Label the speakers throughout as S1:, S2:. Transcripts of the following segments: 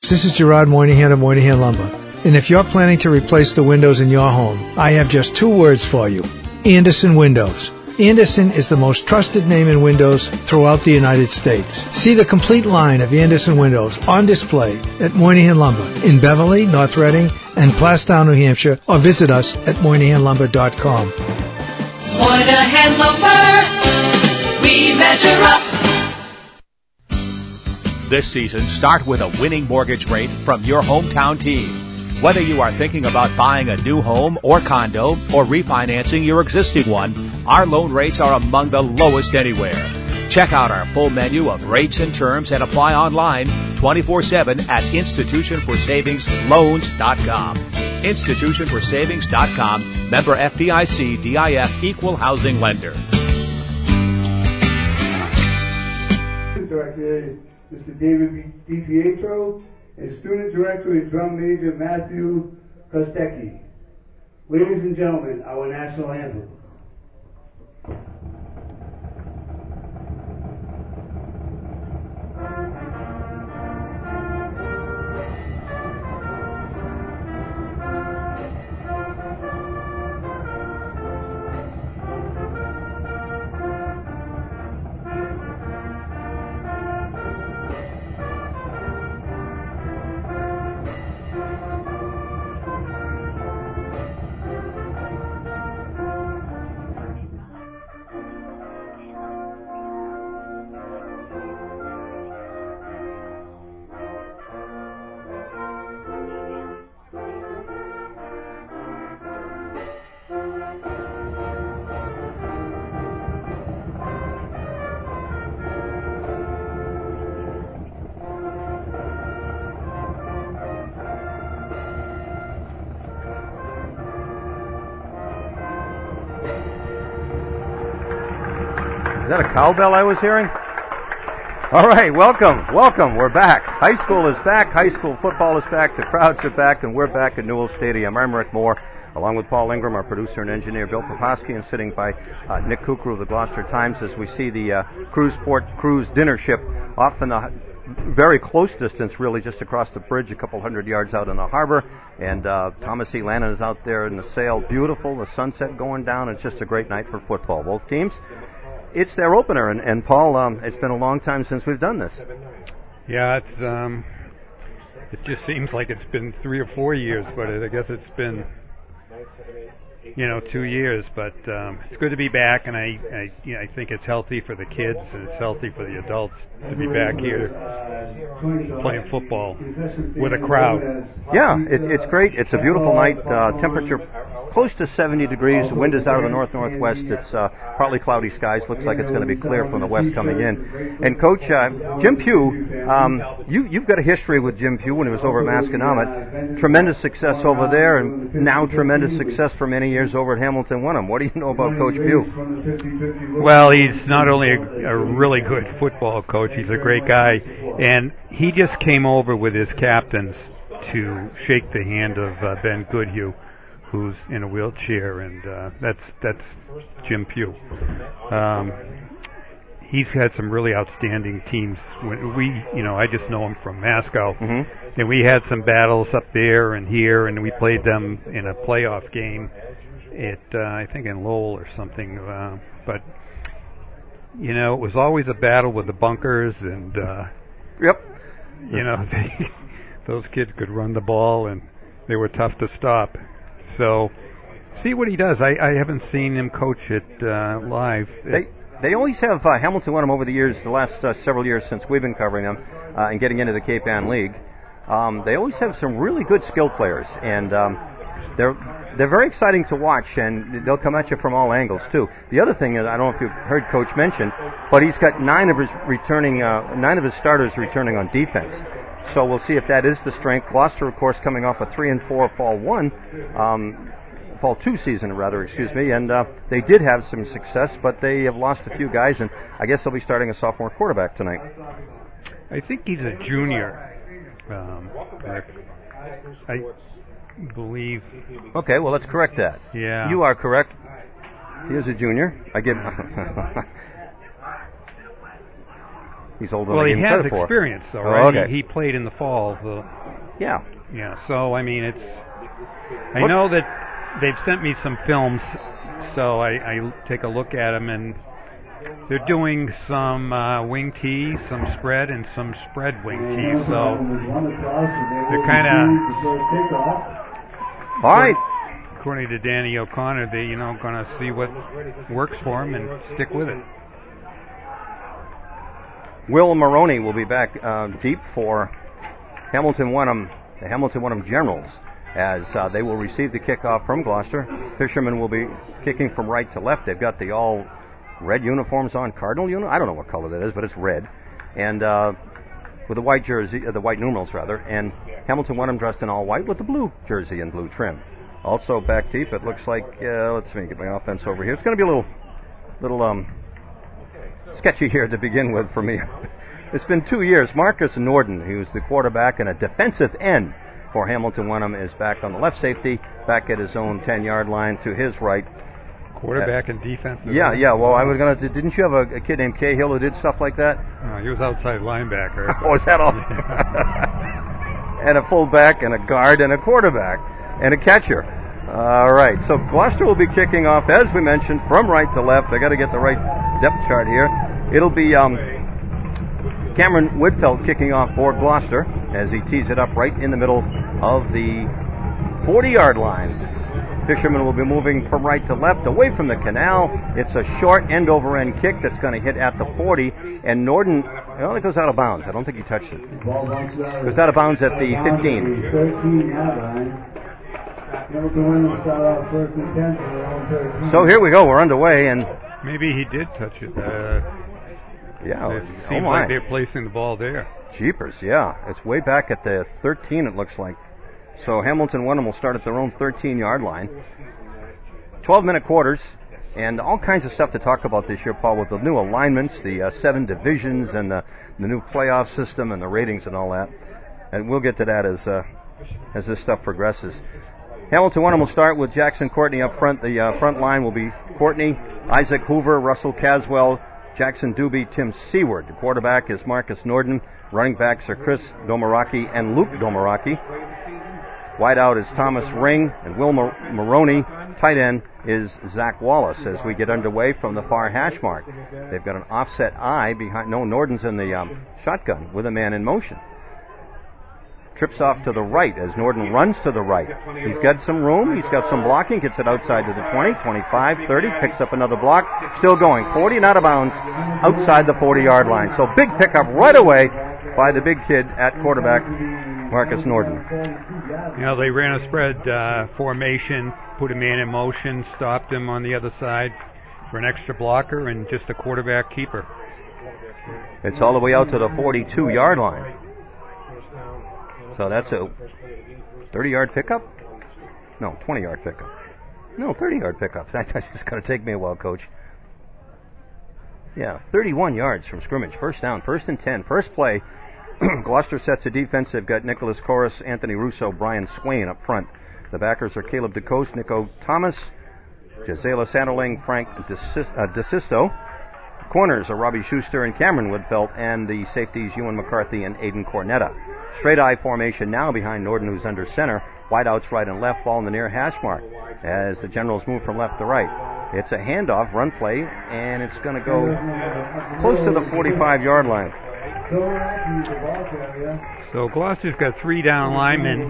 S1: This is Gerard Moynihan of Moynihan Lumber. And if you're planning to replace the windows in your home, I have just two words for you. Andersen Windows. Andersen is the most trusted name in windows throughout the United States. See the complete line of Andersen windows on display at Moynihan Lumber in Beverly, North Reading, and Plastown, New Hampshire, or visit us at MoynihanLumber.com.
S2: Moynihan Lumber, we measure up.
S3: This season, start with a winning mortgage rate from your hometown team. Whether you are thinking about buying a new home or condo or refinancing your existing one, our loan rates are among the lowest anywhere. Check out our full menu of rates and terms and apply online 24/7 at institutionforsavingsloans.com. Institutionforsavings.com, member FDIC, DIF, equal housing lender.
S4: Director Mr. David DiPietro, and Student Director and Drum Major Matthew Kostecki. Ladies and gentlemen, our national anthem.
S5: Is that a cowbell I was hearing? All right, welcome. We're back. High school is back. High school football is back. The crowds are back, and we're back at Newell Stadium. I'm Rick Moore, along with Paul Ingram, our producer and engineer, Bill Poposky, and sitting by Nick Kukru of the Gloucester Times as we see the cruise dinner ship off in the very close distance, really, just across the bridge, a couple hundred yards out in the harbor. And Thomas E. Lannon is out there in the sail. Beautiful, the sunset going down. It's just a great night for football. Both teams. It's their opener, and Paul, it's been a long time since we've done this.
S6: Yeah, it just seems like it's been 3 or 4 years, but I guess it's been, 2 years. But it's good to be back, and I think it's healthy for the kids and it's healthy for the adults to be back here playing football with a crowd.
S5: Yeah, it's great. It's a beautiful night. Temperature close to 70 degrees. The wind is out of the north-northwest. It's partly cloudy skies. Looks like it's going to be clear from the west coming in. And Coach Jim Pugh, you've got a history with Jim Pugh when he was over at Masconomet. Tremendous success over there, and now tremendous success for many years over at Hamilton Wenham. What do you know about Coach Pugh?
S6: Well, he's not only a really good football coach, he's a great guy. And he just came over with his captains to shake the hand of Ben Goodhue, who's in a wheelchair, and that's Jim Pugh. He's had some really outstanding teams. I just know him from Masco, and we had some battles up there and here, and we played them in a playoff game at I think in Lowell or something. But it was always a battle with the bunkers, and
S5: yep,
S6: those kids could run the ball, and they were tough to stop. So, see what he does. I haven't seen him coach it live.
S5: They always have Hamilton Wenham over the years, the last several years since we've been covering them and getting into the Cape Ann League. They always have some really good skill players, and they're very exciting to watch, and they'll come at you from all angles too. The other thing is, I don't know if you've heard Coach mention, but he's got 9 of his starters returning on defense. So we'll see if that is the strength. Gloucester, of course, coming off a 3-4 Fall 2 season, and they did have some success, but they have lost a few guys, and I guess they'll be starting a sophomore quarterback tonight.
S6: I think he's a junior. I believe.
S5: Okay, well, let's correct that.
S6: Yeah.
S5: You are correct. He is a junior. I give. He's older
S6: Well,
S5: than I
S6: he
S5: gave him
S6: has
S5: credit for.
S6: experience, though,
S5: Oh,
S6: right?
S5: okay.
S6: He played in the fall.
S5: Yeah.
S6: Yeah, so, I mean, I know that they've sent me some films, so I take a look at them, and they're doing some wing tee, some spread, and some spread wing tee, so they're kind of...
S5: All right.
S6: According to Danny O'Connor, they're, going to see what works for him and stick with it.
S5: Will Maroney will be back deep for Hamilton Wenham, the Hamilton Wenham Generals, as they will receive the kickoff from Gloucester. Fishermen will be kicking from right to left. They've got the all red uniforms on, Cardinal uniform. I don't know what color that is, but it's red, and with the white jersey, the white numerals rather. And Hamilton Wenham dressed in all white with the blue jersey and blue trim. Also back deep, it looks like. Let's see, get my offense over here. It's going to be a little sketchy here to begin with for me. It's been 2 years. Marcus Norden, who's the quarterback and a defensive end for Hamilton Wenham, is back on the left safety, back at his own 10-yard line to his right.
S6: Quarterback and defensive.
S5: Yeah. Well, I was gonna. Didn't you have a kid named Cahill who did stuff like that?
S6: He was outside linebacker.
S5: Oh, is that all? And a fullback and a guard and a quarterback and a catcher. All right. So Gloucester will be kicking off, as we mentioned, from right to left. I got to get the right depth chart here. It'll be Cameron Woodfeld kicking off for Gloucester as he tees it up right in the middle of the 40-yard line. Fishermen will be moving from right to left away from the canal. It's a short end-over-end kick that's going to hit at the 40, and Norden, well, it goes out of bounds. I don't think he touched it. It goes out of bounds at the 15. So here we go. We're underway, and
S6: maybe he did touch it.
S5: Yeah,
S6: it seems like they're placing the ball there.
S5: Jeepers, yeah. It's way back at the 13, it looks like. So Hamilton Wenham will start at their own 13-yard line. 12-minute quarters, and all kinds of stuff to talk about this year, Paul, with the new alignments, the 7 divisions, and the new playoff system, and the ratings and all that. And we'll get to that as this stuff progresses. Hamilton Wenham will start with Jackson Courtney up front. The front line will be Courtney, Isaac Hoover, Russell Caswell, Jackson Doobie, Tim Seward. The quarterback is Marcus Norden. Running backs are Chris Domoraki and Luke Domoraki. Wide out is Thomas Ring and Will Maroney. Tight end is Zach Wallace as we get underway from the far hash mark. They've got an offset eye behind. No, Norden's in the shotgun with a man in motion. Trips off to the right as Norden runs to the right. He's got some room. He's got some blocking. Gets it outside to the 20, 25, 30. Picks up another block. Still going. 40 and out of bounds outside the 40-yard line. So big pickup right away by the big kid at quarterback, Marcus Norden.
S6: They ran a spread formation, put a man in motion, stopped him on the other side for an extra blocker, and just a quarterback keeper.
S5: It's all the way out to the 42-yard line. So that's a 30-yard pickup? No, 20-yard pickup. No, 30-yard pickup. That's just going to take me a while, Coach. Yeah, 31 yards from scrimmage. First down, 1st and 10. First play, Gloucester sets a defense. They've got Nicholas Corris, Anthony Russo, Brian Swain up front. The backers are Caleb DeCoste, Nico Thomas, Gisela Sanderling, Frank DeSisto. Corners are Robbie Schuster and Cameron Woodfeld, and the safeties Ewan McCarthy and Aiden Cornetta. Straight eye formation now behind Norden, who's under center. Wideouts right and left, ball in the near hash mark as the Generals move from left to right. It's a handoff, run play, and it's going to go close to the 45-yard line.
S6: So Gloucester's got 3 down linemen.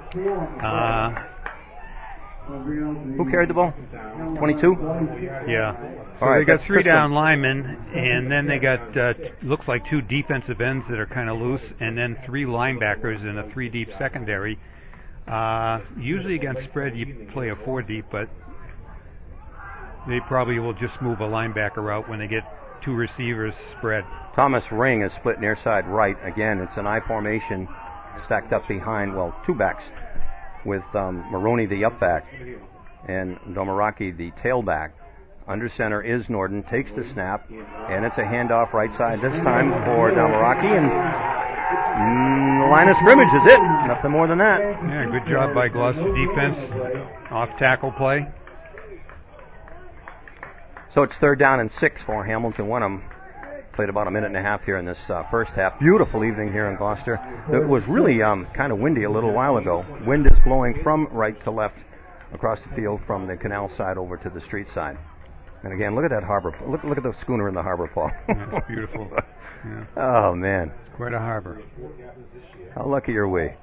S5: Who carried the ball? 22?
S6: Yeah. So
S5: right,
S6: they got 3 down linemen, and then they got, looks like 2 defensive ends that are kind of loose, and then 3 linebackers in a 3-deep secondary. Usually against spread you play a 4-deep, but they probably will just move a linebacker out when they get 2 receivers spread.
S5: Thomas Ring is split near side right. Again, it's an I formation stacked up behind, 2 backs, with Maroney the up back and Domoraki the tailback. Under center is Norden, takes the snap, and it's a handoff right side this time for Domoraki, and the line of scrimmage is it. Nothing more than that.
S6: Yeah, good job by Gloucester defense. Off tackle play.
S5: So it's 3rd down and 6 for Hamilton Wenham. Played about a minute and a half here in this first half. Beautiful evening here in Gloucester. It was really kind of windy a little while ago. Wind is blowing from right to left across the field from the canal side over to the street side. And again, look at that harbor. Look at the schooner in the harbor, Paul.
S6: Yeah, beautiful. Yeah.
S5: Oh, man.
S6: Quite a harbor.
S5: How lucky are we?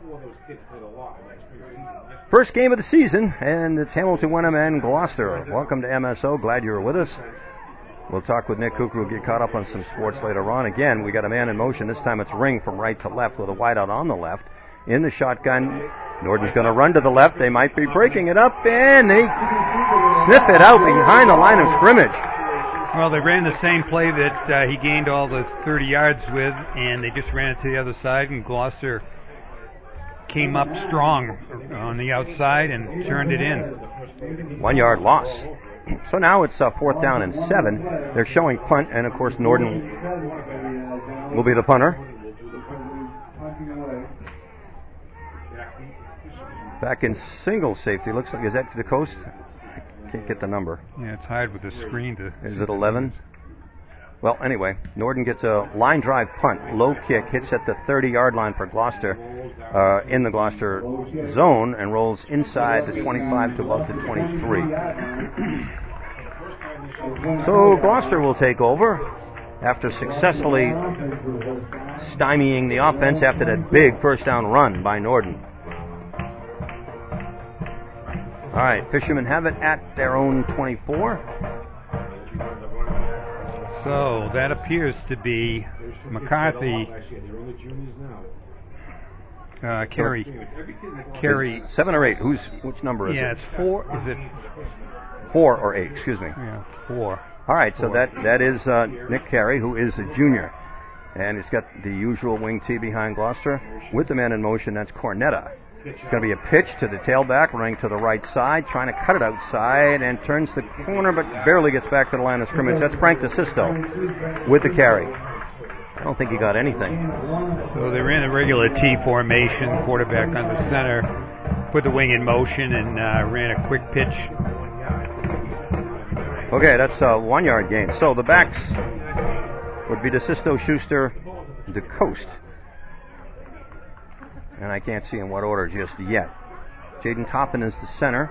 S5: First game of the season, and it's Hamilton Wenham and Gloucester. Welcome to MSO. Glad you were with us. We'll talk with Nick Kuchar. We'll get caught up on some sports later on. Again, we got a man in motion. This time it's Ring from right to left with a wideout on the left. In the shotgun, Norton's going to run to the left. They might be breaking it up, and they sniff it out behind the line of scrimmage.
S6: Well, they ran the same play that he gained all the 30 yards with, and they just ran it to the other side, and Gloucester came up strong on the outside and turned it in.
S5: 1 yard loss. So now it's 4th down and 7. They're showing punt, and of course Norton will be the punter. Back in single safety. Looks like, is that to the coast? I can't get the number.
S6: Yeah, it's hard with the screen to...
S5: Is it 11? Well, anyway, Norton gets a line drive punt. Low kick, hits at the 30-yard line for Gloucester, in the Gloucester zone, and rolls inside the 25 to about the 23. So Gloucester will take over after successfully stymieing the offense after that big first down run by Norton. All right, Fishermen have it at their own 24.
S6: So that appears to be McCarthy. Carey.
S5: 7 or 8. Which number is it?
S6: Yeah, it's 4. Is it
S5: 4 or 8? Excuse me.
S6: Yeah, 4.
S5: All right, so that is Nick Carey, who is a junior, and he's got the usual wing T behind Gloucester with the man in motion. That's Cornetta. It's going to be a pitch to the tailback, running to the right side, trying to cut it outside, and turns the corner, but barely gets back to the line of scrimmage. That's Frank DeSisto with the carry. I don't think he got anything.
S6: So they ran a regular T formation, quarterback on the center, put the wing in motion, and ran a quick pitch.
S5: Okay, that's a 1 yard gain. So the backs would be DeSisto, Schuster, DeCoste. And I can't see in what order just yet. Jaden Toppin is the center.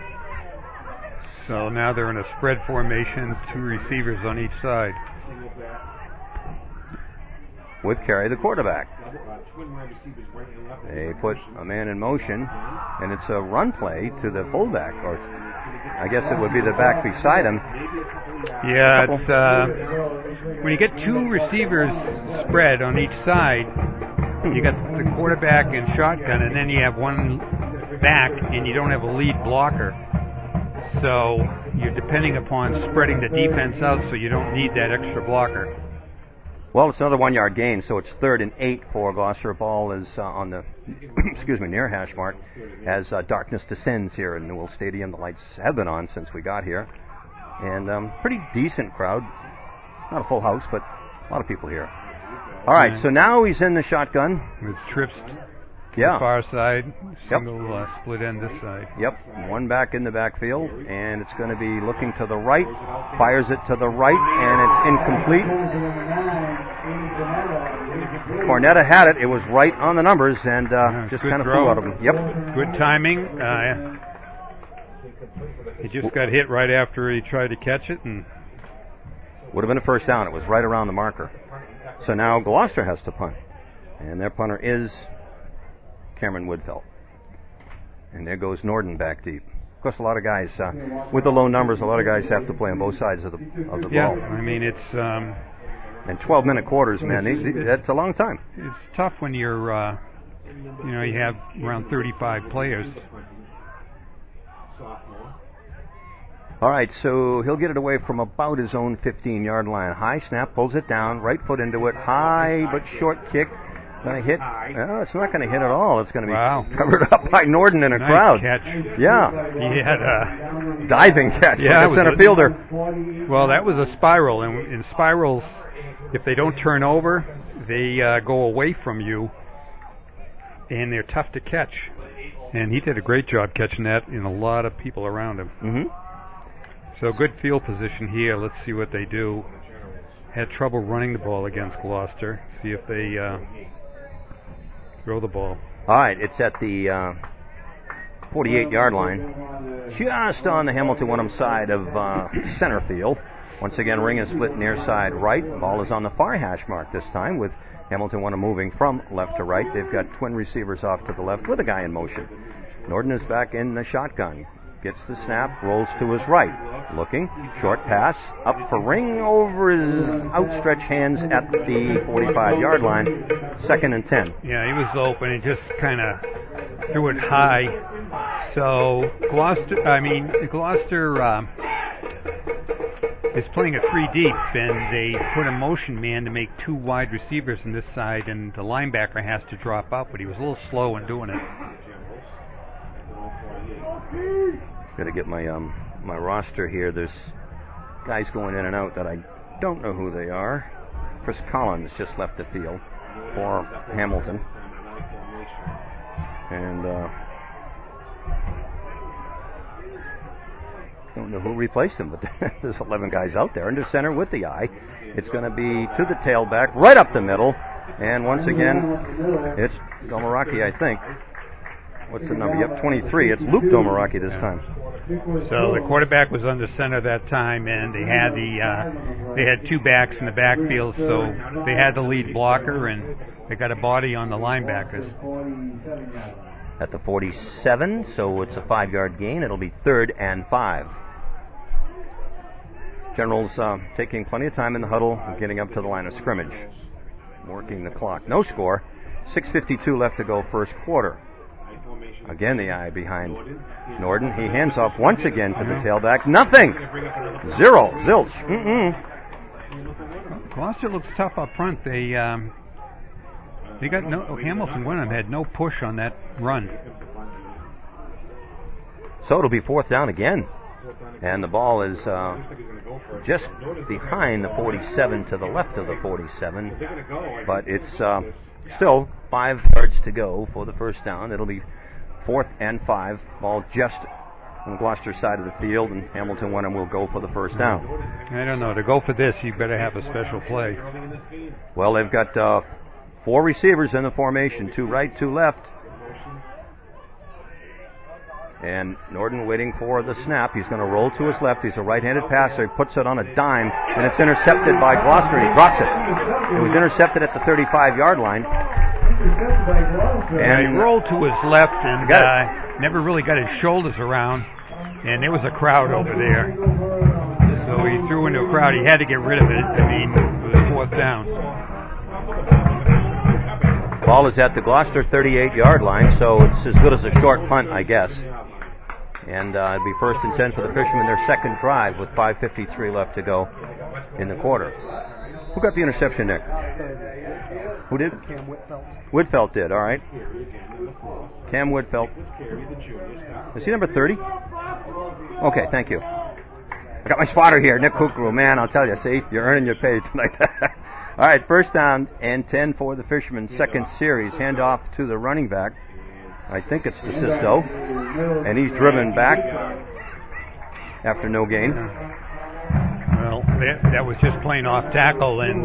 S6: So now they're in a spread formation, 2 receivers on each side.
S5: With Carey, the quarterback. They put a man in motion, and it's a run play to the fullback, or I guess it would be the back beside him.
S6: Yeah, it's when you get 2 receivers spread on each side, you got the quarterback and shotgun, and then you have one back, and you don't have a lead blocker. So you're depending upon spreading the defense out, so you don't need that extra blocker.
S5: Well, it's another 1 yard gain, so it's 3rd and 8 for Gloucester. Ball is on the near hash mark as darkness descends here in Newell Stadium. The lights have been on since we got here, and pretty decent crowd. Not a full house, but a lot of people here. All right, so now he's in the shotgun.
S6: With trips to the far side, single split end this side.
S5: Yep, one back in the backfield, and it's going to be looking to the right, fires it to the right, and it's incomplete. Cornetta had it. It was right on the numbers, and just kind of flew out of him. Yep.
S6: Good timing. He just got hit right after he tried to catch it, and
S5: would have been a first down. It was right around the marker. So now Gloucester has to punt, and their punter is Cameron Woodfelt. And there goes Norton back deep. Of course, a lot of guys, with the low numbers, a lot of guys have to play on both sides of the ball.
S6: Yeah, I mean, it's...
S5: and 12-minute quarters, man, that's a long time.
S6: It's tough when you're, you have around 35 players.
S5: All right, so he'll get it away from about his own 15-yard line. High snap, pulls it down, right foot into it. High but short kick. Going to hit. No, it's not going to hit at all. It's going to be covered up by Norton in a crowd.
S6: Catch.
S5: Yeah.
S6: He had a
S5: diving catch, like a center fielder.
S6: Well, that was a spiral, and in spirals, if they don't turn over, they go away from you, and they're tough to catch. And he did a great job catching that, and a lot of people around him.
S5: Mm-hmm.
S6: So good field position here. Let's see what they do. had trouble running the ball against Gloucester. See if they throw the ball.
S5: All right, it's at the 48-yard line, just on the Hamilton Wenham side of center field. Once again, ring is split near side right. Ball is on the far hash mark this time, with Hamilton Wenham moving from left to right. They've got twin receivers off to the left with a guy in motion. Norden is back in the shotgun. Gets the snap, rolls to his right. Looking, short pass, up for ring over his outstretched hands at the 45-yard line. 2nd and 10.
S6: Yeah, he was open. He just kind of threw it high. So Gloucester is playing a 3 deep, and they put a motion man to make 2 wide receivers on this side, and the linebacker has to drop out, but he was a little slow in doing it.
S5: Got to get my my roster here. There's guys going in and out that I don't know who they are. Chris Collins just left the field for Hamilton, and don't know who replaced him, but there's 11 guys out there. Under center with the eye. It's going to be to the tailback, right up the middle, and once again, it's Domaraki, I think. What's the number? Yep, 23. It's Luke Domaraki this time.
S6: So the quarterback was under center that time, and they had 2 backs in the backfield, so they had the lead blocker, and they got a body on the linebackers.
S5: At the 47, so it's a 5-yard gain. It'll be 3rd and 5. Generals taking plenty of time in the huddle, getting up to the line of scrimmage, working the clock. No score. 6:52 left to go, first quarter. Again, the eye behind Norden. He hands off once again to the tailback. Nothing. 0. Zilch.
S6: Gloucester looks tough up front. They got no. Hamilton Wenham had no push on that run.
S5: So it'll be 4th down again, and the ball is just behind the 47 to the left of the 47, but it's still 5 yards to go for the first down. It'll be 4th and 5. Ball just on the Gloucester side of the field, and Hamilton Wenham will go for the first down.
S6: I don't know. To go for this, you better have a special play.
S5: Well, they've got 4 receivers in the formation, 2 right, 2 left. And Norden waiting for the snap. He's going to roll to his left. He's a right-handed passer. He puts it on a dime, and it's intercepted by Gloucester, and he drops it. It was intercepted at the 35-yard line.
S6: And he rolled to his left and never really got his shoulders around, and there was a crowd over there. So he threw into a crowd. He had to get rid of it. I mean, it was 4th down.
S5: Ball is at the Gloucester 38-yard line, so it's as good as a short punt, I guess. And it'll be 1st and 10 for the Fishermen, their second drive with 5:53 left to go in the quarter. Who got the interception there? Who did?
S7: Cam Whitfeld.
S5: Whitfeld did, all right. Cam Whitfeld. Is he number 30? Okay, thank you. I got my spotter here, Nick Kukru. Man, I'll tell you, see, you're earning your pay tonight. All right, 1st down and 10 for the Fishermen, second series. Handoff to the running back. I think it's DeSisto. And he's driven back after no gain.
S6: Well, that was just plain off tackle, and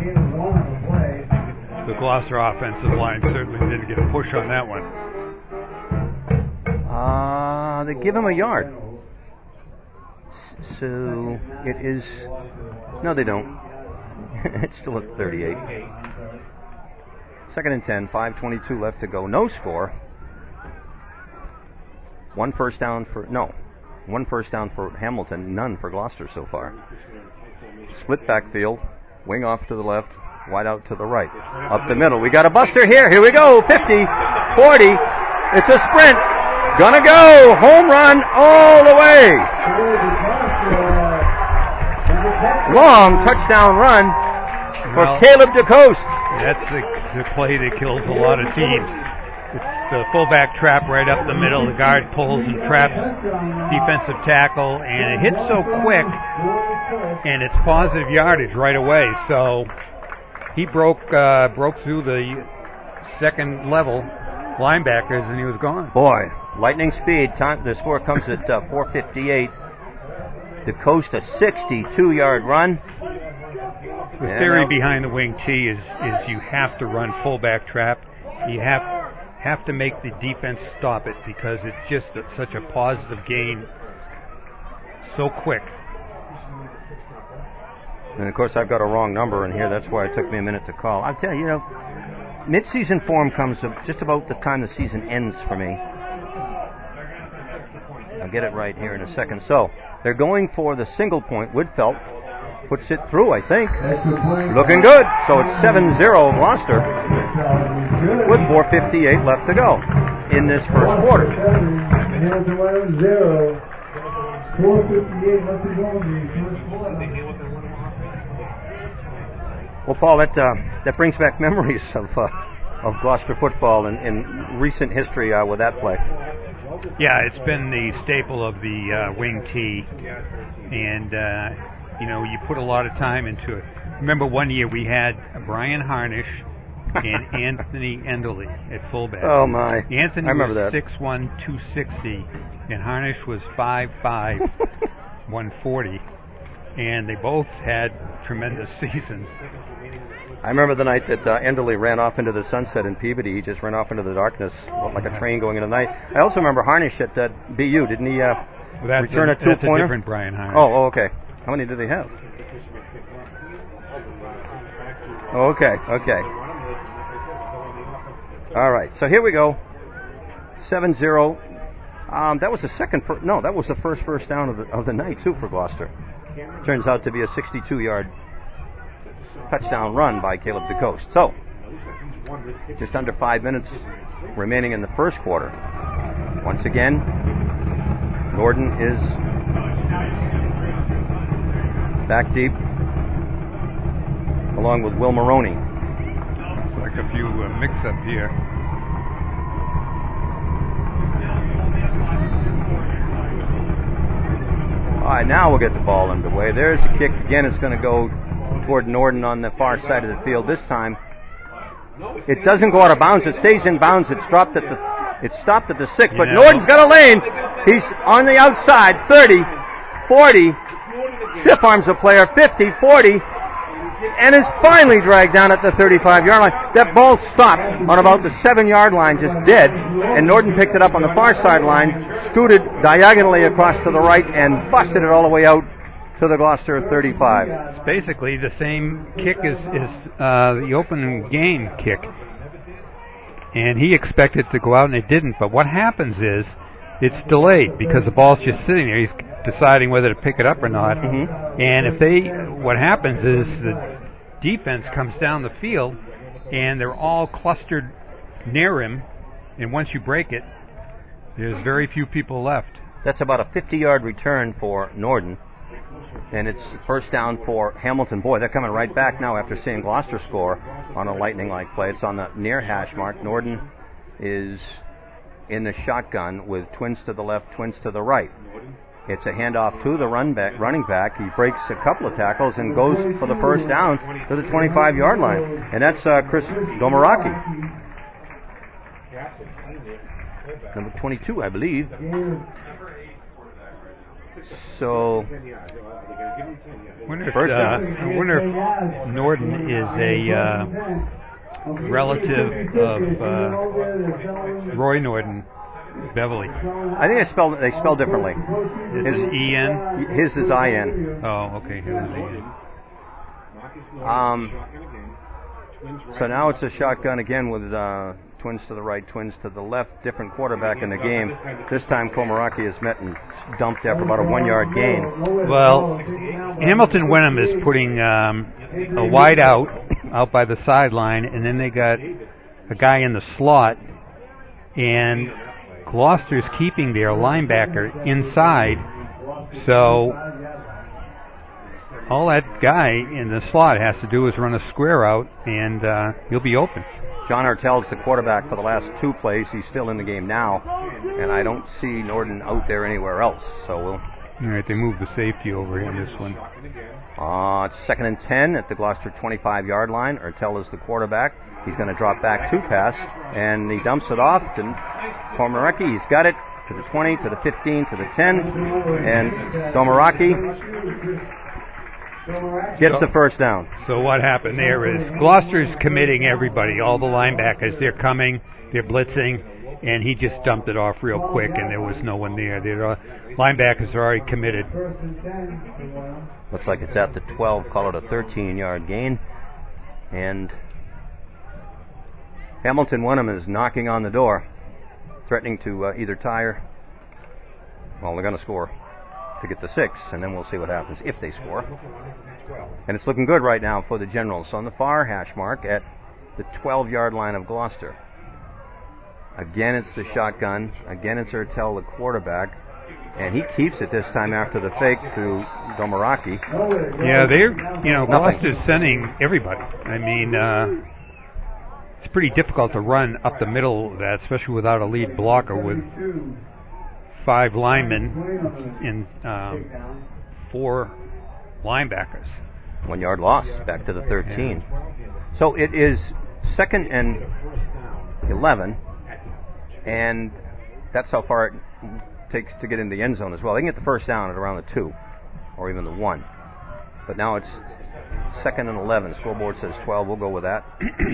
S6: the Gloucester offensive line certainly didn't get a push on that one.
S5: They give him a yard. So it is... No, they don't. It's still at 38. 2nd and 10, 5:22 left to go. No score. One first down for Hamilton, none for Gloucester so far. Split backfield, wing off to the left, wide out to the right. Up the middle, we got a buster here. Here we go, 50, 40. It's a sprint. Gonna go, home run all the way. Long touchdown run for Caleb DeCoste.
S6: That's the play that kills a lot of teams. It's the fullback trap right up the middle. The guard pulls and traps defensive tackle, and it hits so quick, and it's positive yardage right away. So he broke through the second level linebackers, and he was gone.
S5: Boy, lightning speed. The score comes at 4:58. DeCoste, a 62-yard run.
S6: The theory behind the wing T is you have to run fullback trap. You have to make the defense stop it because it's just such a positive gain, so quick.
S5: And of course, I've got a wrong number in here. That's why it took me a minute to call. I'll tell you, mid-season form comes just about the time the season ends for me. I'll get it right here in a second. So they're going for the single point. Woodfelt puts it through, I think. Looking good. So it's 7-0 Gloucester with 4:58 left to go in this first quarter.
S4: 4:58 left to go in the first quarter.
S5: Well, Paul, that brings back memories of Gloucester football in recent history with that play.
S6: Yeah, it's been the staple of the wing T, and you put a lot of time into it. Remember one year we had Brian Harnish and Anthony Enderle at fullback.
S5: Oh my!
S6: Anthony
S5: I remember
S6: was
S5: that.
S6: 6'1", 260, and Harnish was 5'5", 140, and they both had tremendous seasons.
S5: I remember the night that Enderle ran off into the sunset in Peabody. He just ran off into the darkness like a train going in the night. I also remember Harnish at BU. Didn't he return a two-pointer?
S6: That's a different Brian Harnish.
S5: Oh, okay. How many did he have? Okay. All right. So here we go. 7-0. That was the that was the first down of the night too for Gloucester. Turns out to be a 62-yard touchdown run by Caleb DeCoste. So, just under 5 minutes remaining in the first quarter. Once again, Norden is back deep, along with Will Maroney.
S6: Looks like a few mix-up here.
S5: All right, now we'll get the ball underway. There's a kick. Again, it's going to go toward Norden on the far side of the field. This time, it doesn't go out of bounds. It stays in bounds. It's stopped at the 6, but Norden's got a lane. He's on the outside, 30, 40, stiff arms a player, 50, 40, and is finally dragged down at the 35-yard line. That ball stopped on about the 7-yard line, just dead, and Norden picked it up on the far sideline, scooted diagonally across to the right, and busted it all the way out to the Gloucester 35.
S6: It's basically the same kick as the open game kick. And he expected to go out and it didn't. But what happens is it's delayed because the ball's just sitting there. He's deciding whether to pick it up or not.
S5: Mm-hmm.
S6: And what happens is the defense comes down the field and they're all clustered near him. And once you break it, there's very few people left.
S5: That's about a 50-yard return for Norden. And it's first down for Hamilton. Boy, they're coming right back now after seeing Gloucester score on a lightning-like play. It's on the near hash mark. Norden is in the shotgun with twins to the left, twins to the right. It's a handoff to the running back. He breaks a couple of tackles and goes for the first down to the 25-yard line. And that's Chris Domaraki. Number 22, I believe. So,
S6: I wonder if Norden is a relative of Roy Norden Beverly.
S5: I think they spell differently.
S6: His E-N?
S5: His is I-N.
S6: Oh, okay. His is E-N.
S5: So now it's a shotgun again with twins to the right, twins to the left, different quarterback in the game. This time Komaraki is met and dumped after about a 1-yard gain.
S6: Well, Hamilton Wenham is putting a wide out by the sideline, and then they got a guy in the slot, and Gloucester's keeping their linebacker inside, so all that guy in the slot has to do is run a square out, and he'll be open.
S5: John Artell's the quarterback for the last 2 plays. He's still in the game now, and I don't see Norden out there anywhere else. So we'll.
S6: All right, they moved the safety over in this one.
S5: It's 2nd and 10 at the Gloucester 25-yard line. Artell is the quarterback. He's going to drop back to pass, and he dumps it off to Komaraki. He's got it to the 20, to the 15, to the 10, and Domaraki Gets the first down.
S6: So what happened there is Gloucester's committing everybody, all the linebackers. They're coming, they're blitzing, and he just dumped it off real quick, and there was no one there. The linebackers are already committed.
S5: Looks like it's at the 12. Call it a 13-yard gain. And Hamilton Wenham is knocking on the door, threatening to either tie or, well, they're going to score to get the 6, and then we'll see what happens if they score. And it's looking good right now for the Generals on the far hash mark at the 12-yard line of Gloucester. Again, it's the shotgun. Again, it's Ertel, the quarterback. And he keeps it this time after the fake to Domaraki.
S6: Yeah, Gloucester's sending everybody. I mean, it's pretty difficult to run up the middle of that, especially without a lead blocker with 5 linemen and 4 linebackers.
S5: 1 yard loss, back to the 13. So it is 2nd and 11, and that's how far it takes to get in the end zone as well. They can get the first down at around the 2 or even the 1. But now it's 2nd and 11. Scoreboard says 12. We'll go with that.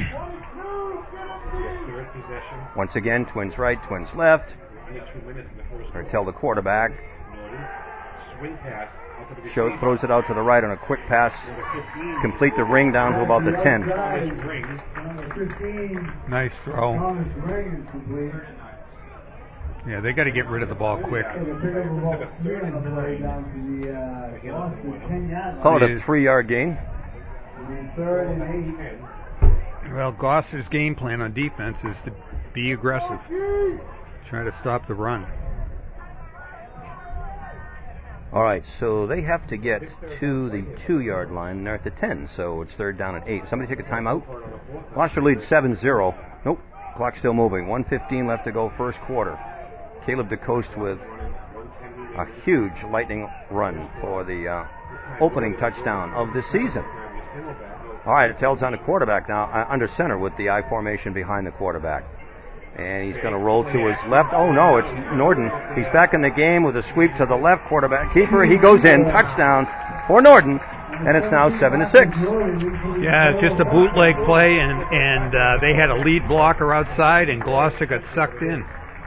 S5: Once again, Twins right, Twins left. Ertel, the quarterback, throws it out to the right on a quick pass. Complete the ring down to about the 10.
S6: Nice throw. Yeah, they got to get rid of the ball quick.
S5: Call it a 3-yard gain.
S6: Well, Gloucester's game plan on defense is to be aggressive, try to stop the run.
S5: All right, so they have to get to the 2-yard line. They're at the 10, so it's 3rd down and 8. Somebody take a timeout. Gloucester leads 7-0. Nope, clock still moving. 1:15 left to go, first quarter. Caleb DeCoste with a huge lightning run for the opening touchdown of the season. All right, Ertel's on the quarterback now, under center with the I formation behind the quarterback. And he's going to roll to his left. Oh, no, it's Norden. He's back in the game with a sweep to the left. Quarterback keeper. He goes in. Touchdown for Norden. And it's now 7-6.
S6: Yeah, it's just a bootleg play, and they had a lead blocker outside, and Gloucester got sucked in.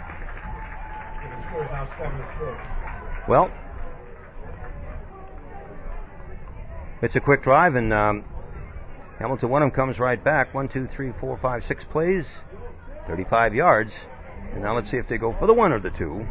S5: Well, it's a quick drive, and Hamilton Wenham comes right back. 1, 2, 3, 4, 5, 6 plays. 35 yards. And now let's see if they go for the 1 or the 2.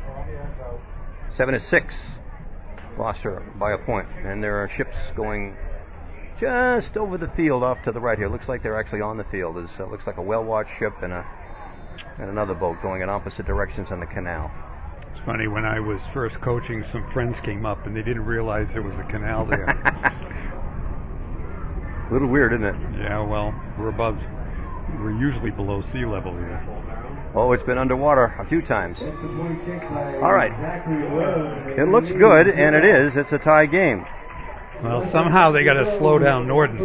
S5: 7-6. Gloucester by a point. And there are ships going just over the field off to the right here. Looks like they're actually on the field. It looks like a well-watched ship and another boat going in opposite directions on the canal.
S6: It's funny, when I was first coaching, some friends came up and they didn't realize there was a canal there.
S5: A little weird, isn't it?
S6: Yeah, well, we're usually below sea level here.
S5: Oh, it's been underwater a few times. All right. It looks good, and it is. It's a tie game.
S6: Well, somehow they got to slow down Norden.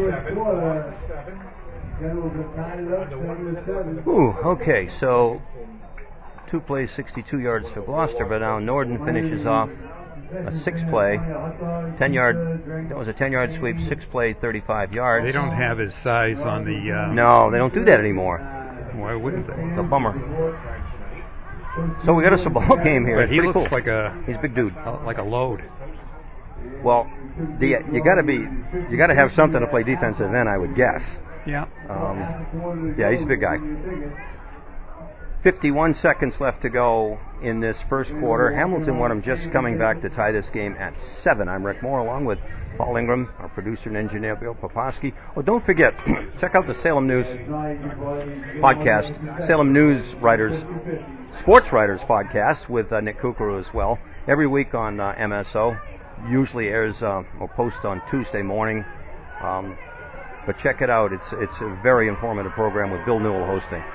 S5: Ooh, okay, so 2 plays, 62 yards for Gloucester, but now Norden finishes off a 6-play, 10-yard. That was a 10-yard sweep, 6-play, 35 yards.
S6: They don't have his size on the.
S5: No, they don't do that anymore.
S6: Why wouldn't they?
S5: It's a bummer. So we got us a ball game here.
S6: But he looks
S5: cool.
S6: like
S5: he's a big dude,
S6: like a load.
S5: Well, you got to have something to play defensive end, I would guess.
S6: Yeah.
S5: Yeah, he's a big guy. 51 seconds left to go in this first quarter. Hamilton Wenham just coming back to tie this game at 7. I'm Rick Moore, along with Paul Ingram, our producer and engineer, Bill Poposky. Oh, don't forget, check out the Salem News podcast, Salem News Writers, Sports Writers podcast with Nick Kukuru as well. Every week on MSO. Usually airs or posts on Tuesday morning. But check it out. It's a very informative program with Bill Newell hosting.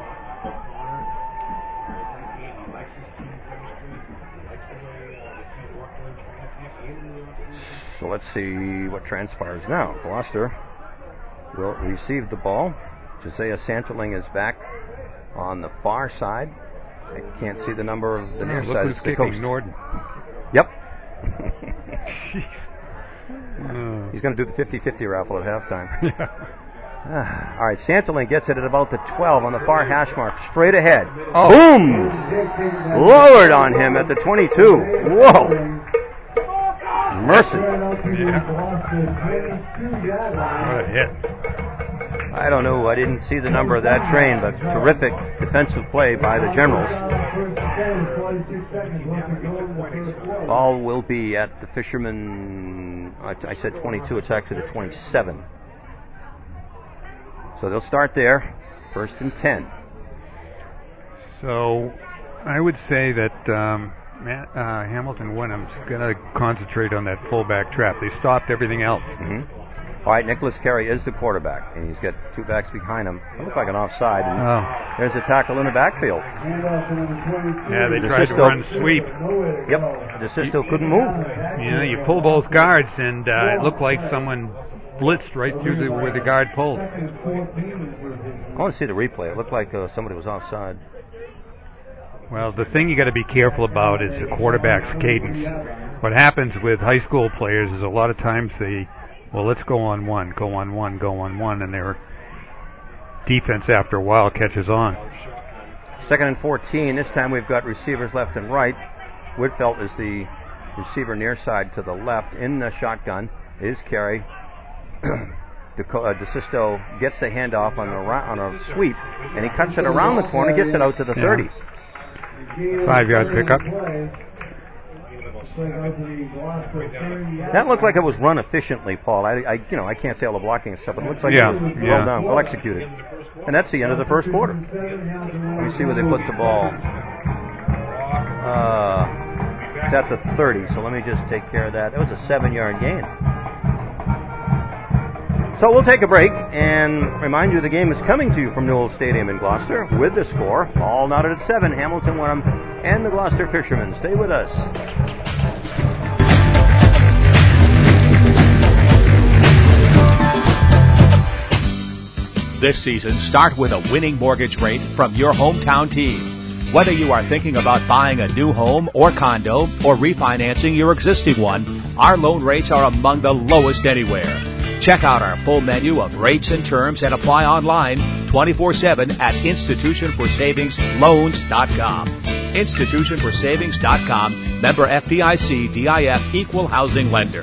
S5: So let's see what transpires now. Gloucester will receive the ball. Josiah Santerling is back on the far side. I can't see the number of the near side.
S6: It's kicking, Norden.
S5: Yep. He's going to do the 50-50 raffle at halftime. All right, Santillan gets it at about the 12 on the far hash mark, straight ahead.
S6: Oh.
S5: Boom! Lowered on him at the 22. Whoa! Mercy.
S6: What a hit.
S5: I don't know. I didn't see the number of that train, but terrific defensive play by the Generals. Ball will be at the Fisherman. I said 22. It's actually the 27. So they'll start there, 1st and 10.
S6: So I would say that Hamilton Wenham's going to concentrate on that fullback trap. They stopped everything else.
S5: Mm-hmm. All right, Nicholas Carey is the quarterback, and he's got two backs behind him. It looked like an offside. And there's a tackle in the backfield.
S6: Yeah, they tried to run sweep.
S5: Yep, DeSisto couldn't move.
S6: Yeah, you pull both guards, and it looked like someone blitzed right through where the guard pulled.
S5: I want to see the replay. It looked like somebody was offside.
S6: Well, the thing you got to be careful about is the quarterback's cadence. What happens with high school players is a lot of times let's go on one, and their defense after a while catches on.
S5: 2nd and 14. This time we've got receivers left and right. Woodfelt is the receiver near side to the left. In the shotgun is Carey. DeSisto gets the handoff on a sweep, and he cuts it around the corner, gets it out to the 30.
S6: 5-yard pickup.
S5: That looked like it was run efficiently, Paul. I can't say all the blocking and stuff, but it looks like it was well done, well executed. And that's the end of the first quarter. Let me see where they put the ball. It's at the 30, so let me just take care of that. That was a 7-yard gain. So we'll take a break and remind you the game is coming to you from Newell Stadium in Gloucester with the score. All knotted at 7, Hamilton Wenham and the Gloucester Fishermen. Stay with us.
S3: This season, start with a winning mortgage rate from your hometown team. Whether you are thinking about buying a new home or condo or refinancing your existing one, our loan rates are among the lowest anywhere. Check out our full menu of rates and terms and apply online 24/7 at institutionforsavingsloans.com. Institutionforsavings.com, member FDIC, DIF, equal housing lender.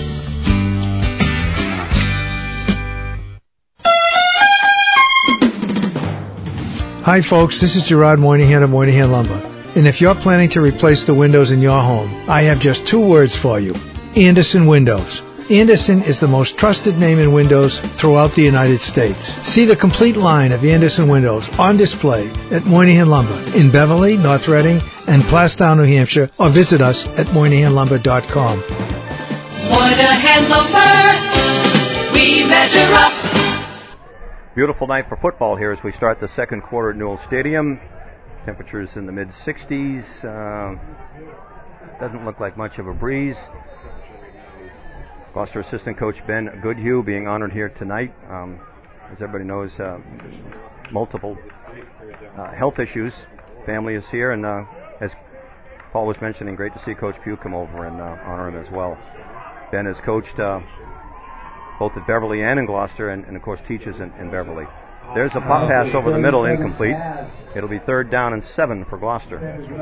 S1: Hi folks, this is Gerard Moynihan of Moynihan Lumber. And if you're planning to replace the windows in your home, I have just 2 words for you. Andersen Windows. Andersen is the most trusted name in windows throughout the United States. See the complete line of Andersen windows on display at Moynihan Lumber in Beverly, North Reading, and Plastown, New Hampshire, or visit us at MoynihanLumber.com.
S2: Moynihan Lumber, we measure up.
S5: Beautiful night for football here as we start the second quarter at Newell Stadium. Temperatures in the mid-60s. Doesn't look like much of a breeze. Gloucester assistant coach Ben Goodhue being honored here tonight. As everybody knows, multiple health issues. Family is here, and as Paul was mentioning, great to see Coach Pugh come over and honor him as well. Ben has coached both at Beverly and in Gloucester, and of course teaches in Beverly. There's a pop pass over the middle, incomplete. It'll be 3rd down and 7 for Gloucester.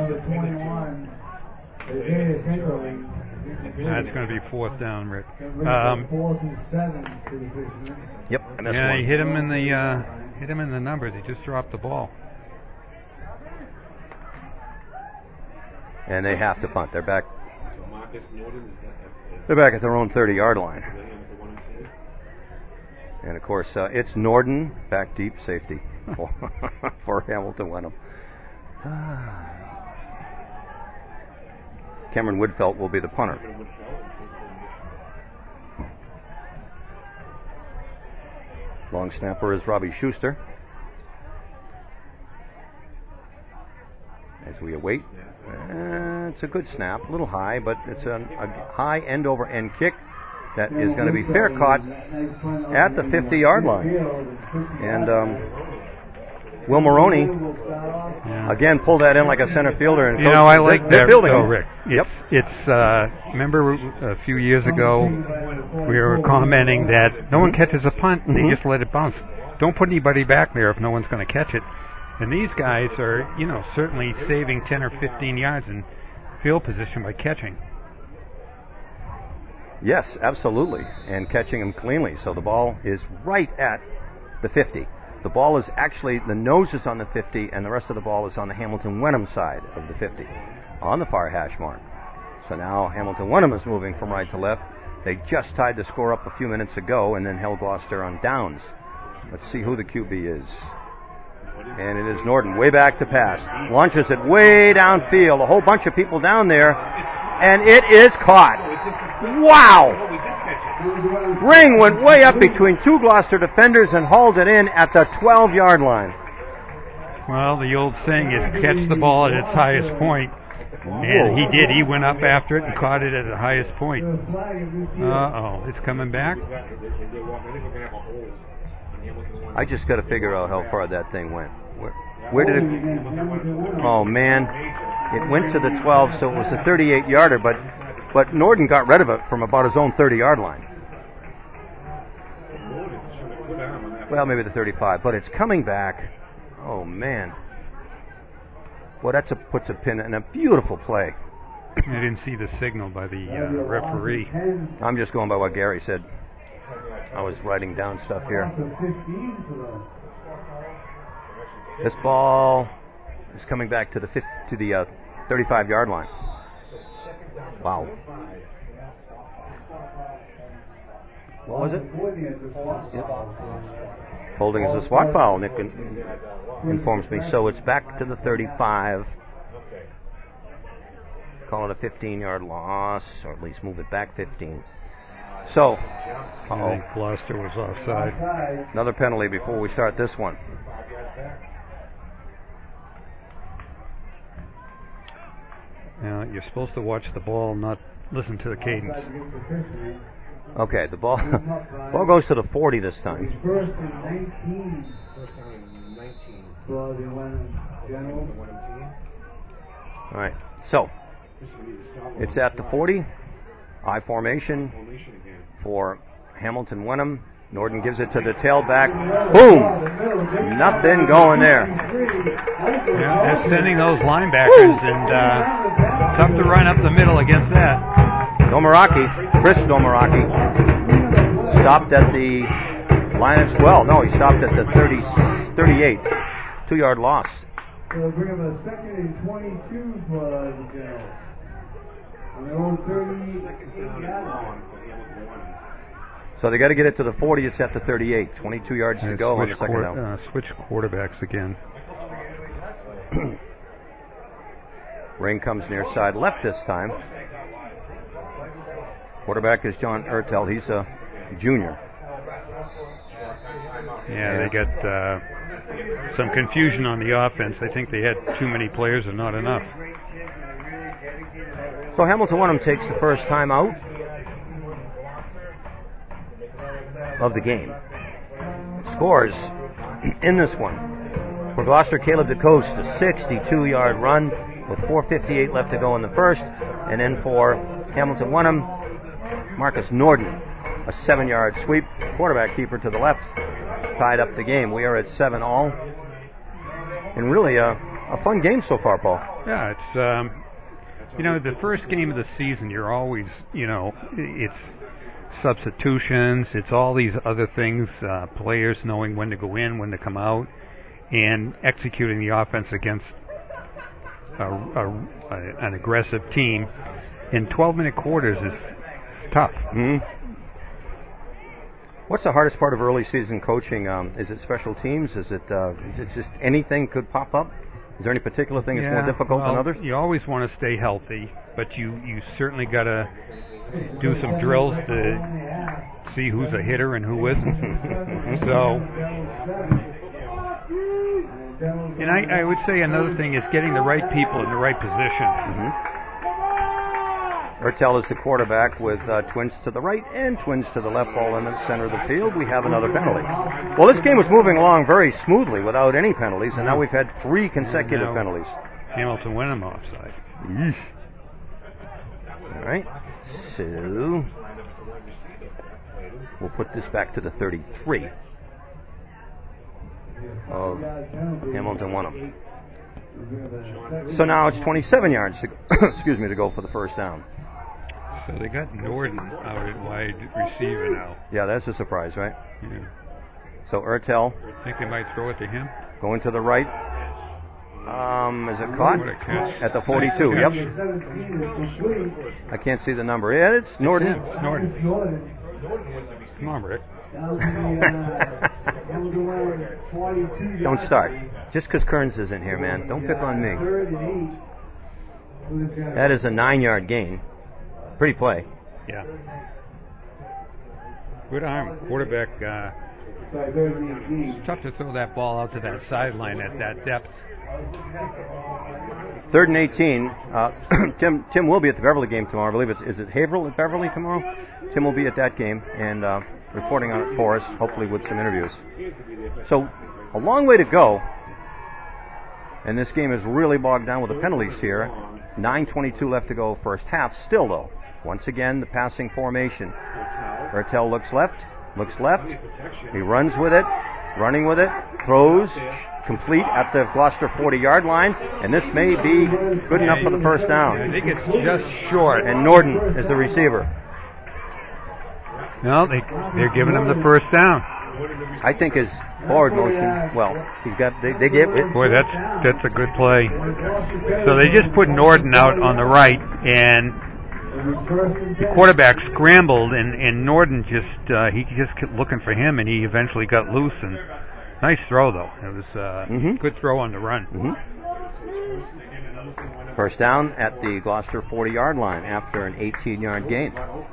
S6: That's going to be 4th down, Rick.
S5: Yep, I missed
S6: yeah,
S5: one.
S6: He hit him in the numbers. He just dropped the ball.
S5: And they have to punt. They're back. They're back at their own 30-yard line. And of course, it's Norden back deep, safety for Hamilton Wenham. Cameron Woodfelt will be the punter. Long snapper is Robbie Schuster. As we await, it's a good snap, a little high, but it's a high end-over-end kick that is going to be fair caught at the 50-yard line. And Will Maroney again pulled that in like a center fielder. And
S6: I like that
S5: though,
S6: Rick. It's remember a few years ago we were commenting that no one catches a punt, they just let it bounce. Don't put anybody back there if no one's going to catch it. And these guys are, certainly saving 10 or 15 yards in field position by catching.
S5: Yes, absolutely, and catching them cleanly. So the ball is right at the 50. The ball is actually, the nose is on the 50, and the rest of the ball is on the Hamilton-Wenham side of the 50, on the far hash mark. So now Hamilton-Wenham is moving from right to left. They just tied the score up a few minutes ago and then held Gloucester on downs. Let's see who the QB is. And it is Norton, way back to pass. Launches it way downfield. A whole bunch of people down there. And it is caught. Wow! Ring went way up between two Gloucester defenders and hauled it in at the 12-yard line.
S6: Well, the old saying is catch the ball at its highest point. And he did. He went up after it and caught it at the highest point. Uh-oh. It's coming back.
S5: I just got to figure out how far that thing went. Where did it? Oh, man. It went to the 12, so it was a 38-yarder, but Norton got rid of it from about his own 30-yard line. Well, maybe the 35, but it's coming back. Oh, man. Well, puts a pin in a beautiful play.
S6: I didn't see the signal by the referee.
S5: I'm just going by what Gary said. I was writing down stuff here. This ball is coming back to the 35-yard line. Wow. What was it? Yep. Holding is a SWAT foul, Nick informs me. So it's back to the 35. Call it a 15-yard loss, or at least move it back 15. So,
S6: I think Gloucester was offside.
S5: Another penalty before we start this one.
S6: Now, you're supposed to watch the ball, not listen to the cadence.
S5: Okay, the ball goes to the 40 this time.
S4: First and 19. For the Wenham Generals.
S5: All right, so it's at the 40. I formation for Hamilton-Wenham. Norton gives it to the tailback. Boom! Nothing going there.
S6: Yeah, they're sending those linebackers, and tough to run up the middle against that.
S5: Chris Domaraki, stopped at the line of, he stopped at the 38. 2-yard loss.
S4: They'll bring up a second and 22 for the Generals. On their own 38-yard line.
S5: So they got to get it to the 40. It's at the 38. 22 yards to go on the second down.
S6: Switch quarterbacks again.
S5: Ring comes near side left this time. Quarterback is John Ertel. He's a junior.
S6: Yeah, they got some confusion on the offense. I think they had too many players and not enough.
S5: So Hamilton-Wenham takes the first time out of the game. Scores in this one. For Gloucester, Caleb DeCoste, a 62-yard run with 4:58 left to go in the first. And then for Hamilton-Wenham, Marcus Norton, a 7-yard sweep. Quarterback keeper to the left tied up the game. We are at 7-all. And really a fun game so far, Paul.
S6: Yeah, it's, the first game of the season, you're always, it's substitutions, it's all these other things, players knowing when to go in, when to come out, and executing the offense against an aggressive team. In 12-minute quarters is tough.
S5: Mm-hmm. What's the hardest part of early season coaching? Is it special teams? Is it just anything could pop up? Is there any particular thing that's more difficult than others?
S6: You always want to stay healthy, but you certainly got to do some drills to see who's a hitter and who isn't. So, and I would say another thing is getting the right people in the right position.
S5: Mm-hmm. Ertel is the quarterback with twins to the right and twins to the left, ball in the center of the field. We have another penalty. Well, this game was moving along very smoothly without any penalties, and now we've had 3 consecutive penalties.
S6: Hamilton Wenham offside.
S5: Yeesh. All right, so we'll put this back to the 33 of Hamilton Wenham. So now it's 27 yards to to go for the first down.
S6: So they got Norden out at wide receiver now.
S5: Yeah, that's a surprise, right?
S6: Yeah.
S5: So Ertel.
S6: Think they might throw it to him?
S5: Going to the right. Is it caught?
S6: What a catch.
S5: At the 42, yep. I can't see the number. Yeah, it's Norden.
S6: It's Norden. Come on, Rick.
S5: Don't start. Just because Kearns isn't here, man. Don't pick on me. That is a 9-yard gain. Pretty play.
S6: Yeah. Good arm. Quarterback. It's tough to throw that ball out to that sideline at that depth.
S5: 3rd and 18. Tim will be at the Beverly game tomorrow. I believe is it Haverhill at Beverly tomorrow? Tim will be at that game and reporting on it for us, hopefully with some interviews. So a long way to go. And this game is really bogged down with the penalties here. 9:22 left to go first half. Still, though, once again, the passing formation. Ertel looks left. He runs with it, running with it, throws, complete at the Gloucester 40-yard line, and this may be good enough for the first down.
S6: I think it's just short.
S5: And Norden is the receiver.
S6: No, they're giving him the first down.
S5: I think his forward motion, well, he's got, they gave it.
S6: Boy, that's a good play. So they just put Norden out on the right, and the quarterback scrambled, and Norden just kept looking for him, and he eventually got loose. And nice throw, though. It was a good throw on the run.
S5: First down at the Gloucester 40-yard line after an 18-yard gain.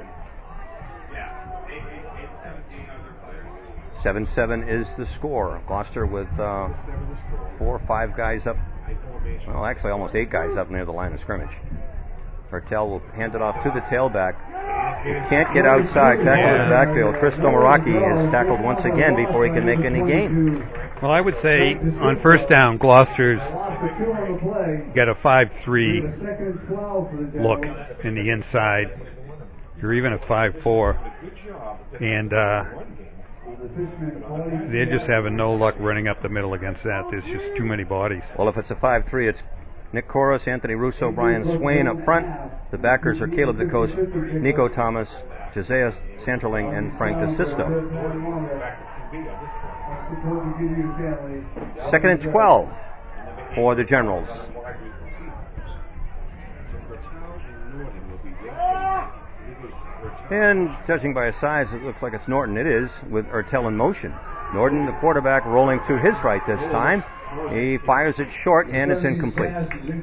S5: 7-7 is the score. Gloucester with 4 or 5 guys up. Well, actually almost 8 guys up near the line of scrimmage. Ertel will hand it off to the tailback. He can't get outside, tackle in the backfield. Chris Domaraki is tackled once again before he can make any gain.
S6: Well, I would say on first down, Gloucester's got a 5-3 look in the inside, or even a 5-4. And they're just having no luck running up the middle against that. There's just too many bodies.
S5: Well, if it's a 5-3, it's Nick Koros, Anthony Russo, Brian Swain up front. The backers are Caleb DeCoste, Nico Thomas, Josiah Santerling, and Frank DeSisto. 2nd and 12 for the Generals. And judging by his size, it looks like it's Norton. It is, with Ertel in motion. Norton, the quarterback, rolling to his right this time. He fires it short, and it's incomplete.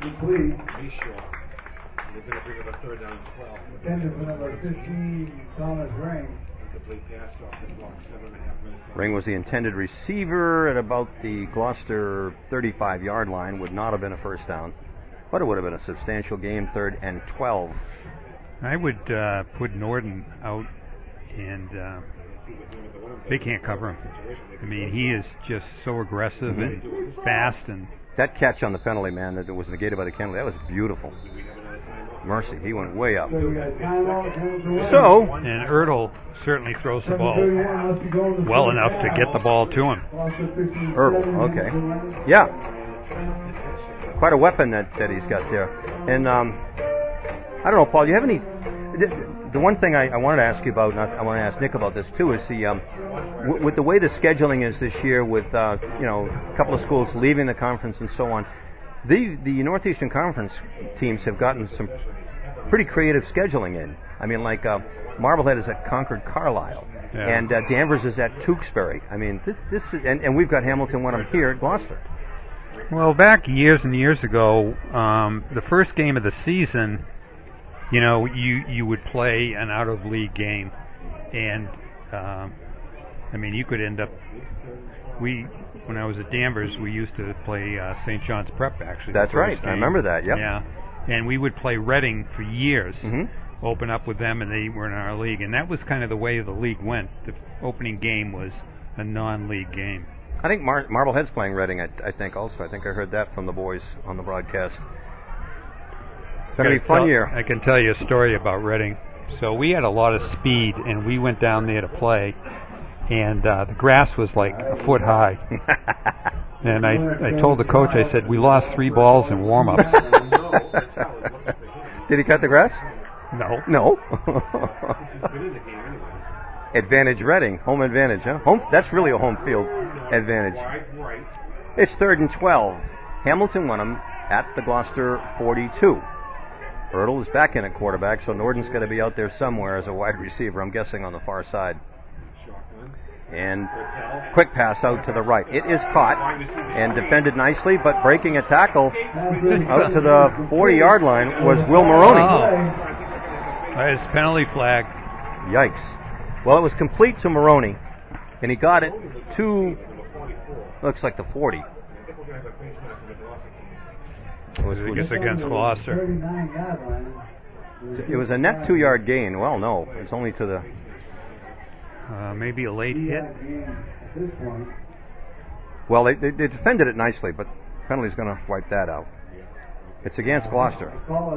S5: Ring was the intended receiver at about the Gloucester 35-yard line. Would not have been a first down, but it would have been a substantial game. 3rd and 12.
S6: I would put Norden out, and they can't cover him. I mean, he is just so aggressive and fast. And
S5: that catch on the penalty, man, that was negated by the penalty, that was beautiful. Mercy, he went way up. So,
S6: and Ertel certainly throws the ball well enough to get the ball to him.
S5: Ertel, okay. Yeah. Quite a weapon that he's got there. And I don't know, Paul, do you have any... The one thing I wanted to ask you about, and I want to ask Nick about this too, is the with the way the scheduling is this year, with a couple of schools leaving the conference and so on, the Northeastern Conference teams have gotten some pretty creative scheduling in. I mean, like Marblehead is at Concord Carlisle, and Danvers is at Tewksbury. I mean, this is, and we've got Hamilton Wenham here at Gloucester.
S6: Well, back years and years ago, the first game of the season, you would play an out-of-league game, and I mean, you could end up. When I was at Danvers, we used to play St. John's Prep, actually.
S5: That's right. I remember that. Yep.
S6: Yeah, and we would play Reading for years. open up with them, and they were in our league. And that was kind of the way the league went. The opening game was a non-league game.
S5: I think Marblehead's playing Reading, I think also. I think I heard that from the boys on the broadcast. Going to be a fun year.
S6: I can tell you a story about Reading. So we had a lot of speed, and we went down there to play, and the grass was like a foot high. And I told the coach, I said, we lost 3 balls in warm-ups.
S5: Did he cut the grass?
S6: No.
S5: No. Advantage Reading. Home advantage, huh? That's really a home field advantage. It's 3rd and 12. Hamilton Wenham at the Gloucester 42. Ertl is back in at quarterback, so Norden's going to be out there somewhere as a wide receiver, I'm guessing on the far side. And quick pass out to the right. It is caught and defended nicely, but breaking a tackle out to the 40-yard line was Will Maroney.
S6: That is penalty flag.
S5: Yikes. Well, it was complete to Maroney, and he got it to, looks like the 40.
S6: It was against Gloucester.
S5: It was a net 2-yard gain. Well, no, it's only to the...
S6: maybe a late hit.
S5: Well, they defended it nicely, but penalty's going to wipe that out. It's against Gloucester.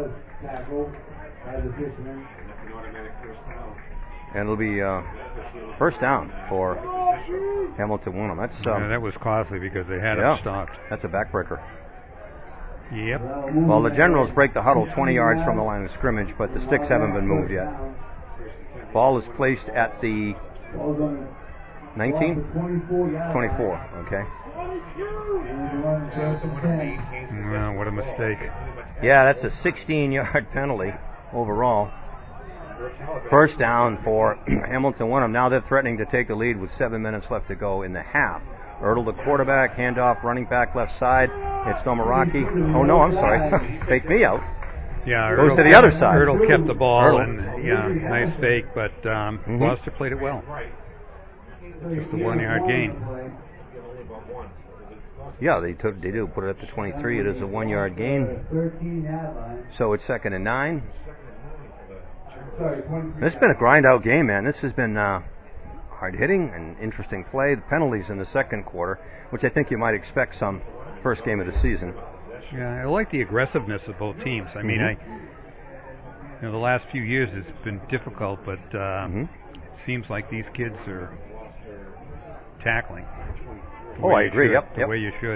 S5: And it'll be first down for Hamilton Wenham.
S6: That was costly because they had him stopped.
S5: That's a backbreaker.
S6: Yep.
S5: Well, the Generals break the huddle 20 yards from the line of scrimmage, but the sticks haven't been moved yet. Ball is placed at the 19? 24, okay.
S6: Well, what a mistake.
S5: Yeah, that's a 16-yard penalty overall. First down for Hamilton Wenham. Now they're threatening to take the lead with 7 minutes left to go in the half. Ertl, the quarterback, handoff, running back left side. It's Domoraki. Oh, no, I'm sorry. Fake me out.
S6: Yeah,
S5: goes to the other side.
S6: Ertl kept the ball, and nice fake, but Gloucester played it well. Just a 1-yard gain.
S5: Yeah, they do put it at the 23. It is a 1-yard gain. So it's 2nd and 9. This has been a grind-out game, man. This has been hard hitting and interesting play. The penalties in the second quarter, which I think you might expect some first game of the season.
S6: Yeah, I like the aggressiveness of both teams. I mean, the last few years it's been difficult, but it seems like these kids are tackling.
S5: Oh, I agree. Yep.
S6: The way you should.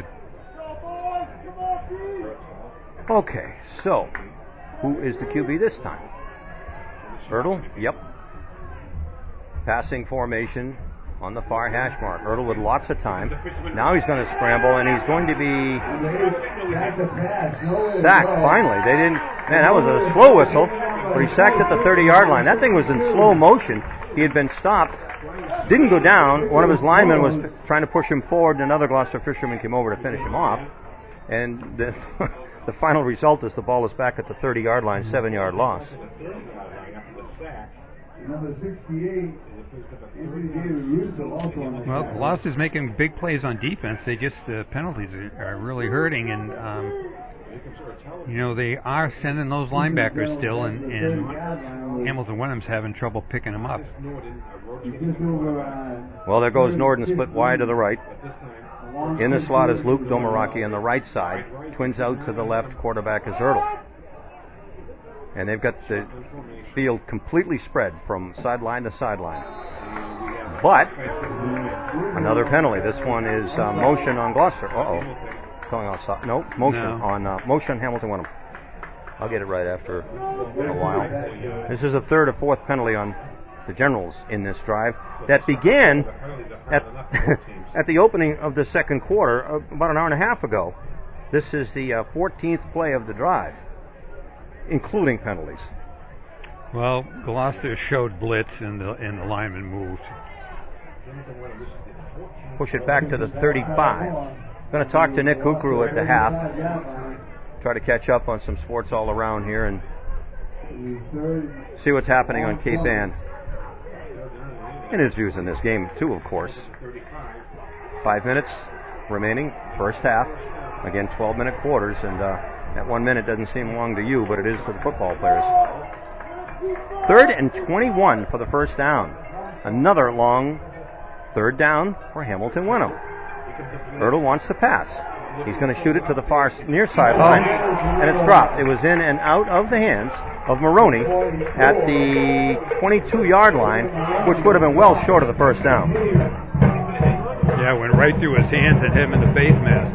S5: Okay, so who is the QB this time? Ertl? Yep. Passing formation on the far hash mark. Ertl with lots of time. Now he's going to scramble, and he's going to be sacked finally. They didn't. Man, that was a slow whistle, but he sacked at the 30-yard line. That thing was in slow motion. He had been stopped. Didn't go down. One of his linemen was trying to push him forward, and another Gloucester fisherman came over to finish him off. And the final result is the ball is back at the 30-yard line, 7-yard loss.
S4: Number 68.
S6: Well, Gloucester's making big plays on defense. They just penalties are really hurting, and they are sending those linebackers still, and Hamilton Wenham's having trouble picking them up.
S5: Well, there goes Norden, split wide to the right. In the slot is Luke Domoraki on the right side. Twins out to the left. Quarterback is Ertl. And they've got the field completely spread from sideline to sideline. But another penalty. This one is motion on Gloucester. Calling off. No, motion on motion Hamilton Wenham. I'll get it right after a while. This is the third or fourth penalty on the Generals in this drive that began at the opening of the second quarter about an hour and a half ago. This is the 14th play of the drive, including penalties.
S6: Well, Gloucester showed blitz and the lineman moved.
S5: Push it back to the 35. Going to talk to Nick Kukru at the half. Try to catch up on some sports all around here and see what's happening on Cape Ann. And his views in this game, too, of course. 5 minutes remaining, first half. Again, 12-minute quarters, and that 1 minute doesn't seem long to you, but it is to the football players. 3rd and 21 for the first down. Another long 3rd down for Hamilton Wenham. Ertl wants to pass. He's going to shoot it to the far near sideline, and it's dropped. It was in and out of the hands of Maroney at the 22-yard line, which would have been well short of the first down.
S6: Yeah, went right through his hands and hit him in the face mask.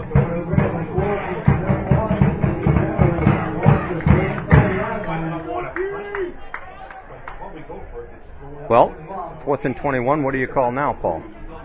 S5: Well, 4th and 21, what do you call now, Paul?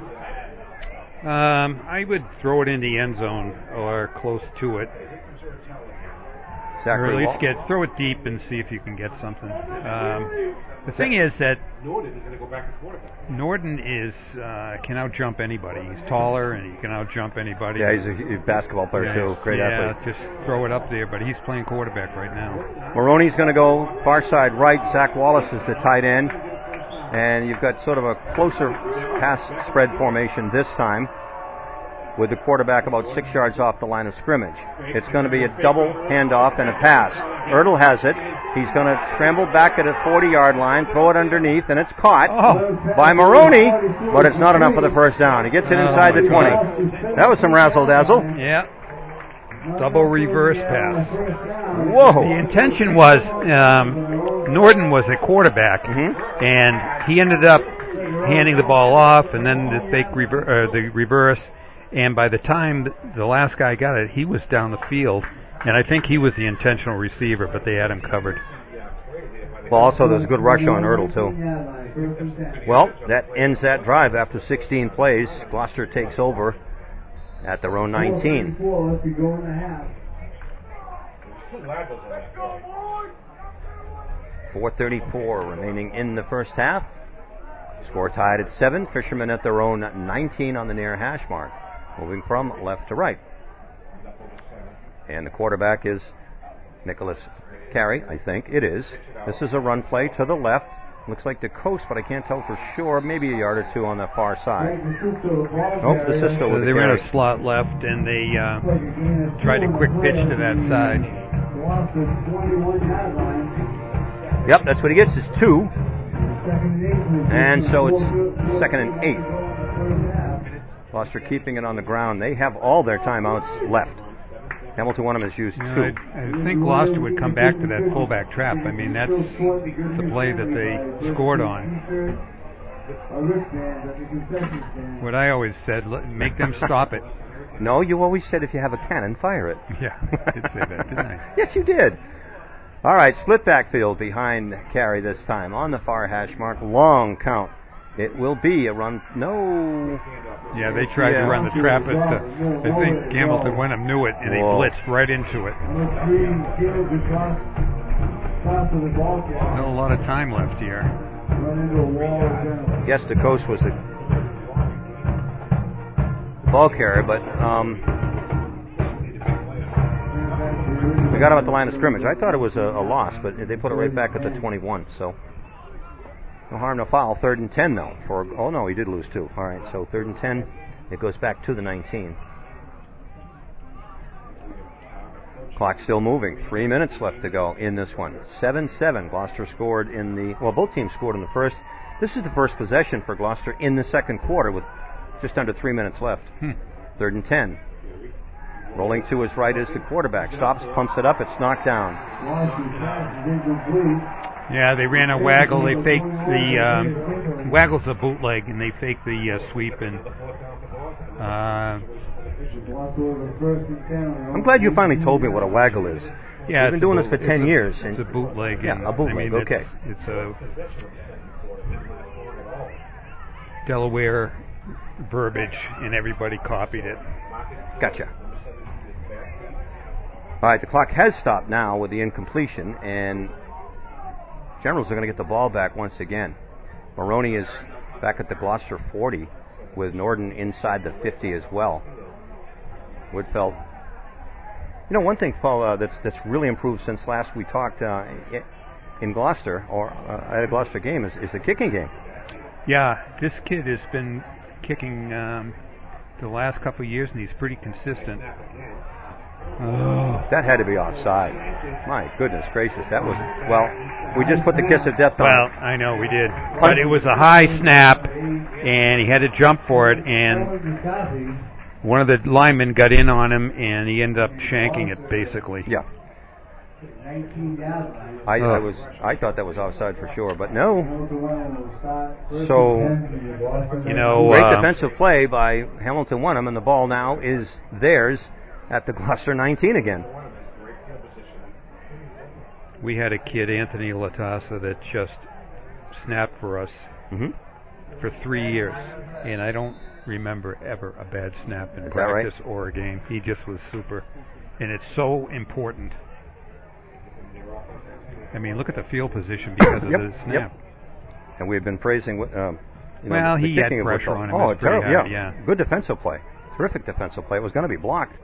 S6: I would throw it in the end zone or close to it.
S5: Zachary
S6: or at least throw it deep and see if you can get something. The thing is that Norden can out-jump anybody. He's taller and he can out-jump anybody.
S5: Yeah, he's a basketball player too. Great athlete.
S6: Yeah, just throw it up there, but he's playing quarterback right now.
S5: Maroney's going to go far side right. Zach Wallace is the tight end. And you've got sort of a closer pass spread formation this time, with the quarterback about 6 yards off the line of scrimmage. It's going to be a double handoff and a pass. Ertl has it. He's going to scramble back at a 40-yard line, throw it underneath, and it's caught by Maroney, but it's not enough for the first down. He gets it inside the 20. That was some razzle-dazzle.
S6: Yeah. Double reverse pass.
S5: Whoa.
S6: The intention was Norden was a quarterback, and he ended up handing the ball off, and then the fake reverse. And by the time the last guy got it, he was down the field, and I think he was the intentional receiver, but they had him covered.
S5: Well, also there's a good rush on Ertl too. Well, that ends that drive after 16 plays. Gloucester takes over at their own 19. 4:34 remaining in the first half. Score tied at 7. Fishermen at their own 19 on the near hash mark. Moving from left to right. And the quarterback is Nicholas Carey, I think it is. This is a run play to the left. Looks like the coast, but I can't tell for sure. Maybe a yard or two on the far side. Nope, the Sisto with the
S6: They
S5: carry.
S6: ran a slot left, and they tried a quick pitch to that side.
S5: Yep, that's what he gets, is 2. And so it's 2nd and 8. Gloucester keeping it on the ground. They have all their timeouts left. Hamilton Wenham has used 2.
S6: I think Gloucester would come back to that fullback trap. I mean, that's the play that they scored on. What I always said, make them stop it.
S5: No, you always said if you have a cannon, fire it.
S6: Yeah, I did say that, didn't I?
S5: Yes, you did. All right, split backfield behind Carey this time. On the far hash mark, long count. It will be a run. No.
S6: Yeah, they tried to run the trap, but I think Hamilton Wenham knew it, and they blitzed right into it. Still a lot of time left here.
S5: Yes, DeCoste was the ball carrier, but we got him at the line of scrimmage. I thought it was a loss, but they put it right back at the 21, so no harm, no foul. 3rd and 10, though. Oh, no, he did lose 2. All right, so 3rd and 10. It goes back to the 19. Clock still moving. 3 minutes left to go in this one. 7-7. Gloucester scored both teams scored in the first. This is the first possession for Gloucester in the second quarter with just under 3 minutes left. 3rd and 10. Rolling to his right is the quarterback. Stops, pumps it up. It's knocked down.
S6: Yeah, they ran a waggle. They faked the waggle's a bootleg, and they faked the sweep. And
S5: I'm glad you finally told me what a waggle is.
S6: Yeah,
S5: we've been doing this for 10 years.
S6: It's a bootleg.
S5: Yeah, a bootleg. Okay.
S6: It's a Delaware verbiage, and everybody copied it.
S5: Gotcha. All right, the clock has stopped now with the incompletion, and Generals are going to get the ball back once again. Maroney is back at the Gloucester 40 with Norden inside the 50 as well. Woodfeld. You know, one thing, Paul, that's really improved since last we talked in Gloucester, or at a Gloucester game, is the kicking game.
S6: Yeah, this kid has been kicking the last couple of years, and he's pretty consistent. Oh.
S5: That had to be offside. My goodness gracious, that was, well, we just put the kiss of death on.
S6: Well, I know we did. But it was a high snap, and he had to jump for it, and one of the linemen got in on him, and he ended up shanking it, basically.
S5: Yeah. I thought that was offside for sure, but no. So, great defensive play by Hamilton Wenham, and the ball now is theirs at the Gloucester 19 again.
S6: We had a kid, Anthony Latassa, that just snapped for us for 3 years, and I don't remember ever a bad snap in practice or a game. He just was super, and it's so important. I mean, look at the field position because of the snap.
S5: Yep. And we've been praising,
S6: well, he had pressure on him.
S5: Oh, terrible!
S6: Yeah.
S5: Good defensive play. Terrific defensive play. It was going to be blocked.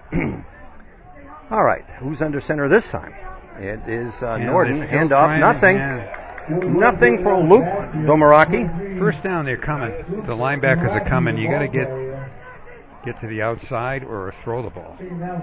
S5: All right, who's under center this time? It is Norden. Handoff. Nothing for Luke Domaraki.
S6: First down, they're coming. The linebackers are coming. You got to get to the outside or throw the ball.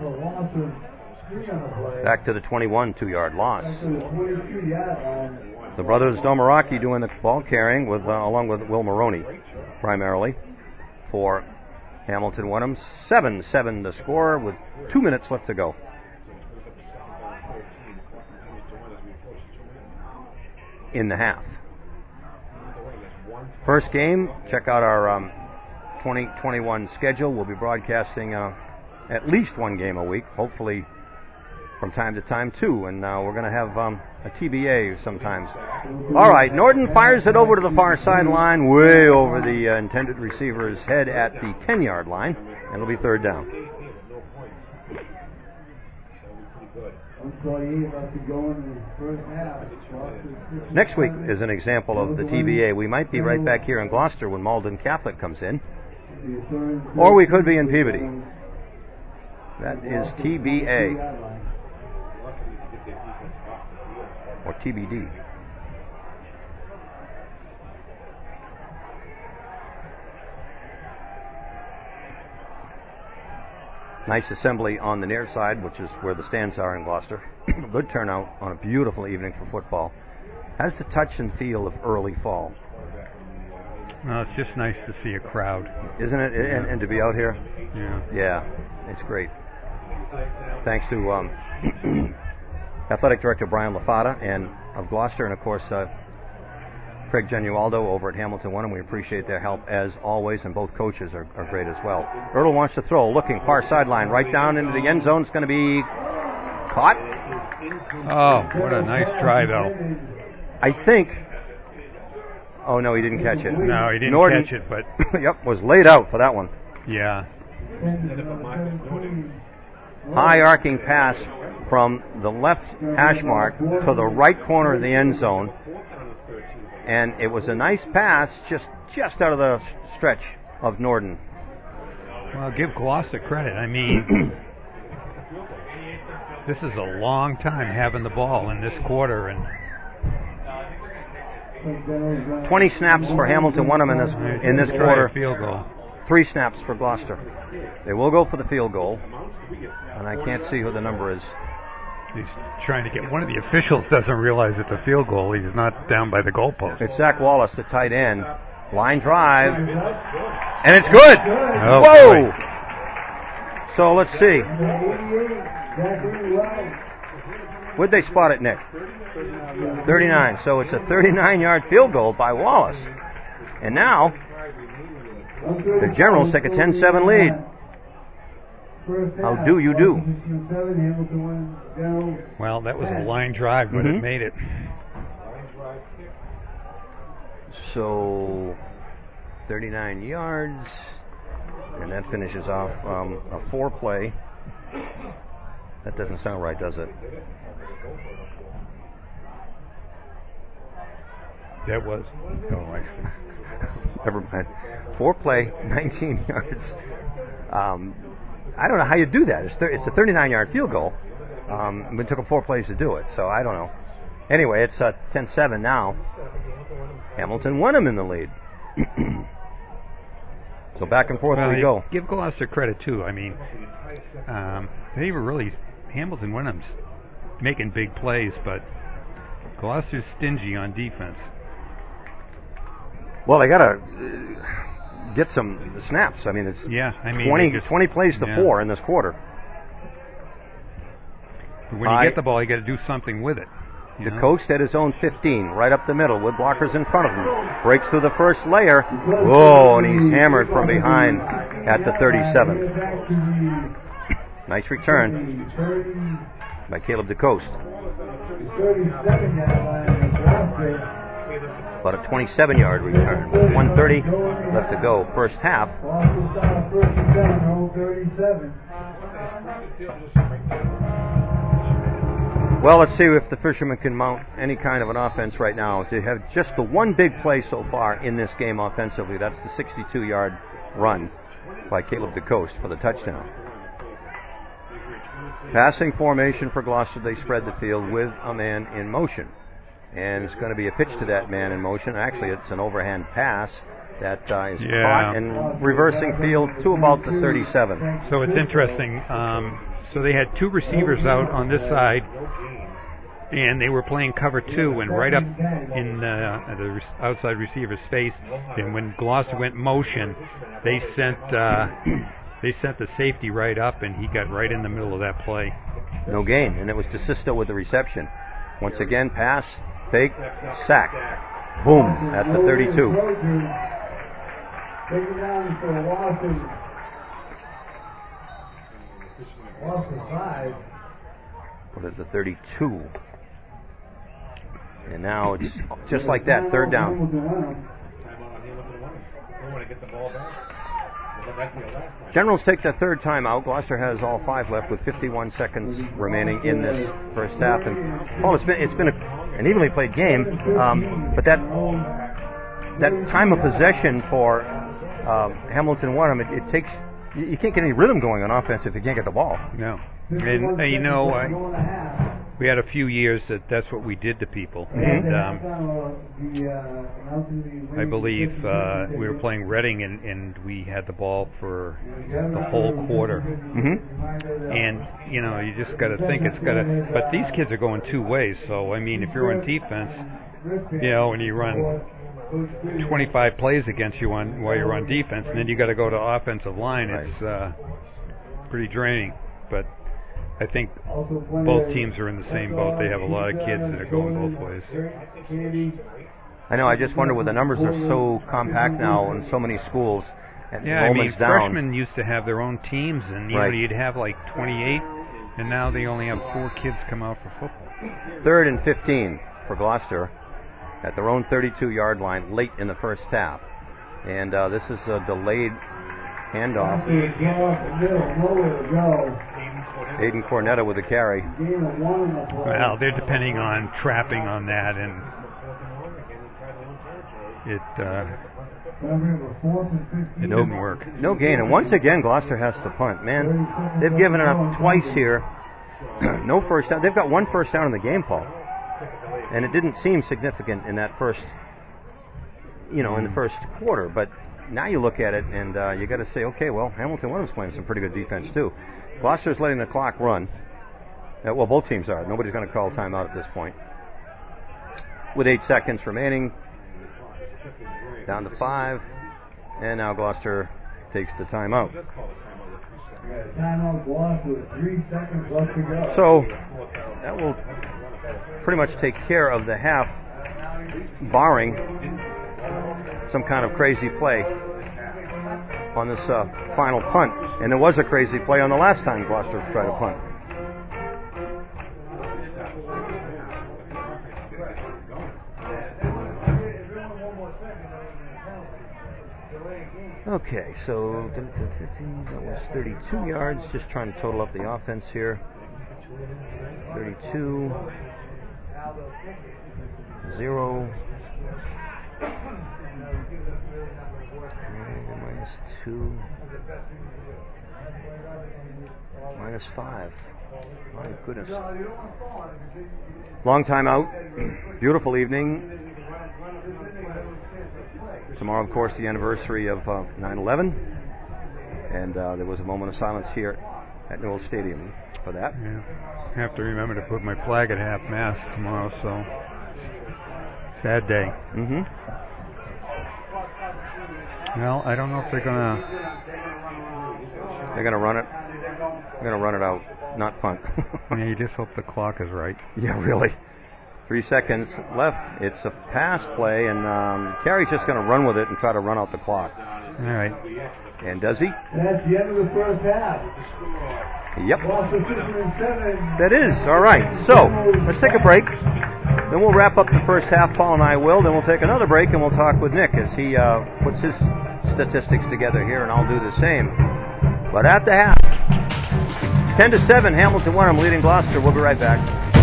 S5: Back to the 21, 2-yard loss. The brothers Domaraki doing the ball carrying along with Will Maroney, primarily, for Hamilton Wenham. 7-7 to score with 2 minutes left to go. In the half. First game, check out our 2021 schedule. We'll be broadcasting at least one game a week, hopefully from time to time too, and we're going to have a TBA sometimes. All right, Norden fires it over to the far sideline, way over the intended receiver's head at the 10-yard line, and it'll be third down. Next week is an example of the TBA. We might be right back here in Gloucester when Malden Catholic comes in, or we could be in Peabody. That is TBA. Or TBD. Nice assembly on the near side, which is where the stands are in Gloucester. Good turnout on a beautiful evening for football. Has the touch and feel of early fall.
S6: Well, it's just nice to see a crowd.
S5: Isn't it? And to be out here?
S6: Yeah.
S5: Yeah, it's great. Thanks to Athletic Director Brian LaFata and of Gloucester, and of course Craig Genualdo over at Hamilton Wenham. We appreciate their help as always, and both coaches are great as well. Ertl wants to throw, looking far sideline, right down into the end zone. It's going to be caught.
S6: Oh, what a nice try, though.
S5: I think. Oh no, he didn't catch it.
S6: No, he didn't
S5: Norden,
S6: catch it, but
S5: yep, was laid out for that one.
S6: Yeah.
S5: High arcing pass from the left hash mark to the right corner of the end zone. And it was a nice pass just out of the stretch of Norden.
S6: Well, give Gloucester credit. I mean, this is a long time having the ball in this quarter. And
S5: 20 snaps for Hamilton Wenham in this quarter.
S6: Field goal.
S5: 3 snaps for Gloucester. They will go for the field goal. And I can't see who the number is.
S6: He's trying to get one of the officials doesn't realize it's a field goal. He's not down by the goalpost.
S5: It's Zach Wallace, the tight end. Line drive. And it's good.
S6: Oh,
S5: whoa.
S6: Boy.
S5: So let's see. Where'd they spot it, Nick? 39. So it's a 39-yard field goal by Wallace. And now the Generals take a 10-7 lead. How do you do?
S6: Well, that was a line drive, but it made it.
S5: So 39 yards, and that finishes off a 4-play. That doesn't sound right, does it?
S6: That was. Oh, I see.
S5: Never mind. 4-play, 19 yards. I don't know how you do that. It's a 39-yard field goal. It took them 4 plays to do it, so I don't know. Anyway, it's 10-7 now. Hamilton Wenham in the lead. So back and forth we go.
S6: Give Gloucester credit, too. I mean, they were really, Hamilton Wenham's making big plays, but Gloucester's stingy on defense.
S5: Well, they got to get some snaps. I mean, it's 20 plays to 4 in this quarter.
S6: But when you get the ball, you got to do something with it.
S5: DeCoste at his own 15, right up the middle with blockers in front of him. Breaks through the first layer. Whoa, and he's hammered from behind at the 37. Nice return by Caleb DeCoste. About a 27-yard return. 1:30 left to go. First half. Well, let's see if the Fishermen can mount any kind of an offense right now. To have just the one big play so far in this game offensively, that's the 62-yard run by Caleb DeCoste for the touchdown. Passing formation for Gloucester, they spread the field with a man in motion. And it's going to be a pitch to that man in motion. Actually, it's an overhand pass that is caught and reversing field to about the 37.
S6: So it's interesting. So they had 2 receivers out on this side, and they were playing cover 2 and right up in the outside receiver's face. And when Gloucester went motion, they sent the safety right up, and he got right in the middle of that play.
S5: No gain, and it was DeSisto with the reception. Once again, pass, fake, sack. Boom, at the 32.
S4: Taking down for Lawson. Lawson 5.
S5: What is the 32? And now it's just like that, third down. Generals take the third timeout. Gloucester has all 5 left with 51 seconds remaining in this first half. And Paul, it's been an evenly played game, but that time of possession for Hamilton Wenham, it takes. You can't get any rhythm going on offense if you can't get the ball.
S6: No. And we had a few years that's what we did to people. And I believe we were playing Reading and we had the ball for the whole quarter.
S5: Mm-hmm.
S6: And, you just got to think but these kids are going 2 ways. So, I mean, if you're on defense, and you run 25 plays against you while you're on defense, and then you got to go to offensive line, it's pretty draining. But I think both teams are in the same boat. They have a lot of kids that are going both ways.
S5: I know. I just wonder, the numbers are so compact now in so many schools. And
S6: freshmen used to have their own teams, and you'd have like 28, and now they only have 4 kids come out for football.
S5: 3rd and 15 for Gloucester at their own 32-yard line late in the first half. And this is a delayed handoff. Aiden Cornetta with the carry.
S6: Well, they're depending on trapping on that, and it didn't work.
S5: No gain, and once again Gloucester has to punt. Man, they've given it up twice here. No first down. They've got 1 first down in the game, Paul, and it didn't seem significant in that first, in the first quarter. But now you look at it, and you got to say, okay, well, Hamilton Wenham's playing some pretty good defense too. Gloucester's letting the clock run. Well, both teams are. Nobody's going to call timeout at this point. With 8 seconds remaining, down to 5, and now Gloucester takes the timeout.
S4: Timeout Gloucester with 3 seconds left to go.
S5: So that will pretty much take care of the half, barring some kind of crazy play on this final punt. And there was a crazy play on the last time Gloucester tried to punt. Okay, so that was 32 yards. Just trying to total up the offense here. 32, 0. Minus 2. Minus 5. My goodness. Long time out. Beautiful evening. Tomorrow, of course, the anniversary of 9/11, and there was a moment of silence here at Newell Stadium for that.
S6: Yeah. I have to remember to put my flag at half-mast tomorrow, so sad day.
S5: Mm-hmm.
S6: Well, I don't know if they're gonna
S5: run it. They're gonna run it out, not punt.
S6: Yeah, you just hope the clock is right.
S5: Yeah, really. 3 seconds left. It's a pass play, and Carey's just going to run with it and try to run out the clock.
S6: All right.
S5: And does he?
S4: That's the end of the first half.
S5: Yep.
S4: Gloucester 57.
S5: That is. All right. So, let's take a break. Then we'll wrap up the first half, Paul and I will. Then we'll take another break, and we'll talk with Nick as he puts his statistics together here, and I'll do the same. But at the half, 10-7, Hamilton Wenham leading Gloucester. We'll be right back.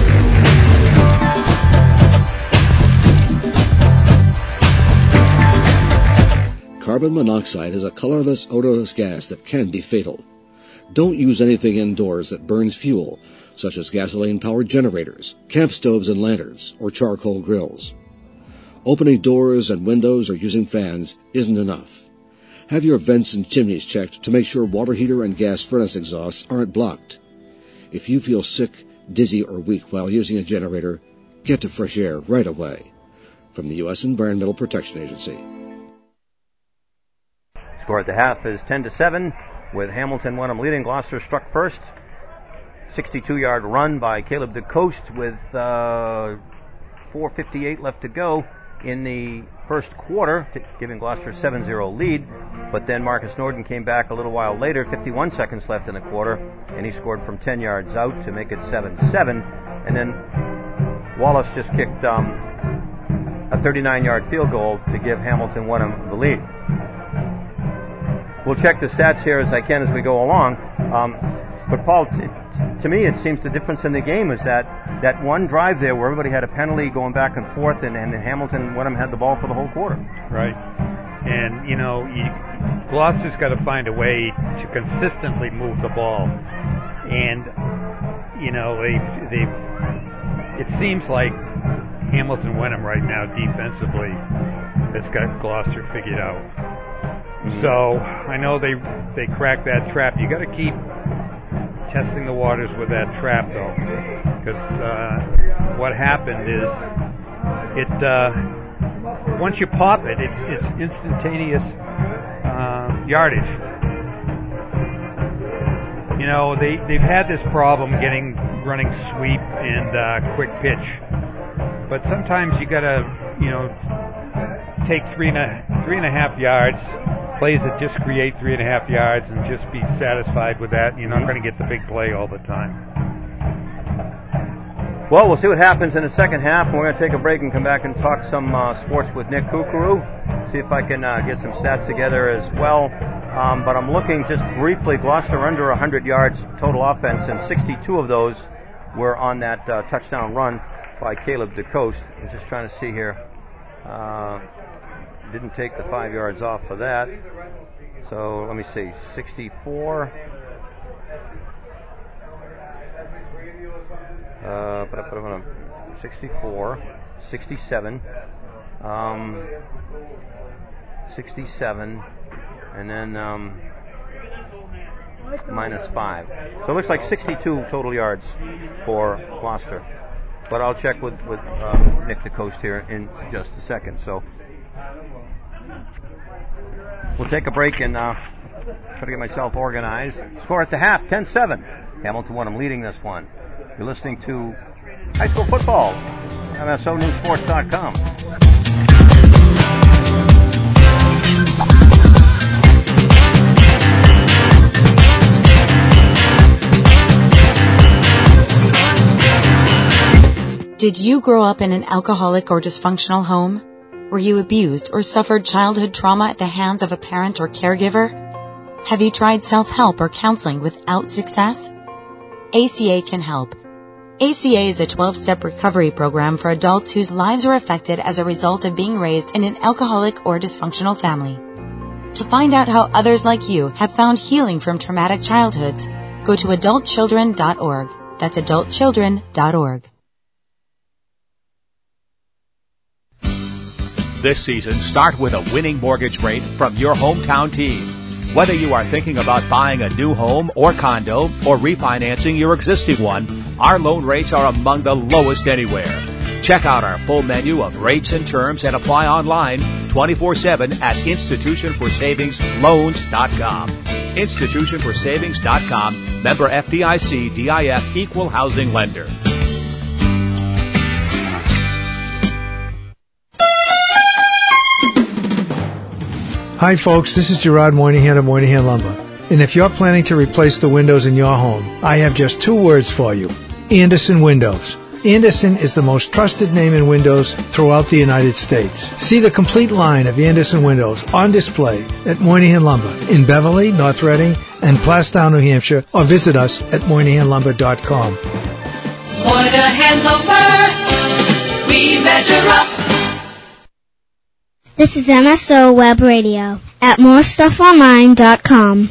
S7: Carbon monoxide is a colorless, odorless gas that can be fatal. Don't use anything indoors that burns fuel, such as gasoline-powered generators, camp stoves and lanterns, or charcoal grills. Opening doors and windows or using fans isn't enough. Have your vents and chimneys checked to make sure water heater and gas furnace exhausts aren't blocked. If you feel sick, dizzy, or weak while using a generator, get to fresh air right away. From the U.S. Environmental Protection Agency.
S5: Score at the half is 10-7, with Hamilton Wenham leading. Gloucester struck first. 62-yard run by Caleb DeCoste with 4:58 left to go in the first quarter, giving Gloucester a 7-0 lead. But then Marcus Norden came back a little while later, 51 seconds left in the quarter, and he scored from 10 yards out to make it 7-7. And then Wallace just kicked a 39-yard field goal to give Hamilton Wenham the lead. We'll check the stats here as I can as we go along. But Paul, to me, it seems the difference in the game is that one drive there where everybody had a penalty going back and forth, and Hamilton Wenham had the ball for the whole quarter. Right.
S6: And, Gloucester's got to find a way to consistently move the ball. And, it seems like Hamilton Wenham right now defensively has got Gloucester figured out. So I know they cracked that trap. You got to keep testing the waters with that trap, though, because what happened is once you pop it, it's instantaneous yardage. They've had this problem running sweep and quick pitch, but sometimes you got to take three and a half yards. Plays that just create 3.5 yards and just be satisfied with that. You're not going to get the big play all the time.
S5: Well, we'll see what happens in the second half. We're going to take a break and come back and talk some sports with Nick Kukuru. See if I can get some stats together as well. But I'm looking just briefly. Gloucester under 100 yards total offense, and 62 of those were on that touchdown run by Caleb DeCoste. I'm just trying to see here. Didn't take the 5 yards off for that. So let me see. 64. 64. 67. 67. And then minus 5. So it looks like 62 total yards for Gloucester. But I'll check with Nick DeCoste here in just a second. So we'll take a break and try to get myself organized. Score at the half, 10-7. Hamilton Wenham leading this one. You're listening to High School Football, MSONewsSports.com.
S8: Did you grow up in an alcoholic or dysfunctional home? Were you abused or suffered childhood trauma at the hands of a parent or caregiver? Have you tried self-help or counseling without success? ACA can help. ACA is a 12-step recovery program for adults whose lives were affected as a result of being raised in an alcoholic or dysfunctional family. To find out how others like you have found healing from traumatic childhoods, go to adultchildren.org. That's adultchildren.org.
S3: This season, start with a winning mortgage rate from your hometown team. Whether you are thinking about buying a new home or condo or refinancing your existing one, our loan rates are among the lowest anywhere. Check out our full menu of rates and terms and apply online 24/7 at institutionforsavingsloans.com. Institutionforsavings.com, member FDIC, DIF, equal housing lender.
S1: Hi folks, this is Gerard Moynihan of Moynihan Lumber. And if you're planning to replace the windows in your home, I have just two words for you. Andersen Windows. Andersen is the most trusted name in windows throughout the United States. See the complete line of Andersen windows on display at Moynihan Lumber in Beverly, North Reading, and Plastown, New Hampshire, or visit us at MoynihanLumber.com.
S2: Moynihan Lumber, we measure up.
S9: This is MSO Web Radio at morestuffonline.com.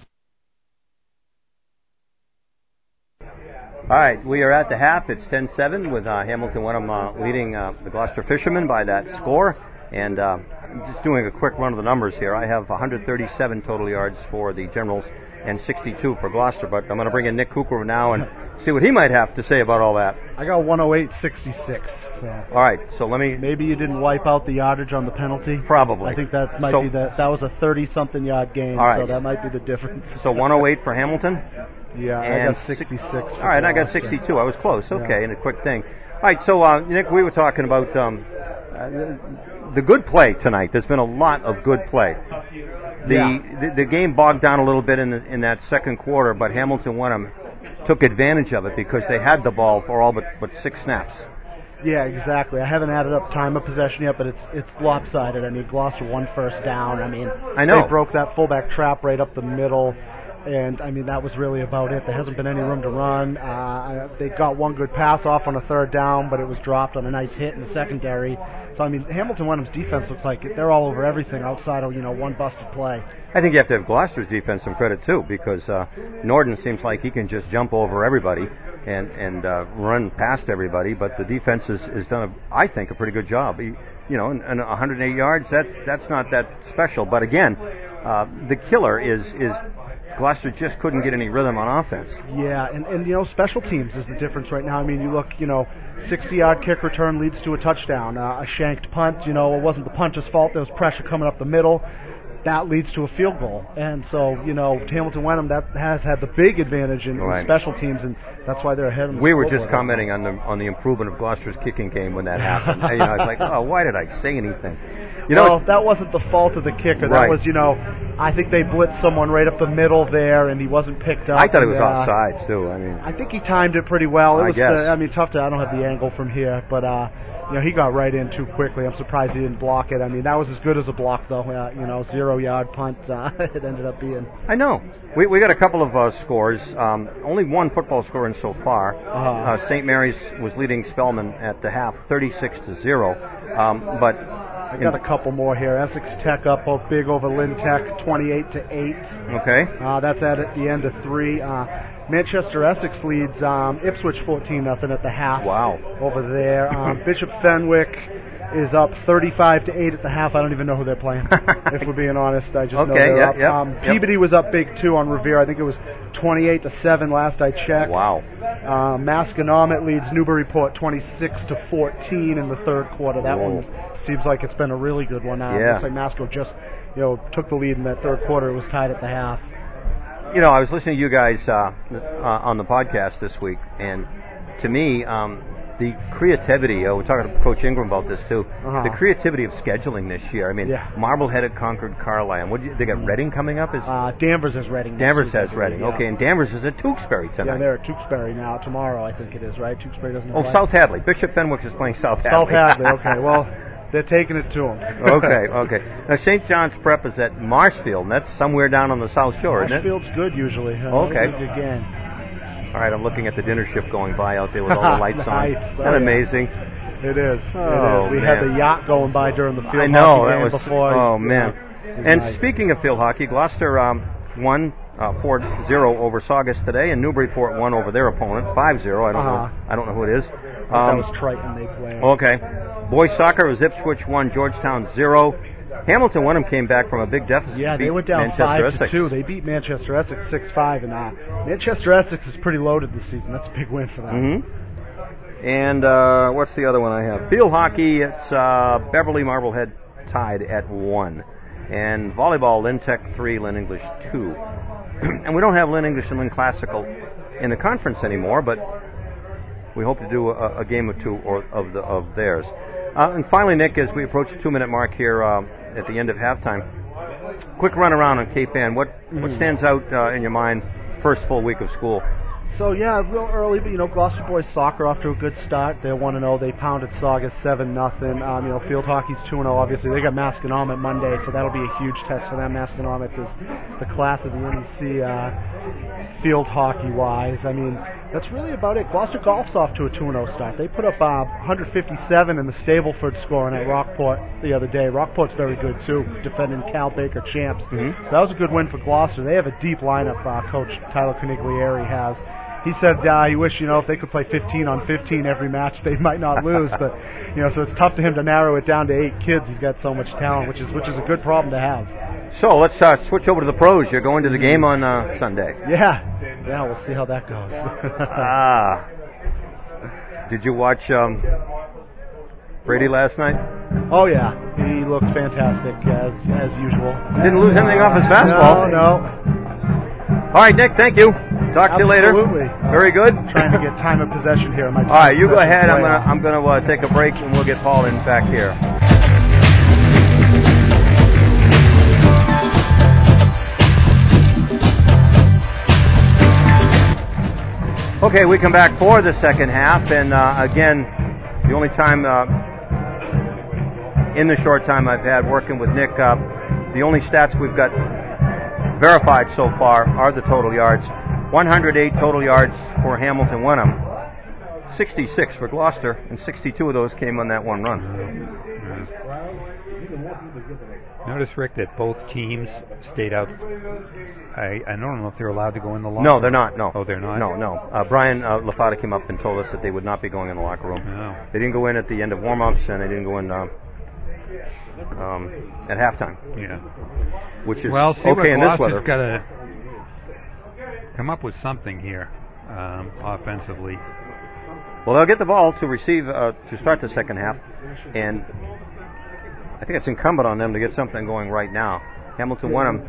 S5: All right, we are at the half. It's 10-7 with Hamilton Wenham leading the Gloucester Fishermen by that score. And I'm just doing a quick run of the numbers here. I have 137 total yards for the Generals and 62 for Gloucester. But I'm going to bring in Nick Kukrow now and see what he might have to say about all that.
S10: I got 108.66. So.
S5: All right, so let me...
S10: Maybe you didn't wipe out the yardage on the penalty.
S5: Probably.
S10: I think that might be that was a 30-something yard game,
S5: all right.
S10: So that might be the difference.
S5: So 108 for Hamilton?
S10: Yeah, I got 66. All
S5: right, I got 62. I was close. Okay, yeah. And a quick thing. All right, so Nick, we were talking about the good play tonight. There's been a lot of good play. The game bogged down a little bit in that second quarter, but Hamilton Wenham took advantage of it because they had the ball for all but 6 snaps.
S10: Yeah, exactly. I haven't added up time of possession yet, but it's lopsided. I mean, Gloucester won first down. I mean,
S5: I know.
S10: They broke that fullback trap right up the middle. And, I mean, that was really about it. There hasn't been any room to run. They got one good pass off on a third down, but it was dropped on a nice hit in the secondary. So, I mean, Hamilton Wenham's defense looks like they're all over everything outside of, one busted play.
S5: I think you have to have Gloucester's defense some credit, too, because Norden seems like he can just jump over everybody and run past everybody. But the defense has done, I think, a pretty good job. And 108 yards, that's not that special. But, again, the killer is Gloucester just couldn't get any rhythm on offense.
S10: Yeah, and special teams is the difference right now. I mean, you look, 60-yard kick return leads to a touchdown. A shanked punt, it wasn't the punter's fault. There was pressure coming up the middle. That leads to a field goal. And so, Hamilton Wenham, that has had the big advantage in special teams, and that's why they're ahead of the
S5: We were just commenting on the improvement of Gloucester's kicking game when that happened. I was like, why did I say anything?
S10: That wasn't the fault of the kicker. That was, I think they blitzed someone right up the middle there, and he wasn't picked up.
S5: I thought it was offsides, too.
S10: I think he timed it pretty well. It was,
S5: guess.
S10: Tough to, I don't have the angle from here, but, he got right in too quickly. I'm surprised he didn't block it. I mean, that was as good as a block, though. 0-yard punt it ended up being.
S5: I know. We got a couple of scores. Only one football score in so far. St. Mary's was leading Spelman at the half, 36-0. But
S10: I got a couple more here. Essex Tech up big over Lynn Tech, 28-8.
S5: Okay.
S10: That's at the end of 3. Manchester Essex leads Ipswich 14-0 at the half.
S5: Wow.
S10: Over there. Bishop Fenwick is up 35-8 at the half. I don't even know who they're playing. If we're being honest, I just know they're up. Peabody was up big too on Revere. I think it was 28-7 last I checked.
S5: Wow.
S10: Masconomet leads Newburyport 26-14 in the third quarter. That one seems like it's been a really good one. Looks like Masco just took the lead in that third quarter. It was tied at the half.
S5: I was listening to you guys on the podcast this week, and to me, the creativity, we're talking to Coach Ingram about this too, the creativity of scheduling this year. I mean, Marblehead had conquered Carlisle. They got Reading coming up?
S10: Danvers has Reading.
S5: Danvers has Reading. Yeah. Okay, and Danvers is at Tewksbury tonight.
S10: Yeah, they're at Tewksbury now. Tomorrow, I think it is, right? Tewksbury doesn't have
S5: South Hadley. Bishop Fenwick is playing South Hadley.
S10: South Hadley, okay. Well, they're taking it to them.
S5: Okay. Now, St. John's Prep is at Marshfield, and that's somewhere down on the South Shore, isn't it?
S10: Marshfield's good usually.
S5: Okay.
S10: Good game.
S5: All right, I'm looking at the dinner ship going by out there with all the lights on. Isn't that amazing?
S10: It is.
S5: Oh,
S10: we had the yacht going by during the field
S5: hockey
S10: game
S5: was,
S10: before.
S5: Oh, man. And speaking of field hockey, Gloucester won 4-0 over Saugus today, and Newburyport won over their opponent 5-0. I don't know who it is.
S10: That was Triton they played.
S5: Okay. Boys soccer was Ipswich 1, Georgetown 0. Hamilton Wenham came back from a big deficit.
S10: Yeah, they went down 5-2. They beat Manchester Essex 6-5, and Manchester Essex is pretty loaded this season. That's a big win for them.
S5: Mm-hmm. And what's the other one I have? Field hockey, it's Beverly Marblehead tied at 1. And volleyball, Lynn Tech 3, Lynn English 2. And we don't have Lynn English and Lynn Classical in the conference anymore, but we hope to do a game or two of theirs. And finally, Nick, as we approach the 2-minute mark here at the end of halftime, quick run around on Cape Ann. What stands out in your mind first full week of school?
S10: So, yeah, real early, but, Gloucester boys soccer off to a good start. They're 1-0. They pounded Saugus 7-0. Field hockey's 2-0, obviously. They got Masconomet Monday, so that'll be a huge test for them. Masconomet is the class of the NEC field hockey-wise. I mean, that's really about it. Gloucester Golf's off to a 2-0 start. They put up 157 in the Stableford scoring at Rockport the other day. Rockport's very good, too, defending Cal Baker champs. Mm-hmm. So that was a good win for Gloucester. They have a deep lineup, Coach Tyler Conigliere has. He said he wished, if they could play 15 on 15 every match, they might not lose. But, so it's tough to him to narrow it down to 8 kids. He's got so much talent, which is a good problem to have.
S5: So let's switch over to the pros. You're going to the game on Sunday.
S10: Yeah, we'll see how that goes.
S5: Did you watch Brady last night?
S10: Oh, yeah. He looked fantastic, as usual.
S5: Didn't lose anything off his fastball.
S10: No.
S5: All right, Nick, thank you. Talk to you later.
S10: Absolutely.
S5: Very good.
S10: Trying to get time of possession here.
S5: All right, you go ahead. I'm gonna take a break, and we'll get Paul in back here. Okay, we come back for the second half, and again, the only time in the short time I've had working with Nick, the only stats we've got verified so far are the total yards. 108 total yards for Hamilton Wenham, 66 for Gloucester, and 62 of those came on that one run.
S6: Notice, Rick, that both teams stayed out. I don't know if they're allowed to go in the locker room.
S5: No, they're not. No.
S6: Oh, they're not?
S5: No. Brian LaFata came up and told us that they would not be going in the locker room.
S6: No.
S5: They didn't go in at the end of warm-ups, and they didn't go in at halftime.
S6: Yeah.
S5: Which is
S6: okay
S5: in this weather.
S6: Got to come up with something here offensively.
S5: Well, they'll get the ball to receive to start the second half, and I think it's incumbent on them to get something going right now. Hamilton Wenham,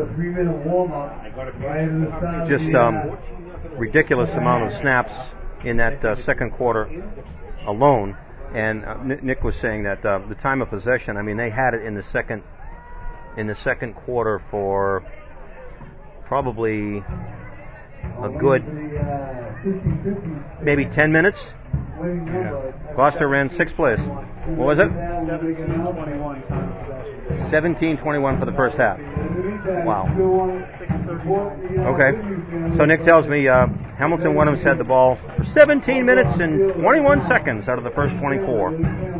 S5: just ridiculous amount of snaps in that second quarter alone. And Nick was saying that the time of possession, I mean, they had it in the second quarter for probably a good maybe 10 minutes.
S6: Yeah.
S5: Gloucester ran 6 plays. What was it?
S10: 17-21 time of possession.
S5: 17-21 for the first half. Wow. Okay. So Nick tells me Hamilton Wenham's had the ball for 17 minutes and 21 seconds out of the first 24.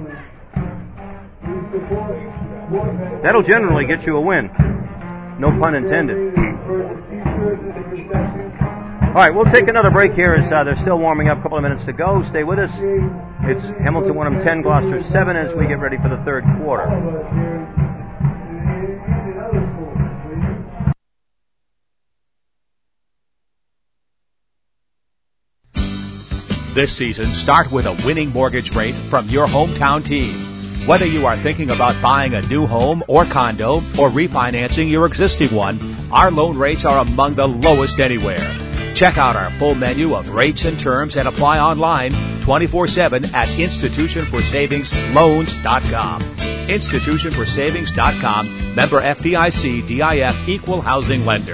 S5: That'll generally get you a win. No pun intended. All right, we'll take another break here as they're still warming up. A couple of minutes to go. Stay with us. It's Hamilton Wenham 10, Gloucester 7 as we get ready for the third quarter.
S3: This season, start with a winning mortgage rate from your hometown team. Whether you are thinking about buying a new home or condo or refinancing your existing one, our loan rates are among the lowest anywhere. Check out our full menu of rates and terms and apply online 24/7 at institutionforsavingsloans.com. Institutionforsavings.com, member FDIC, DIF, equal housing lender.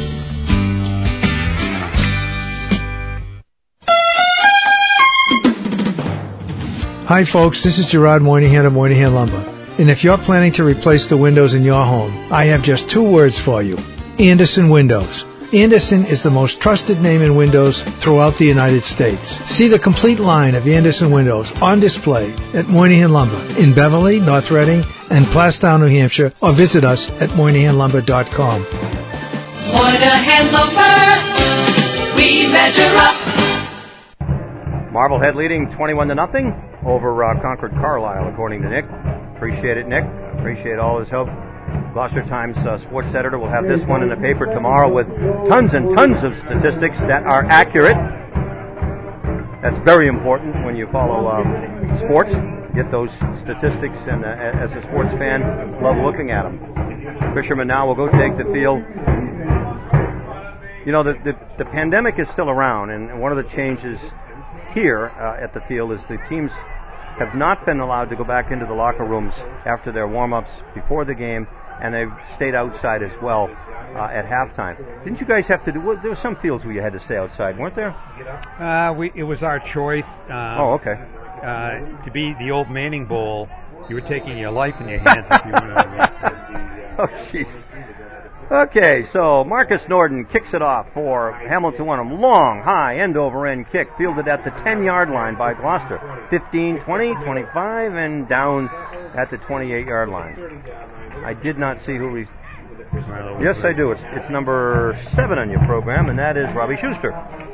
S1: Hi folks, this is Gerard Moynihan of Moynihan Lumber. And if you're planning to replace the windows in your home, I have just 2 words for you. Andersen Windows. Andersen is the most trusted name in windows throughout the United States. See the complete line of Andersen windows on display at Moynihan Lumber in Beverly, North Reading, and Plastown, New Hampshire, or visit us at MoynihanLumber.com.
S2: Moynihan Lumber, we measure up.
S5: Marblehead leading 21-0 over Concord Carlisle, according to Nick. Appreciate it, Nick. Appreciate all his help. Gloucester Times sports editor will have this one in the paper tomorrow with tons and tons of statistics that are accurate. That's very important when you follow sports. Get those statistics, and as a sports fan, love looking at them. Fishermen now will go take the field. You know, the pandemic is still around, and one of the changes here at the field is the teams have not been allowed to go back into the locker rooms after their warm-ups before the game, and they've stayed outside as well at halftime. Didn't you guys have to do? Well, there were some fields where you had to stay outside, weren't there?
S6: It was our choice.
S5: Okay.
S6: To be the old Manning Bowl, you were taking your life in your hands if you were.
S5: Oh, jeez. Okay, so Marcus Norden kicks it off for Hamilton Wenham. Long, high, end-over-end kick, fielded at the 10-yard line by Gloucester. 15, 20, 25, and down at the 28-yard line. I did not see who he... Yes, I do. It's number 7 on your program, and that is Robbie Schuster.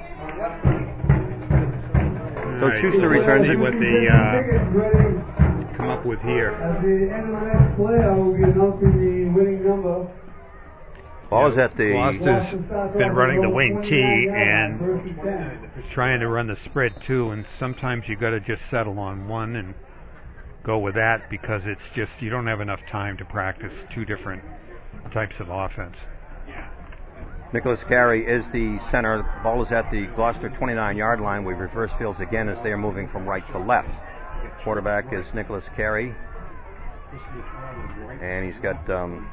S5: So Schuster returns it.
S6: What they come up with here.
S4: At the end of the next play, I will be announcing the winning number.
S5: Ball is at the...
S6: Gloucester's been running the wing T and trying to run the spread too, and sometimes you got to just settle on one and go with that because it's just you don't have enough time to practice two different types of offense.
S5: Nicholas Carey is the center. The ball is at the Gloucester 29-yard line. We reverse fields again as they are moving from right to left. Quarterback is Nicholas Carey. And he's got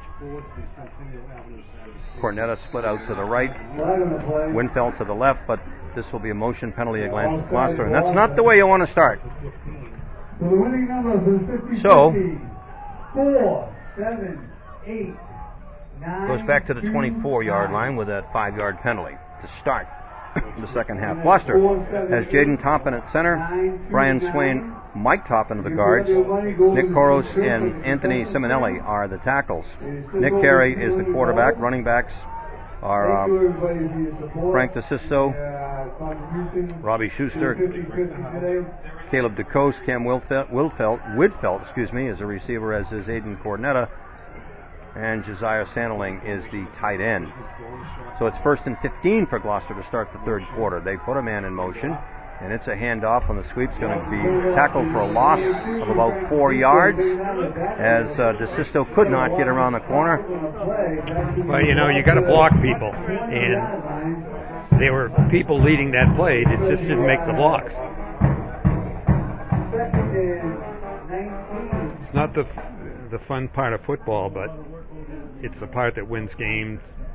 S5: Cornetta split out to the right, Winfeld to the left, but this will be a motion penalty against Gloucester, and that's not the way you want to start.
S4: So the winning number is 50,
S5: so
S4: 4, 7, 8, 9,
S5: goes back to the 24-yard line with that 5-yard penalty to start the second half. Gloucester has Jaden Toppin at center, Brian Swain, Mike Toppin of the guards, Nick Koros and Anthony Simonelli are the tackles. Nick Carey is the quarterback. Running backs are Frank DeSisto, Robbie Schuster, Caleb DeCoste, Cam Widfeld, is a receiver, as is Aiden Cornetta, and Josiah Sandeling is the tight end. So it's 1st and 15 for Gloucester to start the third quarter. They put a man in motion, and it's a handoff on the sweep. It's going to be tackled for a loss of about 4 yards, as DeSisto could not get around the corner.
S6: Well, you know, you got to block people, and there were people leading that play that just didn't make the blocks. It's not the fun part of football, but it's the part that wins games.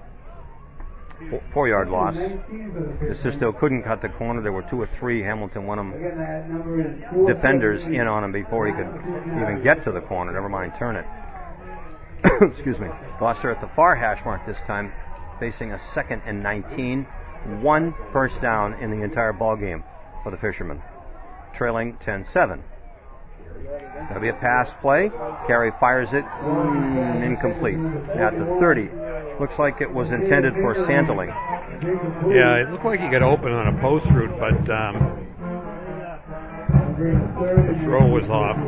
S5: 4-yard loss. DeSisto couldn't cut the corner. There were 2 or 3 Hamilton Wenham defenders in on him before he could even get to the corner, never mind turn it. Excuse me. Gloucester at the far hash mark this time, facing a 2nd and 19. 1 first down in the entire ball game for the Fishermen, trailing 10-7. That'll be a pass play. Carey fires it. Incomplete. At the 30. Looks like it was intended for Sandeling.
S6: Yeah, it looked like he got open on a post route, but the throw was off.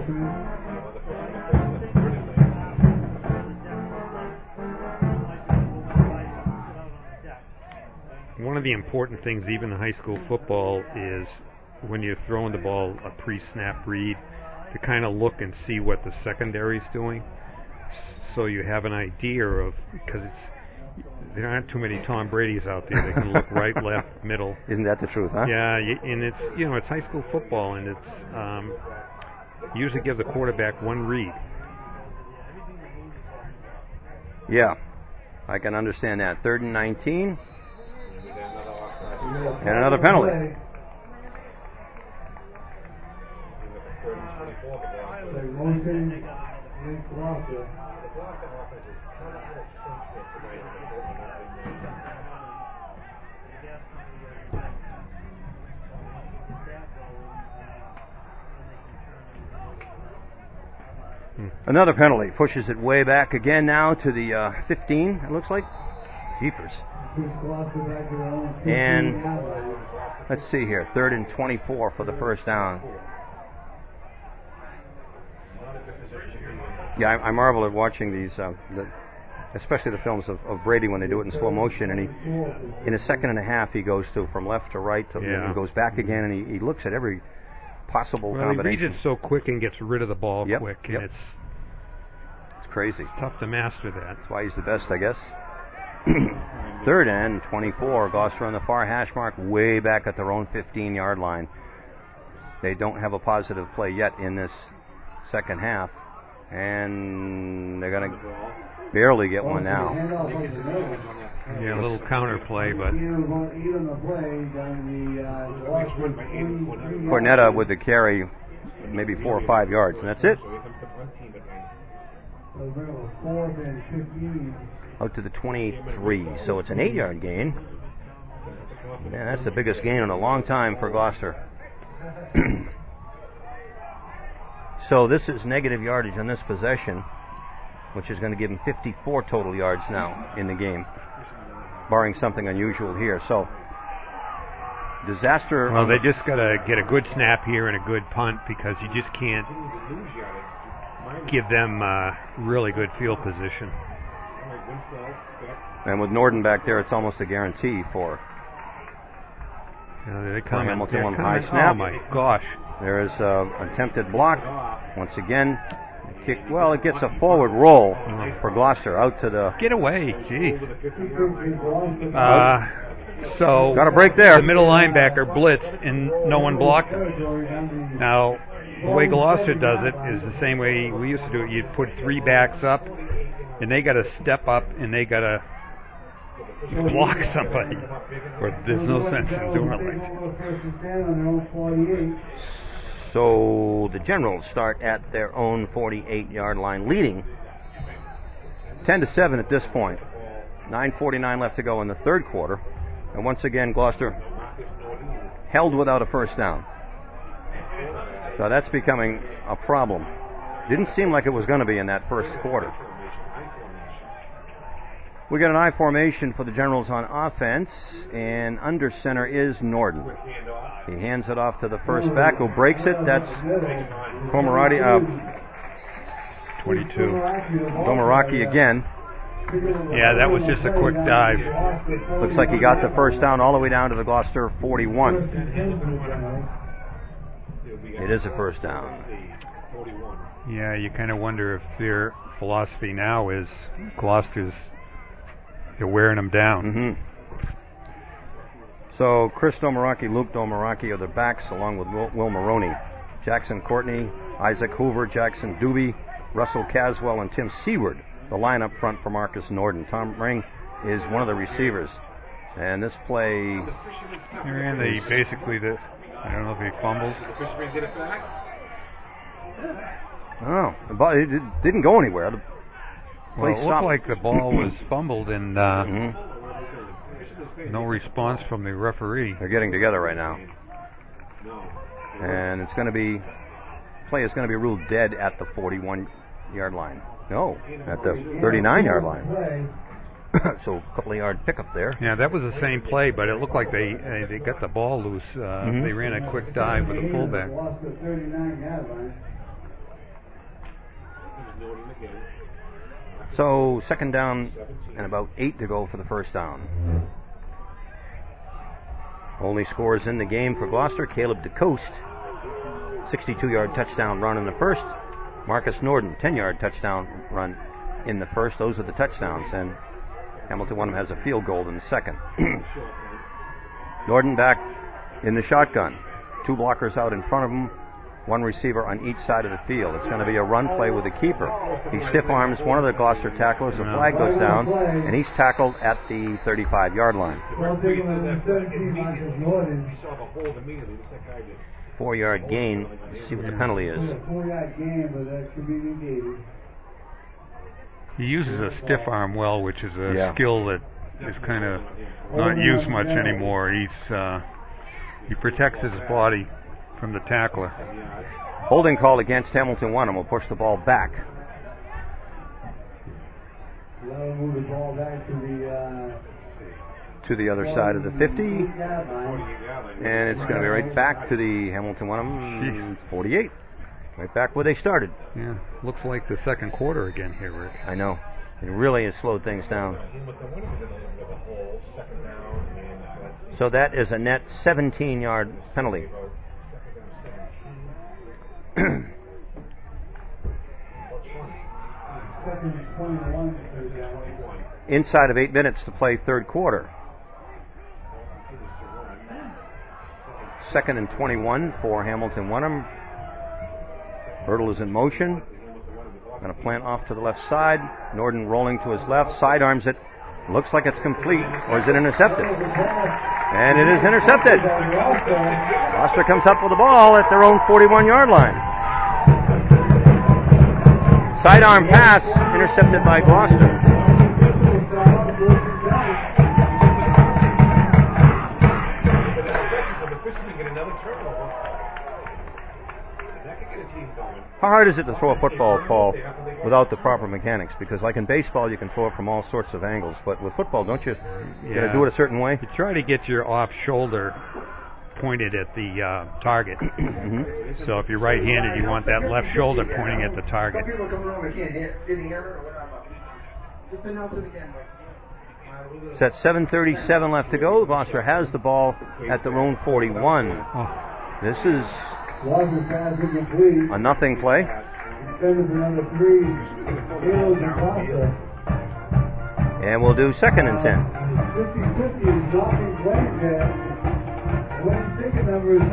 S6: One of the important things, even in high school football, is when you're throwing the ball a pre-snap read, to kind of look and see what the secondary's doing, so you have an idea of, because there aren't too many Tom Brady's out there. They can look right, left, middle.
S5: Isn't that the truth, huh?
S6: Yeah, and it's it's high school football, and it's usually give the quarterback one read.
S5: Yeah, I can understand that. 3rd and 19, and another penalty. Another penalty. Pushes it way back again now to the 15, it looks like. Jeepers. And let's see here. 3rd and 24 for the first down. Yeah, I marvel at watching these, especially the films of Brady when they do it in slow motion. And in a second and a half, he goes from left to right, and goes back again, and he looks at every possible combination.
S6: He reads it so quick and gets rid of the ball quick, and it's
S5: crazy.
S6: It's tough to master that.
S5: That's why he's the best, I guess. 3rd and 24. Gloucester on the far hash mark, way back at their own 15-yard line. They don't have a positive play yet in this second half, and they're going to barely get one now.
S6: Yeah, a little counter play, but
S5: Cornetta with the carry, maybe 4 or 5 yards, and that's it. Out to the 23, so it's an 8-yard gain. Man, that's the biggest gain in a long time for Gloucester. So this is negative yardage on this possession, which is going to give him 54 total yards now in the game, barring something unusual here. So disaster.
S6: Well, they just got to get a good snap here and a good punt, because you just can't give them really good field position.
S5: And with Norden back there, it's almost a guarantee for Hamilton on high snap.
S6: Oh my gosh.
S5: There is an attempted block. Once again, kick. Well, it gets a forward roll for Gloucester out to the...
S6: Get away, jeez. So
S5: got a break there.
S6: The middle linebacker blitzed and no one blocked him. Now, the way Gloucester does it is the same way we used to do it. You'd put 3 backs up, and they got to step up and they got to block somebody, or there's no sense in doing it like that.
S5: So the Generals start at their own 48-yard line, leading 10-7 at this point. 9:49 left to go in the third quarter, and once again Gloucester held without a first down. So that's becoming a problem. Didn't seem like it was going to be in that first quarter. We got an I formation for the Generals on offense, and under center is Norden. He hands it off to the first back, who breaks it. That's Komarati,
S6: 22.
S5: Domaraki again.
S6: Yeah, that was just a quick dive.
S5: Looks like he got the first down all the way down to the Gloucester 41. It is a first down.
S6: Yeah, you kind of wonder if their philosophy now is Gloucester's, they're wearing them down.
S5: Mm-hmm. So Chris Domaraki, Luke Domaraki are the backs, along with Will Maroney. Jackson Courtney, Isaac Hoover, Jackson Doobie, Russell Caswell, and Tim Seward, the line up front for Marcus Norden. Tom Ring is one of the receivers. And this play...
S6: And they basically, I don't know if he fumbled.
S5: Oh, it didn't go anywhere.
S6: Well, it looked like the ball was fumbled, and no response from the referee.
S5: They're getting together right now. And it's going to be, play is going to be ruled dead at the 41-yard line. No, at the 39-yard line. So a couple of yard pickup there.
S6: Yeah, that was the same play, but it looked like they got the ball loose. They ran a quick dive with the fullback.
S5: So second down and about 8 to go for the first down. Only scores in the game for Gloucester: Caleb DeCoste, 62-yard touchdown run in the first. Marcus Norden, 10-yard touchdown run in the first. Those are the touchdowns, and Hamilton Wenham has a field goal in the second. Norden back in the shotgun. 2 blockers out in front of him. 1 receiver on each side of the field. It's going to be a run play with the keeper. He stiff arms one of the Gloucester tacklers. The flag goes down, and he's tackled at the 35-yard line. 4-yard gain. Let's see what the penalty is.
S6: He uses a stiff arm well, which is a skill that is kind of not used much anymore. He protects his body from the tackler.
S5: Holding call against Hamilton Wenham will push the ball back. To the other side of the 50. And it's going to be right back to the Hamilton Wenham 48. Right back where they started.
S6: Yeah, looks like the second quarter again here, Rick.
S5: I know. It really has slowed things down. So that is a net 17-yard penalty. Inside of 8 minutes to play third quarter. 2nd and 21 for Hamilton Wenham. Hurdle is in motion. Going to plant off to the left side. Norden rolling to his left. Sidearms it. Looks like it's complete. Or is it intercepted? And it is intercepted. Gloucester comes up with the ball at their own 41-yard line. Sidearm pass intercepted by Gloucester. How hard is it to throw a football, Paul, without the proper mechanics? Because like in baseball, you can throw it from all sorts of angles. But with football, don't you got to do it a certain way?
S6: You try to get your off shoulder pointed at the target.
S5: Mm-hmm.
S6: So if you're right-handed, you want that left shoulder pointing at the target.
S5: It's at 7:37 left to go. Gloucester has the ball at their own 41. This is a nothing play. And we'll do 2nd and 10.
S4: 50-50 is nothing played yet. Winning ticket number is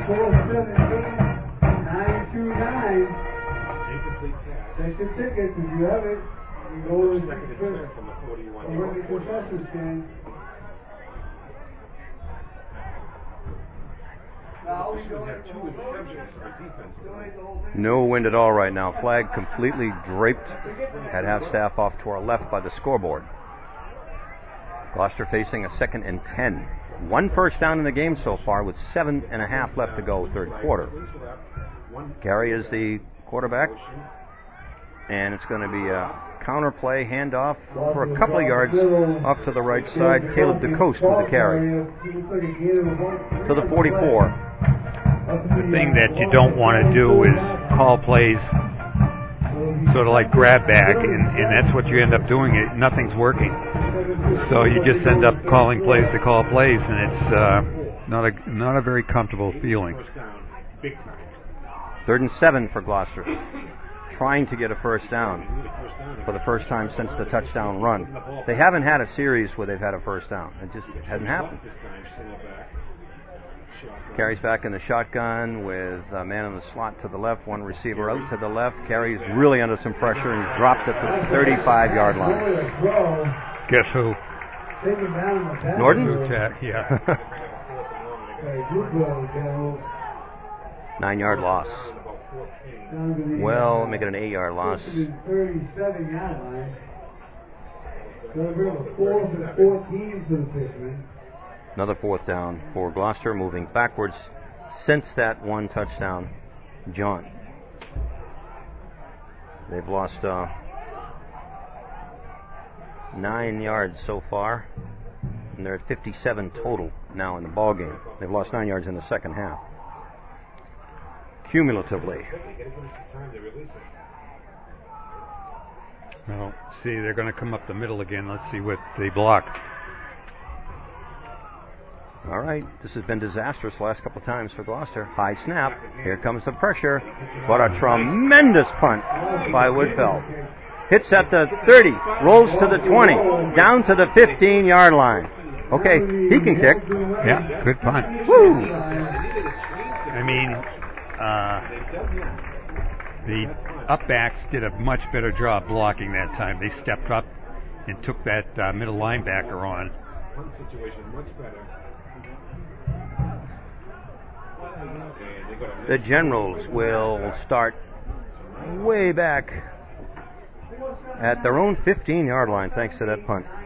S4: 417-929. Take the tickets if you have it. You go to the concession stand.
S5: No wind at all right now. Flag completely draped at half staff off to our left by the scoreboard. Gloucester facing a 2nd and 10. 1 first down in the game so far with 7.5 left to go, third quarter. Gary is the quarterback. And it's going to be a counter play, handoff for a couple of yards off to the right side. Caleb DeCoste with the carry. To the 44.
S6: The thing that you don't want to do is call plays sort of like grab bag, and that's what you end up doing. Nothing's working. So you just end up calling plays to call plays, and it's not a very comfortable feeling.
S5: 3rd and 7 for Gloucester. Trying to get a first down for the first time since the touchdown run. They haven't had a series where they've had a first down. It just hasn't happened. Carries back in the shotgun with a man in the slot to the left, one receiver out to the left. Carries really under some pressure and he's dropped at the 35-yard line.
S6: Guess who?
S5: Norden?
S6: Yeah.
S5: 9-yard loss. Well, make it an 8-yard loss.
S4: 37-yard line. Fourth and 14 for the Fishermen.
S5: Another 4th down for Gloucester, moving backwards since that one touchdown jaunt. They've lost 9 yards so far, and they're at 57 total now in the ball game. They've lost 9 yards in the second half. Cumulatively.
S6: Well, see, they're going to come up the middle again. Let's see what they block.
S5: All right, this has been disastrous the last couple of times for Gloucester. High snap. Here comes the pressure. What a tremendous punt by Woodfell. Hits at the 30, rolls to the 20, down to the 15-yard line. Okay, he can kick.
S6: Yeah, good punt.
S5: Woo!
S6: I mean, the upbacks did a much better job blocking that time. They stepped up and took that middle linebacker on.
S5: The Generals will start way back at their own 15-yard line thanks to that punt.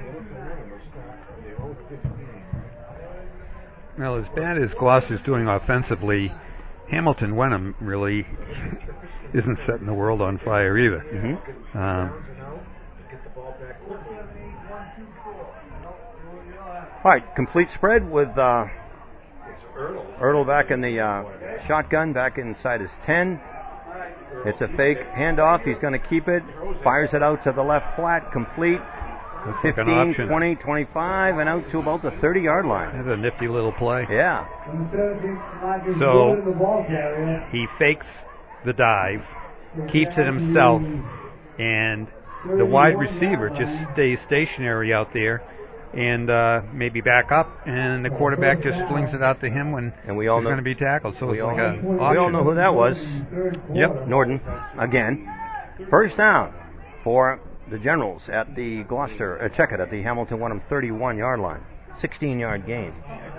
S6: Well, as bad as Gloucester's doing offensively, Hamilton Wenham really isn't setting the world on fire either.
S5: Mm-hmm. All right, complete spread with Ertl back in the shotgun, back inside his 10. It's a fake handoff. He's going to keep it. Fires it out to the left flat, complete. 15, 20, 25, and out to about the 30-yard line.
S6: That's a nifty little play.
S5: Yeah.
S6: So he fakes the dive, keeps it himself, and the wide receiver just stays stationary out there and maybe back up, and the quarterback just flings it out to him when he's going to be tackled. So it's like an option.
S5: We all know who that was.
S6: Yep.
S5: Norden, again. First down for the Generals at the Gloucester, check it, at the Hamilton Wenham 31-yard line. 16-yard gain.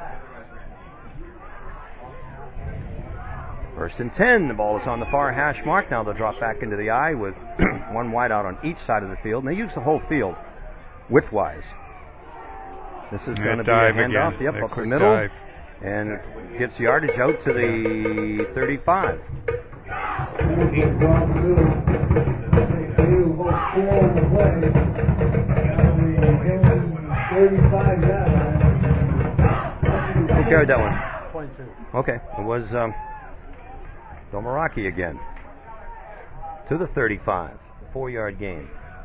S5: First and 10. The ball is on the far hash mark. Now they'll drop back into the I with one wide out on each side of the field. And they use the whole field width-wise. This is going to be a handoff.
S6: Again.
S5: Yep, up the middle. Dive. And gets yardage out to the 35. Who carried that one?
S10: 22.
S5: Okay, it was Domaraki again. To the 35, 4-yard gain.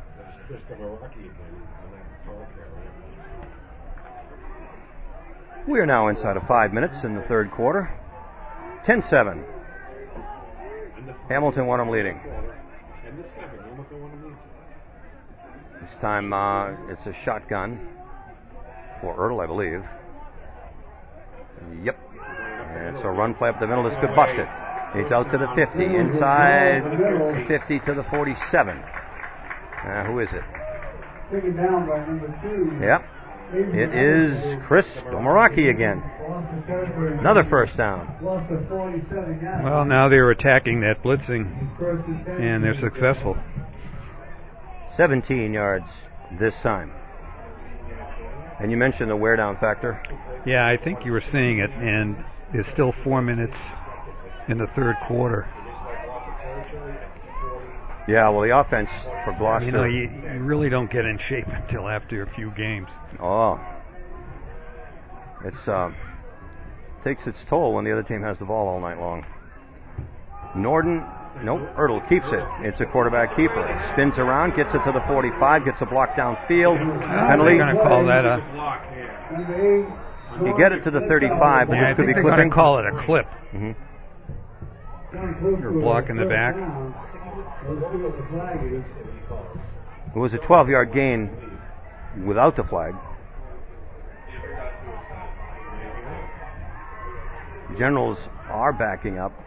S5: We are now inside of 5 minutes in the third quarter. 10-7. Hamilton Wenham leading. This time it's a shotgun for Ertl, I believe. Yep. And so run play up the middle. This could bust it. He's out to the 50. Inside the 50 to the 47. Who is it?
S4: Taken down by number 2.
S5: Yep. It is Chris Domaraki again. Another first down.
S6: Well, now they're attacking that blitzing, and they're successful.
S5: 17 yards this time. And you mentioned the wear down factor.
S6: Yeah, I think you were seeing it, and there's still 4 minutes in the third quarter.
S5: Yeah, well, the offense for Gloucester.
S6: You really don't get in shape until after a few games.
S5: Oh. It's takes its toll when the other team has the ball all night long. Norden, Ertl keeps it. It's a quarterback keeper. Spins around, gets it to the 45, gets a block downfield. Penalty.
S6: They're going to call that a...
S5: You get it to the 35, but this could be clipping.
S6: They're going to call it a clip.
S5: Mm-hmm.
S6: You're blocking the back.
S5: It was a 12-yard gain without the flag. Generals are backing up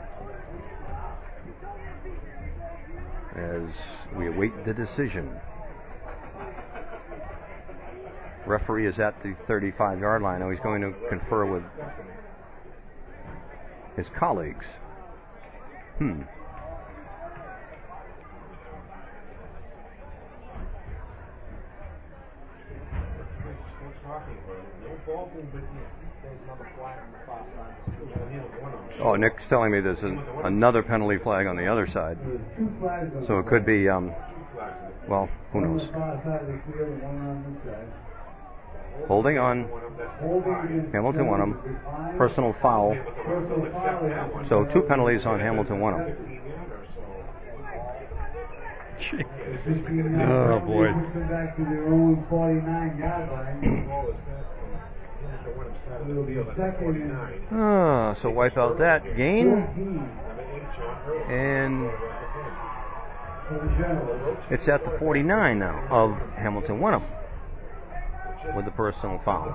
S5: as we await the decision. Referee is at the 35-yard line. Now he's going to confer with his colleagues. Oh, Nick's telling me there's another penalty flag on the other side. So it could be, well, who knows. Holding on Hamilton Wenham. Personal foul. So 2 penalties on Hamilton Wenham.
S6: Oh, boy.
S5: So wipe out that gain. And it's at the 49 now of Hamilton Wenham with the personal foul.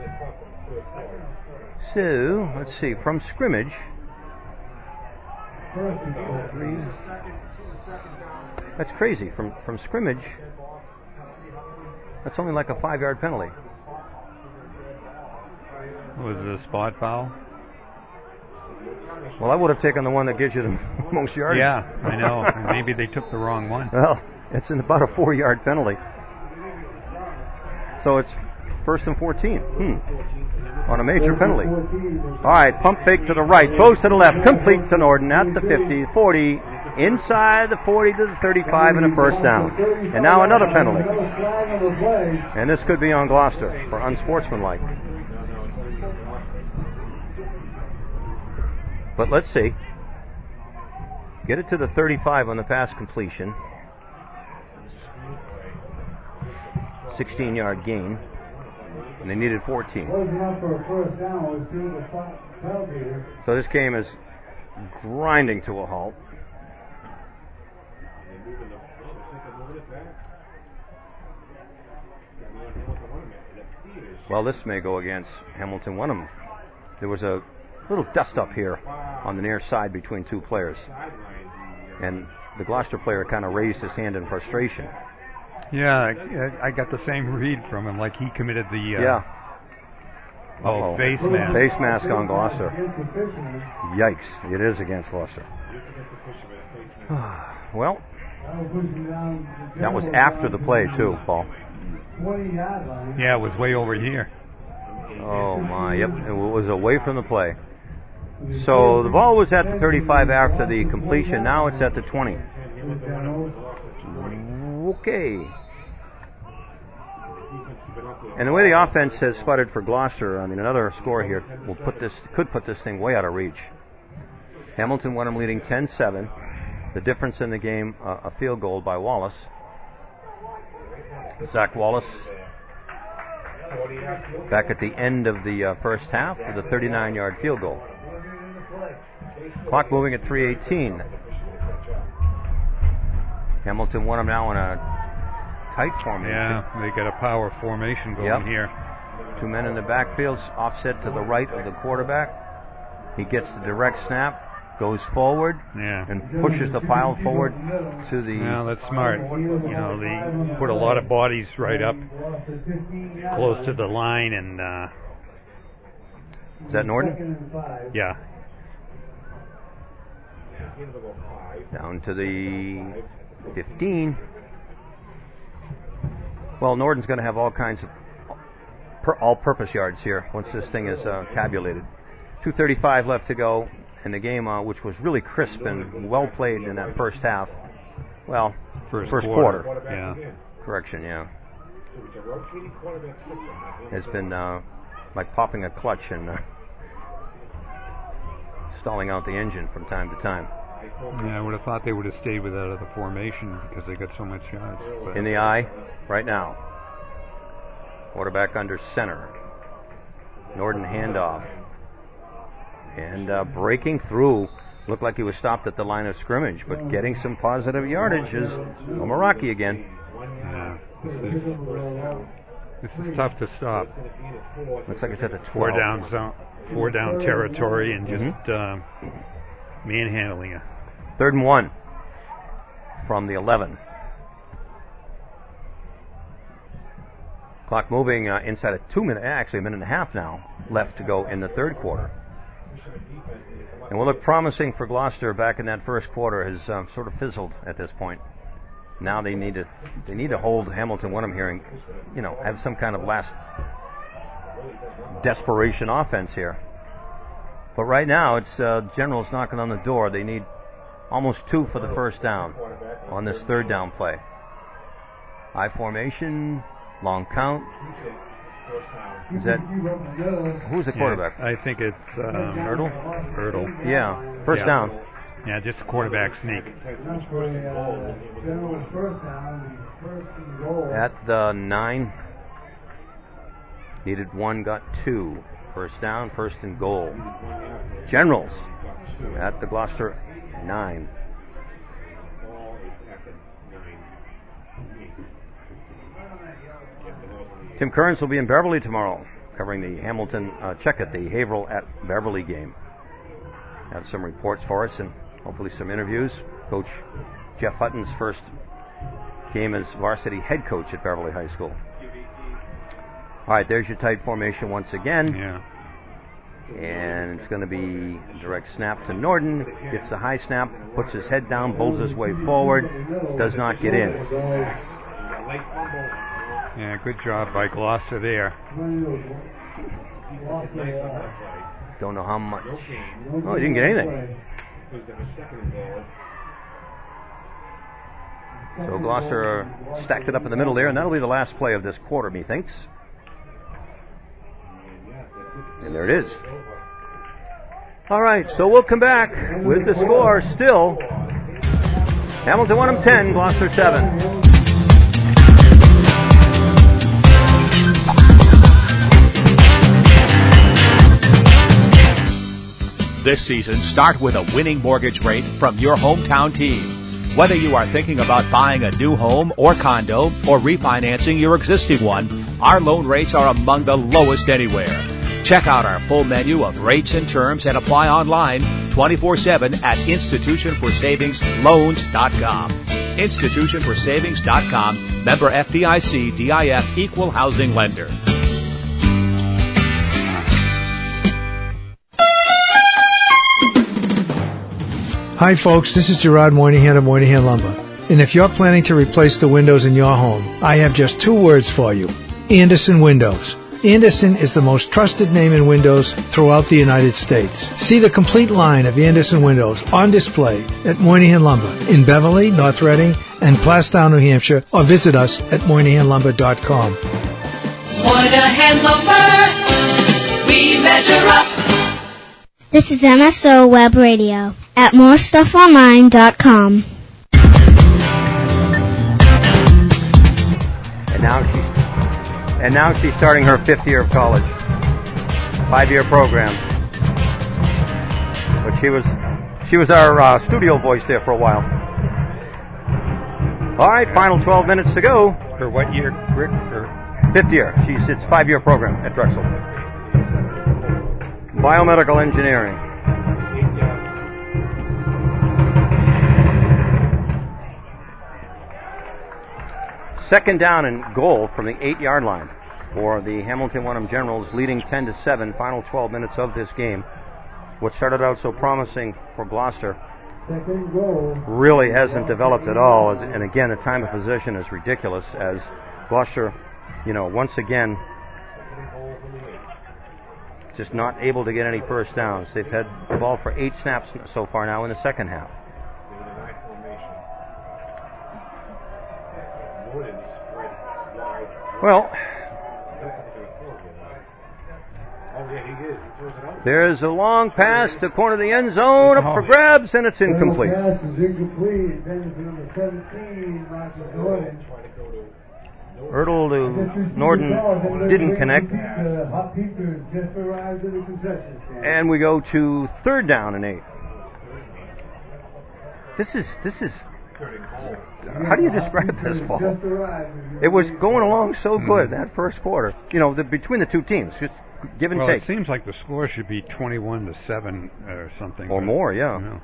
S5: So, let's see, from scrimmage. That's crazy. From scrimmage, that's only like a 5-yard penalty.
S6: Was it a spot foul?
S5: Well, I would have taken the one that gives you the most yards.
S6: Yeah, I know. Maybe they took the wrong one.
S5: Well, it's in about a 4-yard penalty. So it's 1st and 14. On a major penalty. All right, pump fake to the right, throws to the left, complete to Norden at the 50, 40, inside the 40 to the 35, and a first down. And now another penalty. And this could be on Gloucester for unsportsmanlike. But let's see. get it to the 35 on the pass completion. 16-yard gain. And they needed 14. So this game is grinding to a halt. Well, this may go against Hamilton Wenham. There was a little dust up here on the near side between two players. And the Gloucester player kind of raised his hand in frustration.
S6: Yeah, I got the same read from him, like he committed the face mask.
S5: Face mask on Gloucester. Yikes, it is against Gloucester. Well, that was after the play too, Paul.
S6: Yeah, it was way over here.
S5: Oh my, yep, it was away from the play. So the ball was at the 35 after the completion. Now it's at the 20. Okay. And the way the offense has sputtered for Gloucester, I mean, another score here could put this thing way out of reach. Hamilton Wenham leading 10-7. The difference in the game, a field goal by Wallace. Zach Wallace back at the end of the first half with a 39-yard field goal. Clock moving at 3:18. Hamilton Wenham now in a tight formation.
S6: Yeah, they got a power formation going here.
S5: Two men in the backfield, offset to the right of the quarterback. He gets the direct snap, goes forward, and pushes the pile forward to the...
S6: Yeah, that's smart. You know, they put a lot of bodies right up close to the line, and...
S5: Is that Norden?
S6: Yeah.
S5: Down to the 15. Well, Norden's going to have all kinds of all-purpose yards here once this thing is tabulated. 2:35 left to go in the game, which was really crisp and well played in that first half. Well, first quarter.
S6: Yeah.
S5: Correction, yeah. It's been like popping a clutch and stalling out the engine from time to time.
S6: Yeah, I would have thought they would have stayed with that other formation because they got so much yards.
S5: In the eye right now. Quarterback under center. Norden handoff. And breaking through. Looked like he was stopped at the line of scrimmage, but getting some positive yardage is Omaraki again.
S6: Yeah, this is tough to stop.
S5: Looks like it's at the 12.
S6: Four down territory and just manhandling it.
S5: 3rd and 1 from the 11. Clock moving inside of 2 minutes, actually a minute and a half now left to go in the third quarter. And what looked promising for Gloucester back in that first quarter has sort of fizzled at this point. Now they need to hold Hamilton Wenham here and, you know, have some kind of last desperation offense here. But right now it's Generals knocking on the door. They need almost 2 for the first down on this 3rd down play. I formation, long count. Is that who's the quarterback?
S6: Yeah, I think it's
S5: Erdl.
S6: Erdl.
S5: Yeah, first down.
S6: Yeah, just a quarterback sneak.
S5: At the 9. Needed 1, got 2. First down, 1st and goal. Generals at the Gloucester 9. Tim Kearns will be in Beverly tomorrow, covering the Hamilton Checkett, the Haverhill at Beverly game. Have some reports for us and hopefully some interviews. Coach Jeff Hutton's first game as varsity head coach at Beverly High School. All right, there's your tight formation once again.
S6: Yeah.
S5: And it's going to be direct snap to Norden. Gets the high snap, puts his head down, bowls his way forward, does not get in.
S6: Yeah, good job by Gloucester there.
S5: Don't know how much. Oh, he didn't get anything. So Gloucester stacked it up in the middle there, and that'll be the last play of this quarter, methinks. And there it is. All right, so we'll come back with the score still Hamilton Wenham 10, Gloucester 7.
S3: This season, start with a winning mortgage rate from your hometown team. Whether you are thinking about buying a new home or condo or refinancing your existing one, our loan rates are among the lowest anywhere. Check out our full menu of rates and terms and apply online 24/7 at institutionforsavingsloans.com. Institutionforsavings.com, member FDIC, DIF, equal housing lender.
S1: Hi folks, this is Gerard Moynihan of Moynihan Lumber. And if you're planning to replace the windows in your home, I have just two words for you. Andersen Windows. Andersen is the most trusted name in windows throughout the United States. See the complete line of Andersen windows on display at Moynihan Lumber in Beverly, North Reading, and Plastown, New Hampshire, or visit us at MoynihanLumber.com.
S2: Moynihan Lumber, we measure up.
S9: This is MSO Web Radio at morestuffonline.com.
S5: And now she's starting her 5th year of college. 5-year program. But she was our studio voice there for a while. All right, final 12 minutes to go.
S6: For what year, Rick?
S5: 5th year. It's a 5-year program at Drexel. Biomedical engineering. Second down and goal from the 8-yard line for the Hamilton Wenham Generals, leading 10-7. Final 12 minutes of this game. What started out so promising for Gloucester really hasn't developed at all. And again, the time of possession is ridiculous as Gloucester, once again, just not able to get any first downs. They've had the ball for 8 snaps so far now in the second half. Well, there's a long pass to corner of the end zone, up for grabs, and it's incomplete.
S4: Pass is incomplete. Intended for number 17, Marcus Norton.
S5: Ertl to Norton didn't connect. And we go to 3rd down and 8. This is. How do you describe this ball? It was going along so good that first quarter. Between the two teams, just give and take.
S6: It seems like the score should be 21-7 or something.
S5: Or more, yeah.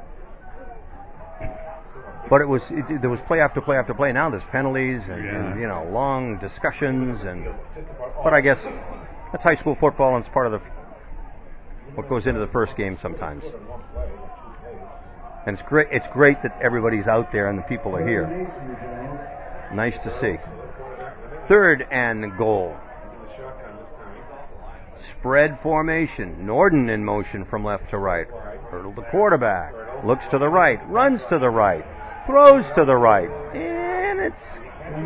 S5: But there was play after play after play. Now there's penalties and long discussions but I guess that's high school football and it's part of what goes into the first game sometimes. And it's great that everybody's out there and the people are here. Nice to see. 3rd and goal. Spread formation. Norton in motion from left to right. Hurdle the quarterback. Looks to the right. Runs to the right. Throws to the right. And it's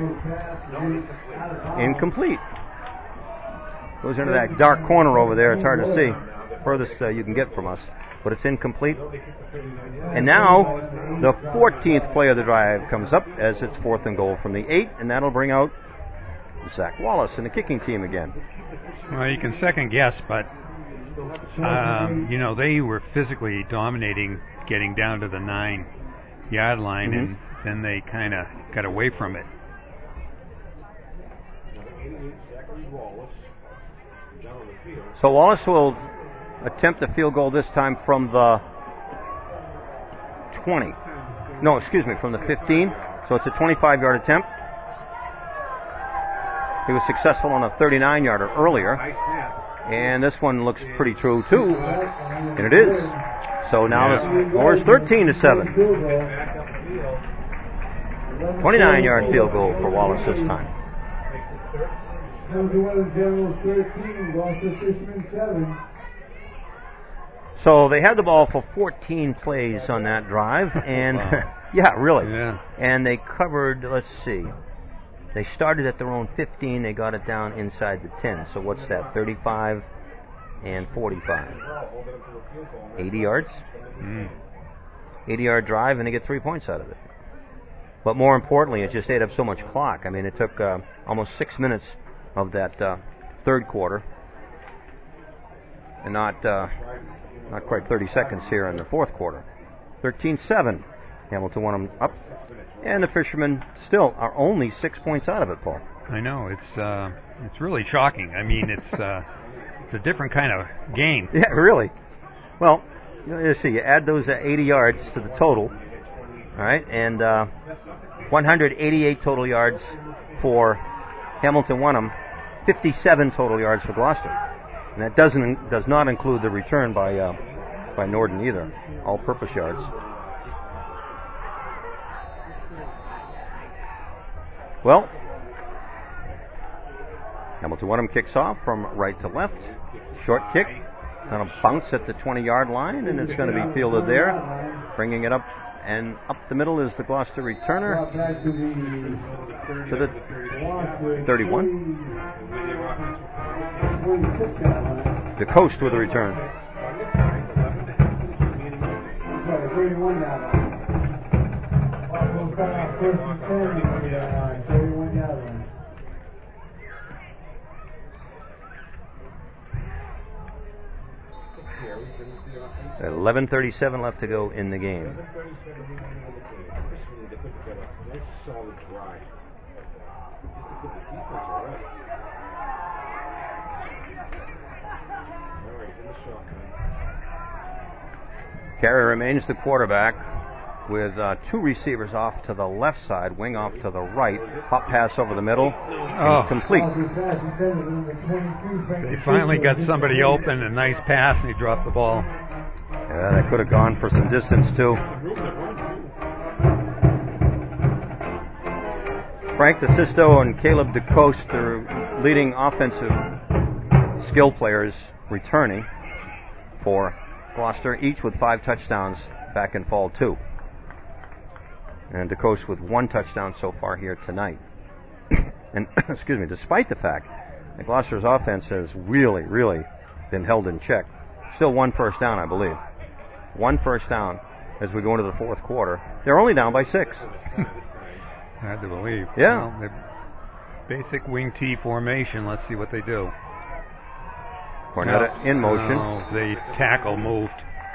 S5: incomplete. Goes into that dark corner over there. It's hard to see. Furthest you can get from us. But it's incomplete. And now the 14th play of the drive comes up as it's 4th and goal from the 8, and that'll bring out Zach Wallace and the kicking team again.
S6: Well, you can second guess, but they were physically dominating, getting down to the 9-yard line, and then they kind of got away from it.
S5: So Wallace will attempt a field goal this time from the 20. No, excuse me, from the 15. So it's a 25-yard attempt. He was successful on a 39-yarder earlier. And this one looks pretty true, too. And it is. So now the score is 13-7. 29-yard field goal for Wallace this time. So they had the ball for 14 plays on that drive, and yeah, really. Yeah. And they covered, let's see, they started at their own 15, they got it down inside the 10. So what's that, 35 and 45? 80 yards? 80-yard drive, and they get 3 points out of it. But more importantly, it just ate up so much clock. I mean, it took almost 6 minutes of that third quarter, and not quite 30 seconds here in the fourth quarter. 13-7. Hamilton Wenham up, and the Fishermen still are only 6 points out of it, Paul.
S6: I know, it's really shocking. I mean, it's a different kind of game.
S5: Yeah, really. Well, you see, you add those 80 yards to the total, all right, and 188 total yards for Hamilton Wenham, 57 total yards for Gloucester, and that does not include the return by Norden either, all-purpose yards. Well, Hamilton Wenham kicks off from right to left. Short kick, going to bounce at the 20-yard line, and it's going to be fielded there. Bringing it up, and up the middle is the Gloucester returner to the 31. The Coast with a return.
S4: 31 now.
S5: 11:37 left to go in the game. Carey remains the quarterback with two receivers off to the left side, wing off to the right, pop pass over the middle, complete.
S6: They finally got somebody open, a nice pass, and he dropped the ball.
S5: Yeah, that could have gone for some distance too. Frank DeSisto and Caleb DeCoste are leading offensive skill players returning for Gloucester, each with 5 touchdowns back in fall 2. And DeCoste with 1 touchdown so far here tonight. And, excuse me, despite the fact that Gloucester's offense has really, really been held in check, still 1 first down, I believe. 1 first down as we go into the fourth quarter. They're only down by 6.
S6: Hard to believe.
S5: Yeah.
S6: Well, basic wing T formation. Let's see what they do.
S5: Cornetta in motion.
S6: Oh, the tackle moved.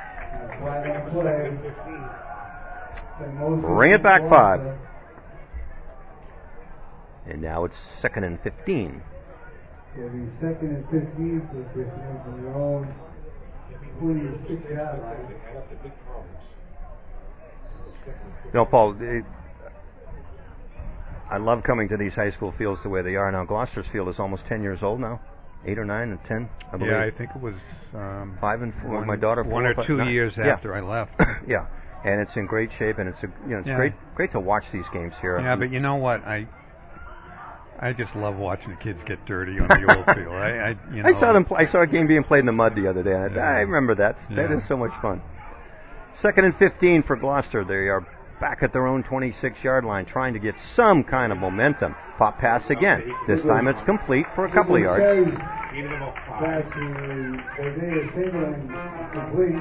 S5: Bring it back 5. And now it's 2nd and 15.
S4: It'll be 2nd and 15 for Fishermen from their own 26-yard line.
S5: You know, Paul, I love coming to these high school fields the way they are now. Gloucester's field is almost 10 years old now. 8 or 9 and 10, I believe.
S6: Yeah, I think it was
S5: 5 and 4. My daughter 4
S6: 1 or 2 years after I left.
S5: Yeah, and it's in great shape, and it's great to watch these games here.
S6: Yeah, but you know what? I just love watching the kids get dirty on the old field.
S5: I saw them. I saw a game being played in the mud the other day. And I remember that. That is so much fun. 2nd and 15 for Gloucester. They are back at their own 26-yard line, trying to get some kind of momentum. Pop pass again. This time it's complete for a couple of yards.
S4: Pass to Isaiah Singleton, complete.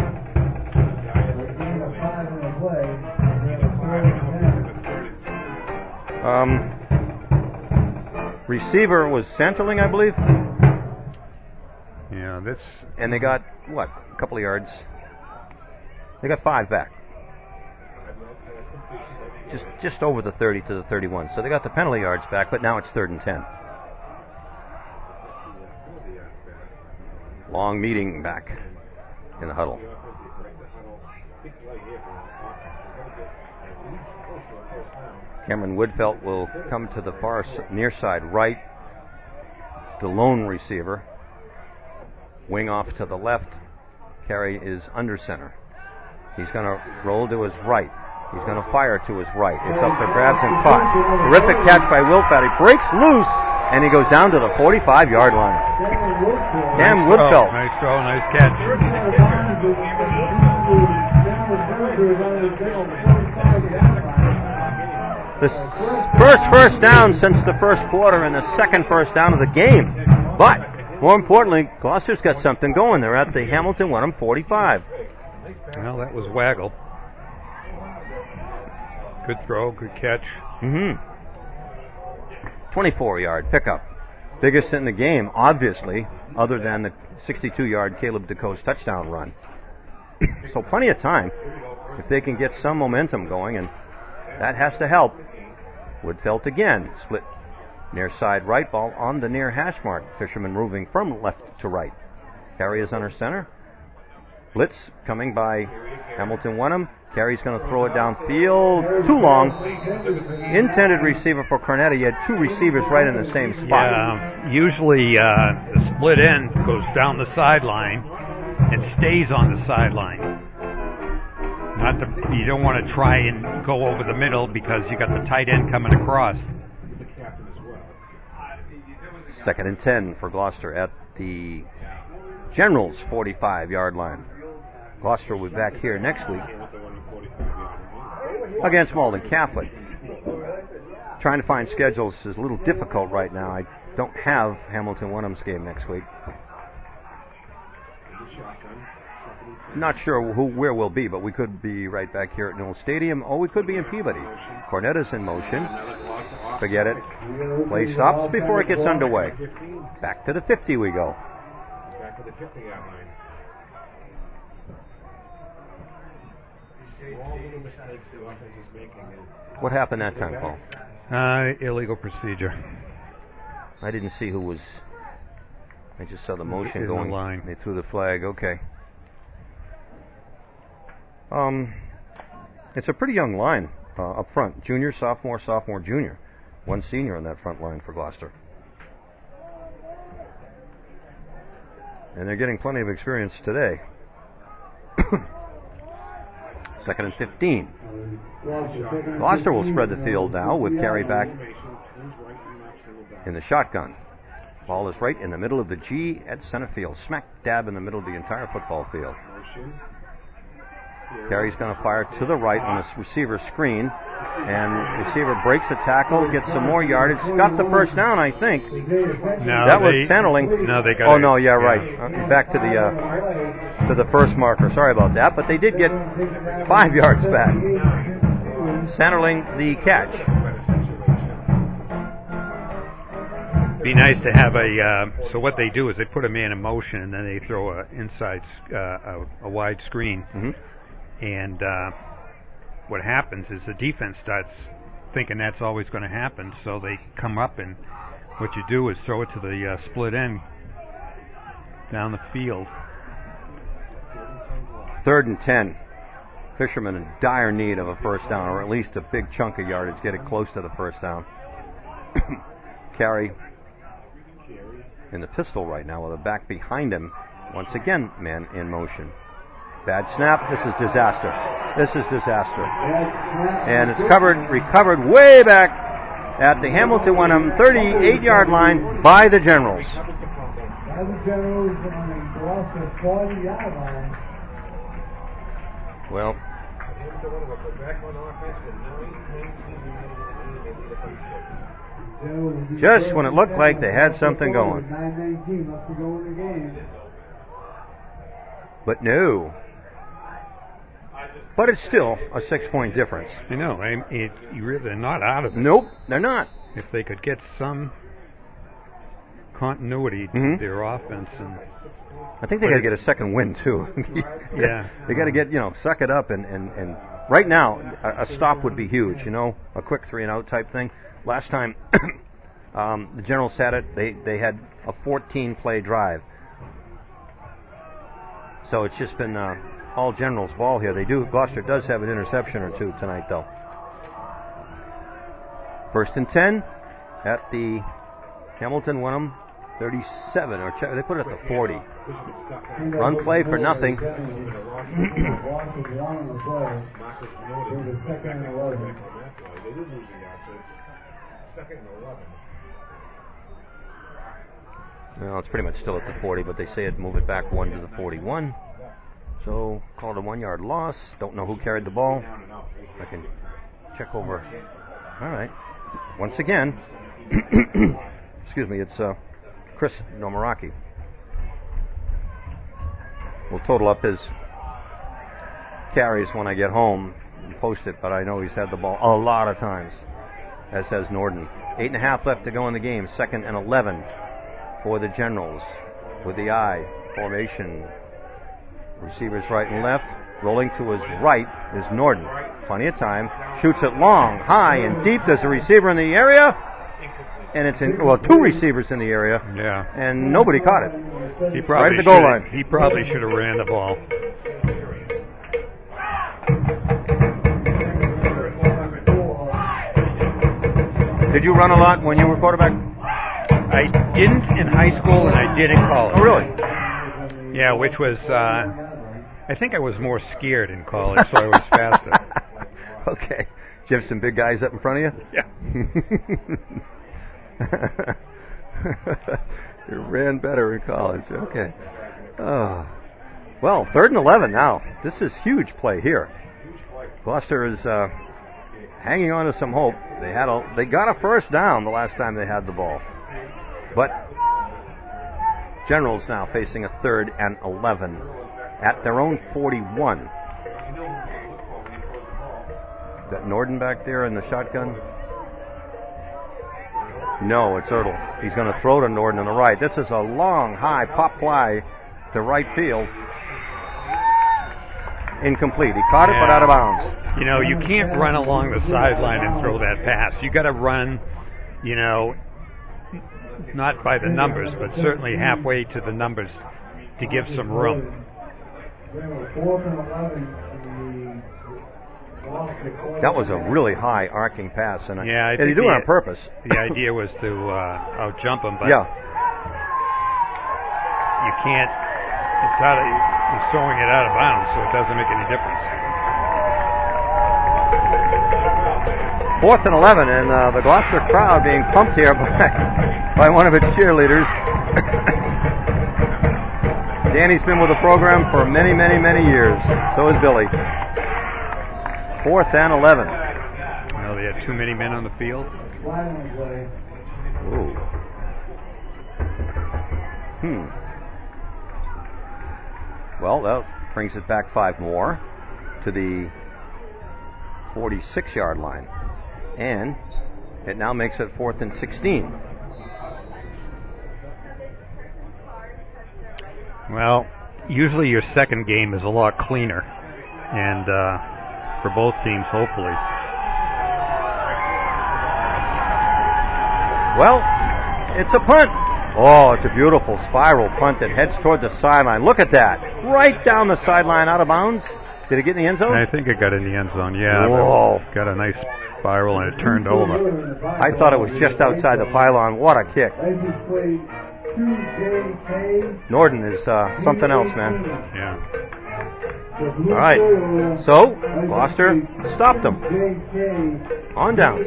S5: Receiver was Santerling, I believe.
S6: Yeah, that's.
S5: And they got what? A couple of yards. They got 5 back. Just over the 30 to the 31. So they got the penalty yards back, but now it's 3rd and 10. Long meeting back in the huddle. Cameron Woodfelt will come to the far near side right. The lone receiver. Wing off to the left. Carey is under center. He's going to roll to his right. He's going to fire to his right. It's up for grabs and caught. Terrific catch by Woodfelt. He breaks loose, and he goes down to the 45-yard line. Cam Woodfelt.
S6: Nice throw, nice catch.
S5: The first down since the first quarter and the second first down of the game. But, more importantly, Gloucester's got something going. They're at the Hamilton Wenham 45.
S6: Well, that was Waggle. Good throw, good catch.
S5: 24-yard pickup. Biggest in the game, obviously, other than the 62-yard Caleb DeCoe's touchdown run. So plenty of time if they can get some momentum going, and that has to help. Woodfelt again, split near side right, ball on the near hash mark. Fisherman moving from left to right. Carey is under center. Blitz coming by Hamilton Wenham. Carey's going to throw it downfield. Too long. Intended receiver for Cornetta. You had two receivers right in the same spot.
S6: Yeah, usually the split end goes down the sideline and stays on the sideline. You don't want to try and go over the middle because you got the tight end coming across.
S5: 2nd and 10 for Gloucester at the Generals' 45-yard line. Gloucester will be back here next week against Malden Catholic. Trying to find schedules is a little difficult right now. I don't have Hamilton Wenham's game next week. Not sure where we'll be, but we could be right back here at Newell Stadium, or we could be in Peabody. Cornetta's in motion. Forget it. Play stops before it gets underway. Back to the 50 we go.
S11: Back to the 50-yard line.
S5: What happened that time, Paul?
S6: Illegal procedure.
S5: I didn't see who was. I just saw the motion
S6: in
S5: going.
S6: The line.
S5: They threw the flag. Okay. It's a pretty young line up front. Junior, sophomore, junior. One senior on that front line for Gloucester. And they're getting plenty of experience today. 2nd and 15. Gloucester will spread the field now with Carey back in the shotgun. Ball is right in the middle of the G at center field. Smack dab in the middle of the entire football field. Carey's going to fire to the right on a receiver screen. And receiver breaks the tackle, gets some more yardage. Got the first down, I think.
S6: No,
S5: that was Sanderling.
S6: No, they got.
S5: Oh no, yeah, right. Back to the first marker. Sorry about that, but they did get 5 yards back. Sanderling the catch.
S6: Be nice to have so what they do is they put a man in motion and then they throw a wide screen.
S5: Mm-hmm.
S6: And what happens is the defense starts thinking that's always going to happen, so they come up and what you do is throw it to the split end down the field.
S5: 3rd and 10. Fishermen in dire need of a first down, or at least a big chunk of yardage, get it close to the first down. Carey in the pistol right now with a back behind him. Once again, man in motion. Bad snap. This is disaster. And it's recovered way back at the Hamilton Wenham 38-yard line by the Generals. Well, just when it looked like they had something going. But no. But it's still a 6-point difference.
S6: I know. They're not out of it.
S5: Nope, they're not.
S6: If they could get some continuity to their offense, and
S5: I think they got to get a second win too.
S6: Yeah,
S5: they got to get suck it up and right now a stop would be huge. A quick 3-and-out type thing. Last time the Generals had it, they had a 14-play drive. So it's just been all Generals ball here. Gloucester does have an interception or two tonight, though. 1st and 10 at the Hamilton Wenham 37, or they put it at the 40. Run play for nothing. Well, it's pretty much still at the 40, but they say move it back 1 to the 41. So, called a 1-yard loss. Don't know who carried the ball. I can check over. All right. Once again, excuse me, it's Chris Nomoraki. We'll total up his carries when I get home. and post it, but I know he's had the ball a lot of times, as has Norden. 8.5 left to go in the game. 2nd and 11 for the Generals. With the I formation. Receivers right and left. Rolling to his right is Norden. Plenty of time. Shoots it long, high, and deep. There's a receiver in the area. And it's in, well, 2 receivers in the area.
S6: Yeah.
S5: And nobody caught it.
S6: He probably
S5: right at the goal line.
S6: He probably should have ran the ball.
S5: Did you run a lot when you were quarterback?
S6: I didn't in high school, and I did in college.
S5: Oh, really?
S6: Yeah, which was, I think I was more scared in college, so I was faster.
S5: Okay. Did you have some big guys up in front of you?
S6: Yeah.
S5: You ran better in college. Okay. Oh. Well, 3rd and 11 now. This is huge play here. Gloucester is hanging on to some hope. They got a first down the last time they had the ball. But Generals now facing a 3rd and 11 at their own 41. Got Norden back there in the shotgun. No, it's Ertl. He's going to throw to Norden on the right. This is a long, high pop fly to right field. Incomplete. He caught it, but out of bounds.
S6: You know, you can't run along the sideline and throw that pass. You got to run, you know, not by the numbers, but certainly halfway to the numbers to give some room.
S5: That was a really high arcing pass, and
S6: yeah,
S5: they do it on purpose.
S6: The idea was to out-jump him, but
S5: yeah.
S6: You can't. It's out of. He's throwing it out of bounds, so it doesn't make any difference.
S5: 4th and 11, and the Gloucester crowd being pumped here by one of its cheerleaders. Danny's been with the program for many, many, many years. So is Billy. 4th and 11.
S6: Well, they had too many men on the field.
S5: Ooh. Well, that brings it back 5 more to the 46-yard line. And it now makes it 4th and 16.
S6: Well, usually your second game is a lot cleaner. And for both teams, hopefully.
S5: Well, it's a punt. Oh, it's a beautiful spiral punt that heads toward the sideline. Look at that. Right down the sideline, out of bounds. Did it get in the end zone?
S6: I think it got in the end zone, yeah.
S5: Whoa.
S6: Got a nice spiral and it turned over.
S5: I thought it was just outside the pylon. What a kick. Norden is something else, man.
S6: Yeah.
S5: All right. So, Gloucester stopped them. On downs.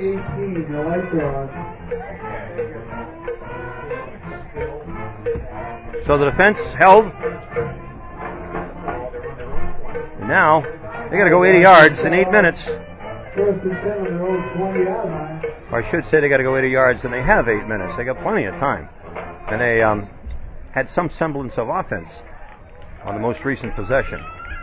S5: So the defense held. And now, they got to go 80 yards in 8 minutes. Or I should say they got to go 80 yards, and they have 8 minutes. They got plenty of time. And they had some semblance of offense on the most recent possession.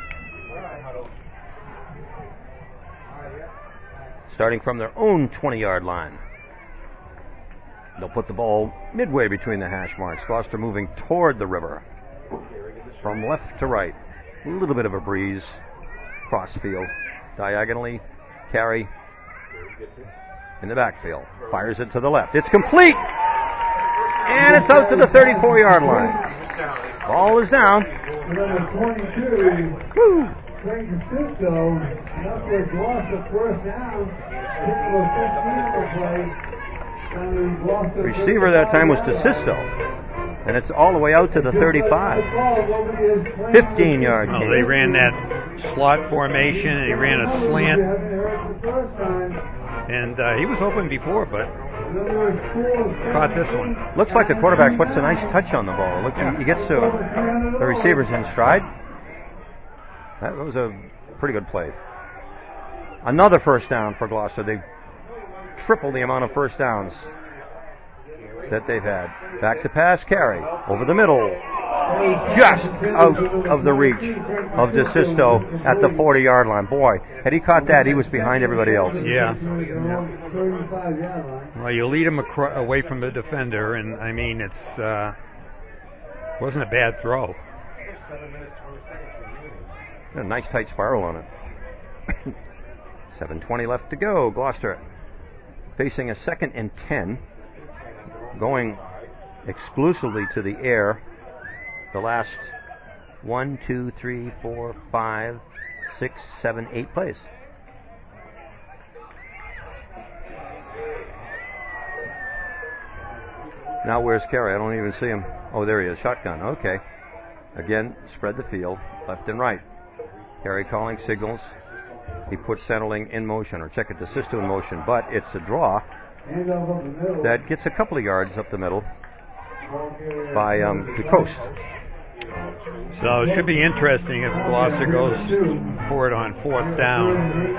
S5: Starting from their own 20-yard line. They'll put the ball midway between the hash marks. Gloucester moving toward the river. From left to right. A little bit of a breeze. Cross field. Diagonally. Carry. In the backfield. Fires it to the left. It's complete! And it's out to the 34-yard line. Ball is down.
S4: Number 22.
S5: Woo!
S4: Frank Sisto. Up there, Gloucester first down.
S5: Receiver that time was DeSisto. And it's all the way out to the 35. 15-yard
S6: Well,
S5: gain.
S6: they ran that slot formation and he ran a slant. And he was open before, but caught this one.
S5: Looks like the quarterback puts a nice touch on the ball. Looks, he gets the receivers in stride. That was a pretty good play. Another first down for Gloucester. They've tripled the amount of first downs that they've had. Back to pass, carry. Over the middle. just out of the reach of DeSisto at the 40-yard line. Boy, had he caught that, he was behind everybody else.
S6: Yeah. Well, you lead him away from the defender, and I mean, it's wasn't a bad throw.
S5: A nice tight spiral on it. 7:20 left to go. Gloucester facing a 2nd and 10, going exclusively to the air the last 1, 2, 3, 4, 5, 6, 7, 8 plays. Now where's Carey? I don't even see him. Oh, there he is. Shotgun. Okay. Again, spread the field left and right. Carey calling signals. He puts Centerling in motion, or check it, DeSisto in motion, but it's a draw that gets a couple of yards up the middle by DeCoste.
S6: So it should be interesting if Gloucester goes for it on 4th down.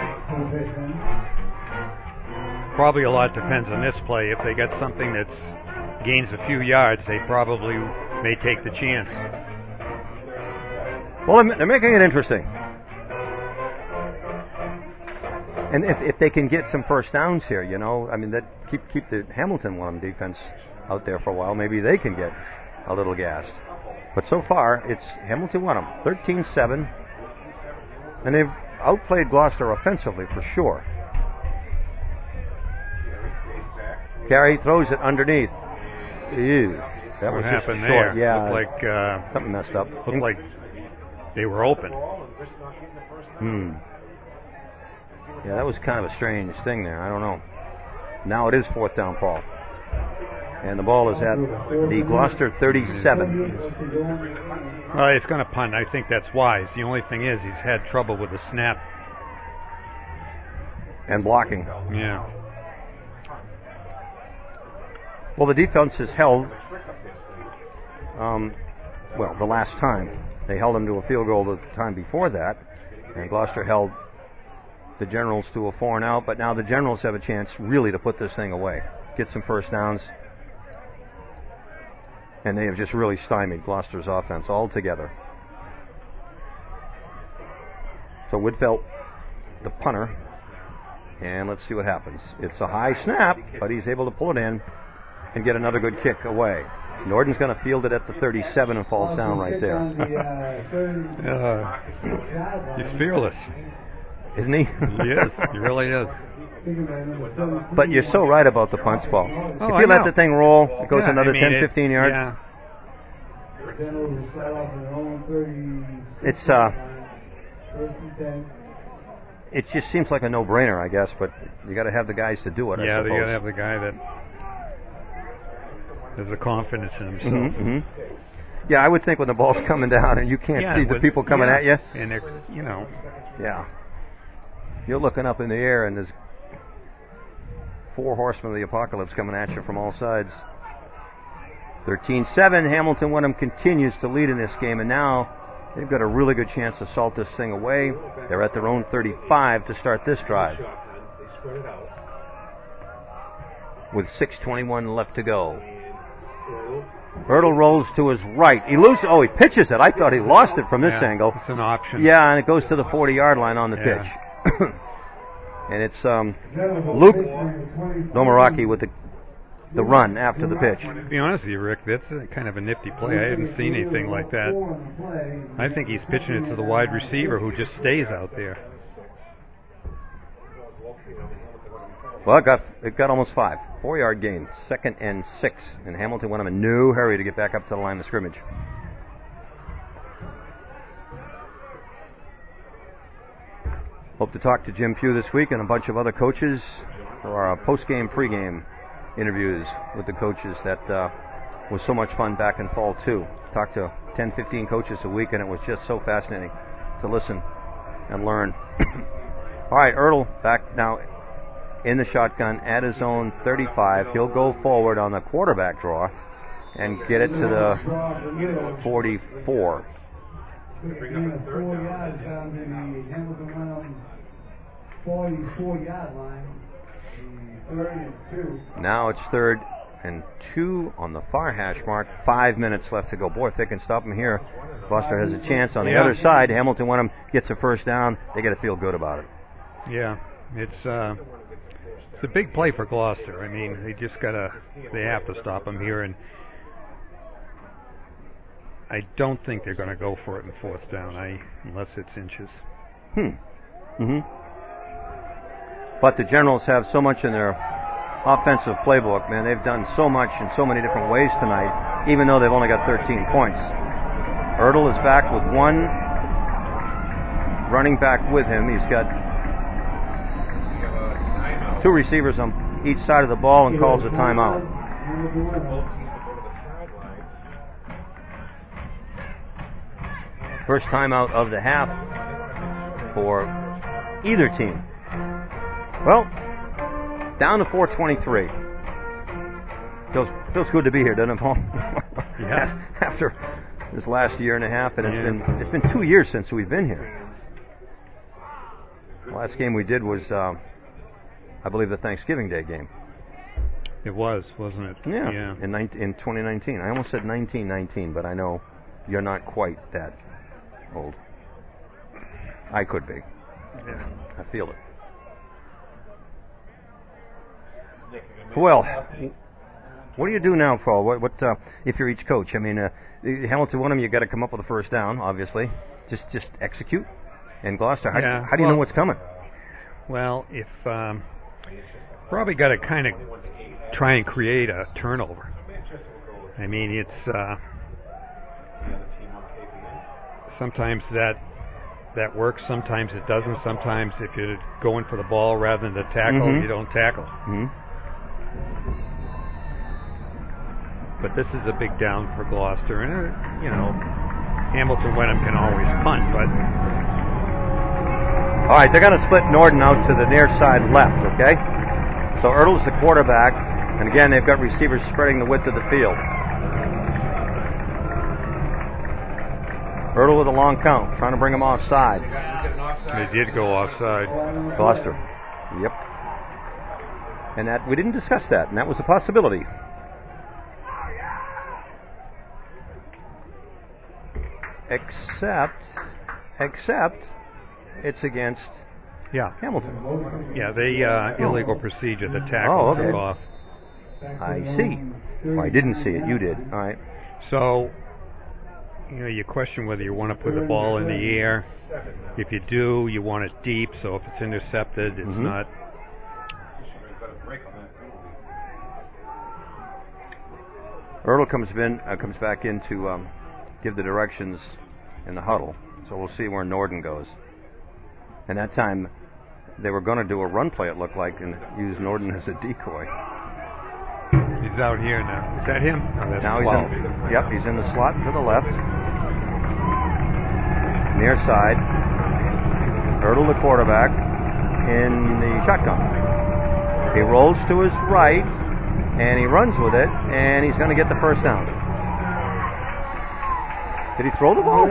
S6: Probably a lot depends on this play. If they get something that gains a few yards, they probably may take the chance.
S5: Well, they're making it interesting. And if they can get some first downs here, you know, I mean, that keep the Hamilton Wenham defense out there for a while. Maybe they can get a little gassed. But so far, it's Hamilton Wenham, 13-7. And they've outplayed Gloucester offensively for sure. Carey throws it underneath. Ew. That was just short.
S6: There?
S5: Yeah.
S6: Looked like
S5: something messed up.
S6: Looked like they were open.
S5: Yeah, that was kind of a strange thing there. I don't know. Now it is 4th down, Paul. And the ball is at the Gloucester 37.
S6: Well, it's going to punt. I think that's wise. The only thing is he's had trouble with the snap.
S5: And blocking.
S6: Yeah.
S5: Well, the defense has held, the last time. They held them to a field goal the time before that. And Gloucester held the Generals to a 4-and-out, but now the Generals have a chance really to put this thing away, get some first downs, and they have just really stymied Gloucester's offense altogether. So Woodfelt, the punter, and let's see what happens. It's a high snap, but he's able to pull it in and get another good kick away. Norton's going to field it at the 37 and falls down right there.
S6: He's fearless.
S5: Isn't he?
S6: He is. He really is.
S5: But you're so right about the punts, Paul.
S6: Oh,
S5: if you let the thing roll, it goes another 10, 15 yards.
S6: Yeah.
S5: It's it just seems like a no-brainer, I guess, but you got to have the guys to do it.
S6: Yeah,
S5: I suppose.
S6: you got to have the guy that has the confidence in himself.
S5: Mm-hmm. Yeah, I would think when the ball's coming down and you can't see the people coming at you.
S6: And they're,
S5: Yeah. You're looking up in the air and there's 4 horsemen of the apocalypse coming at you from all sides. 13-7. Hamilton Wenham continues to lead in this game, and now they've got a really good chance to salt this thing away. They're at their own 35 to start this drive. With 6:21 left to go. Ertl rolls to his right. He pitches it. I thought he lost it from this angle.
S6: It's an option.
S5: Yeah, and it goes to the 40-yard line on the pitch. And it's Luke Nomoraki with the run after the pitch.
S6: To be honest with you, Rick, that's kind of a nifty play. I haven't seen anything like that. I think he's pitching it to the wide receiver who just stays out there.
S5: Well, it got almost 5. 4-yard gain. 2nd and 6. And Hamilton Wenham in no hurry to get back up to the line of scrimmage. Hope to talk to Jim Pugh this week and a bunch of other coaches for our post-game, pre-game interviews with the coaches. That was so much fun back in fall, too. Talked to 10, 15 coaches a week, and it was just so fascinating to listen and learn. All right, Ertl back now in the shotgun at his own 35. He'll go forward on the quarterback draw and get it to the 44.
S4: 4 yards down to the Hamilton Wenham 44-yard line. 3rd and 2.
S5: Now it's 3rd and 2 on the far hash mark. 5 minutes left to go. Boy, if they can stop them here, Gloucester has a chance. On the other side, Hamilton Wenham gets a first down. They got to feel good about it.
S6: Yeah, it's a big play for Gloucester. I mean, they have to stop them here, and I don't think they're going to go for it in fourth down, unless it's inches.
S5: But the Generals have so much in their offensive playbook, man. They've done so much in so many different ways tonight, even though they've only got 13 points. Ertl is back with 1 running back with him. He's got 2 receivers on each side of the ball and calls a timeout. First timeout of the half for either team. Well, down to 4:23. Feels good to be here, doesn't it, Paul?
S6: Yeah.
S5: After this last year and a half, and it's been 2 years since we've been here. The last game we did was, I believe, the Thanksgiving Day game.
S6: It was, wasn't it?
S5: Yeah. In 2019. I almost said 1919, but I know you're not quite that old. I could be.
S6: Yeah.
S5: I feel it. Well, what do you do now, Paul? What if you're each coach? I mean, Hamilton Wenham, you got to come up with a first down, obviously. Just execute. And Gloucester, how do you know what's coming?
S6: Well, if probably got to kind of try and create a turnover. I mean, it's sometimes that works, sometimes it doesn't. Sometimes if you're going for the ball rather than the tackle, you don't tackle. But this is a big down for Gloucester, and Hamilton Wenham can always punt. But
S5: all right, they're going to split Norden out to the near side left. Okay, so Ertl's the quarterback, and again they've got receivers spreading the width of the field. Ertl with a long count, trying to bring him offside.
S6: They did go offside.
S5: Gloucester. Yep. And that we didn't discuss that, and that was a possibility. Except it's against Hamilton.
S6: Yeah, they illegal procedure, the tackle took off.
S5: I see. Well, I didn't see it. You did. All right.
S6: So, you question whether you want to put the ball in the air. If you do, you want it deep, so if it's intercepted, it's not.
S5: Ertl comes back in to give the directions in the huddle, so we'll see where Norden goes. And that time, they were going to do a run play, it looked like, and use Norden as a decoy.
S6: He's out here now. Is that him? Oh, that's
S5: now he's in the slot to the left. Near side. Ertl, the quarterback, in the shotgun. He rolls to his right, and he runs with it, and he's going to get the first down. Did he throw the ball?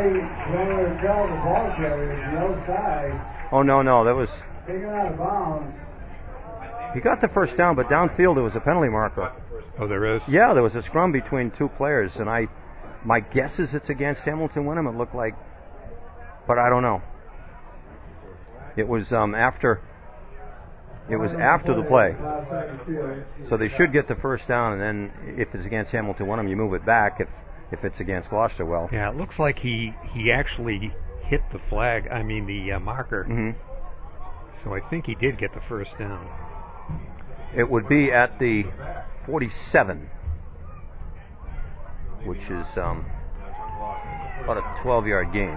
S5: Oh, no, that was...
S4: Taken out of bounds.
S5: He got the first down, but downfield there was a penalty marker.
S6: Oh, there is?
S5: Yeah, there was a scrum between 2 players, and my guess is it's against Hamilton Wenham. It looked like, but I don't know. It was after the play, so they should get the first down, and then if it's against Hamilton Wenham, you move it back. If it's against Gloucester, well,
S6: yeah, it looks like he actually hit the flag. I mean the marker. So I think he did get the first down.
S5: It would be at the 47, which is about a 12-yard gain.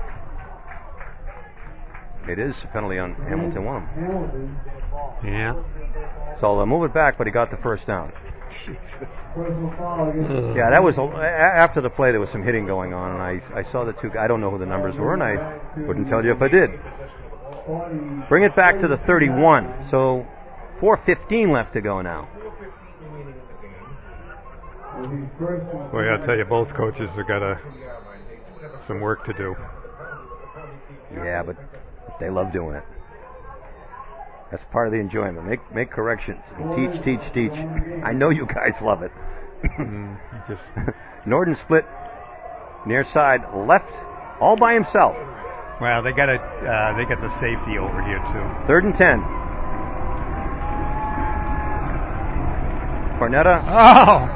S5: It is a penalty on Hamilton Wenham.
S6: Yeah.
S5: So they'll move it back, but he got the first down. Yeah, that was after the play. There was some hitting going on, and I saw the two. I don't know who the numbers were, and I wouldn't tell you if I did. Bring it back to the 31. So 4:15 left to go now.
S6: Boy, I'll tell you, both coaches have got some work to do.
S5: Yeah, but they love doing it. That's part of the enjoyment. Make corrections. And teach. I know you guys love it. Norden split near side left all by himself.
S6: Well, they got the safety over here too.
S5: 3rd and 10. Cornetta.
S6: Oh!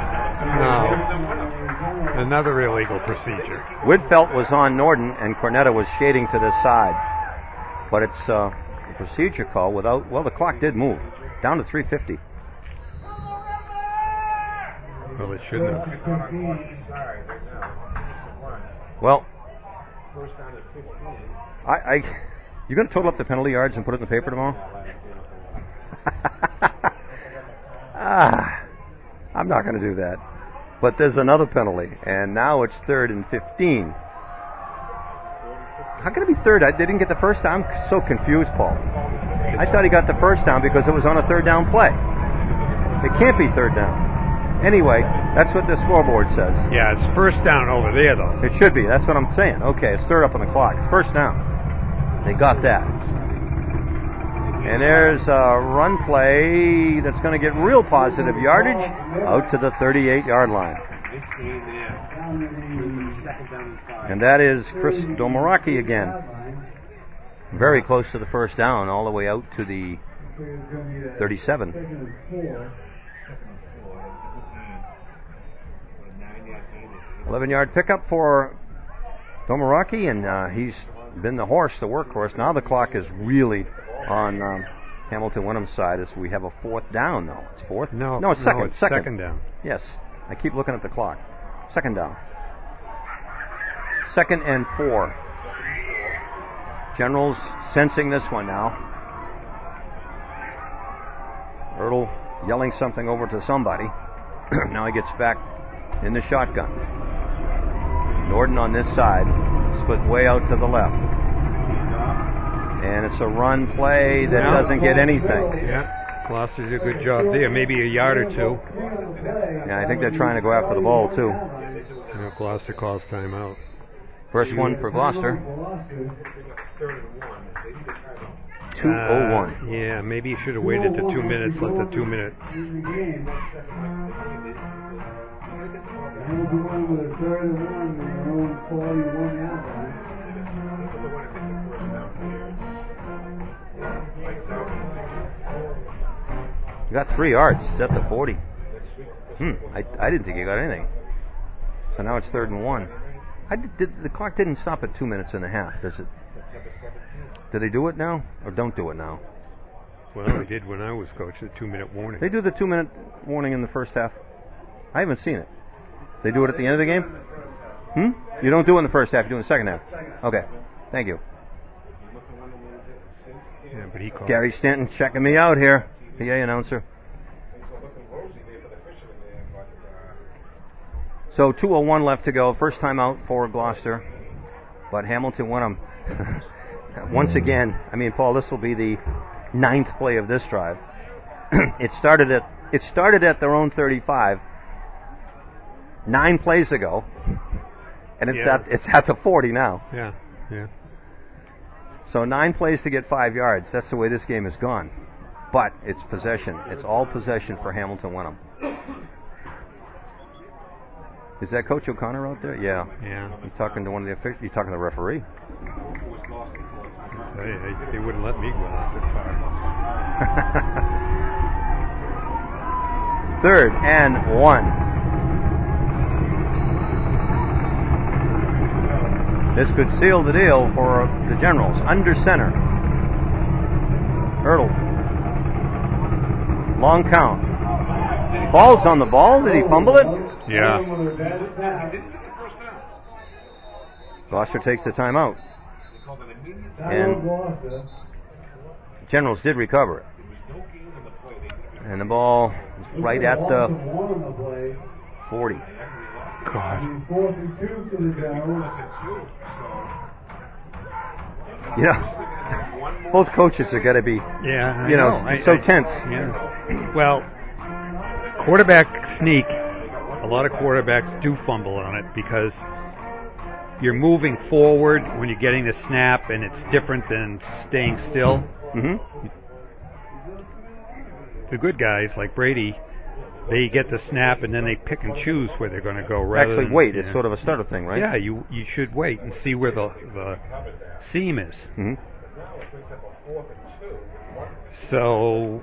S6: No. Another illegal procedure.
S5: Whitfeld was on Norden, and Cornetta was shading to the side. But it's a procedure call without... Well, the clock did move. Down to 3:50.
S6: Well, it shouldn't have.
S5: Well,
S11: First down at 15.
S5: You going to total up the penalty yards and put it in the paper tomorrow? I'm not going to do that. But there's another penalty, and now it's 3rd and 15. How can it be 3rd? They didn't get the first down. I'm so confused, Paul. I thought he got the first down because it was on a 3rd down play. It can't be 3rd down. Anyway, that's what the scoreboard says.
S6: Yeah, it's first down over there, though.
S5: It should be. That's what I'm saying. Okay, it's 3rd up on the clock. It's first down. They got that. And there's a run play that's going to get real positive yardage out to the 38-yard line. And that is Chris Domoraki again. Very close to the first down, all the way out to the 37. 11-yard pickup for Domoraki, and he's been the workhorse. Now the clock is really on Hamilton Wenham's side as we have a 4th down, though. It's 4th? No, it's second.
S6: No, it's second down.
S5: Yes. I keep looking at the clock. Second down. 2nd and 4. Generals sensing this one now. Ertl yelling something over to somebody. Now he gets back in the shotgun. Norden on this side, split way out to the left. And it's a run play that doesn't get anything.
S6: Yeah, Gloucester did a good job there, maybe a yard or two.
S5: Yeah, I think they're trying to go after the ball, too.
S6: Yeah, Gloucester calls timeout.
S5: First one for Gloucester. 2:01.
S6: Yeah, maybe you should have waited to 2 minutes, let the 2 minute.
S5: You got 3 yards. It's at the 40. I didn't think you got anything. So now it's 3rd and 1. The clock didn't stop at 2 minutes and a half, does it? Do they do it now or don't do it now?
S6: Well, they did when I was coach, the 2 minute warning.
S5: They do the 2 minute warning in the first half. I haven't seen it. They do it at the end of the game? You don't do it in the first half, you do it in the second half. Okay. Thank you.
S6: Yeah, but he called.
S5: Gary Stanton checking me out here. PA announcer. So 2:01 left to go. First time out for Gloucester. But Hamilton Wenham, once again, Paul, this will be the 9th play of this drive. It started at their own 35 9 plays ago, and it's at the 40 now.
S6: Yeah.
S5: So 9 plays to get 5 yards. That's the way this game has gone. But it's possession. It's all possession for Hamilton Wenham. Is that Coach O'Connor out there? Yeah. He's talking to one of the officials. He's talking to the referee.
S6: They wouldn't let me go out that far.
S5: 3rd and 1. This could seal the deal for the Generals. Under center. Ertl. Long count. Ball's on the ball. Did he fumble it?
S6: Yeah.
S5: Gloucester takes the timeout. And Generals did recover it. And the ball is right at the 40.
S6: God.
S5: Both coaches are going to be, so tense.
S6: Yeah. Well, quarterback sneak, a lot of quarterbacks do fumble on it because you're moving forward when you're getting the snap, and it's different than staying still.
S5: Mm-hmm.
S6: the good guys like Brady, they get the snap and then they pick and choose where they're going to go.
S5: Actually, wait. It's sort of a stutter thing, right?
S6: Yeah, you should wait and see where the seam is.
S5: Mm-hmm.
S6: So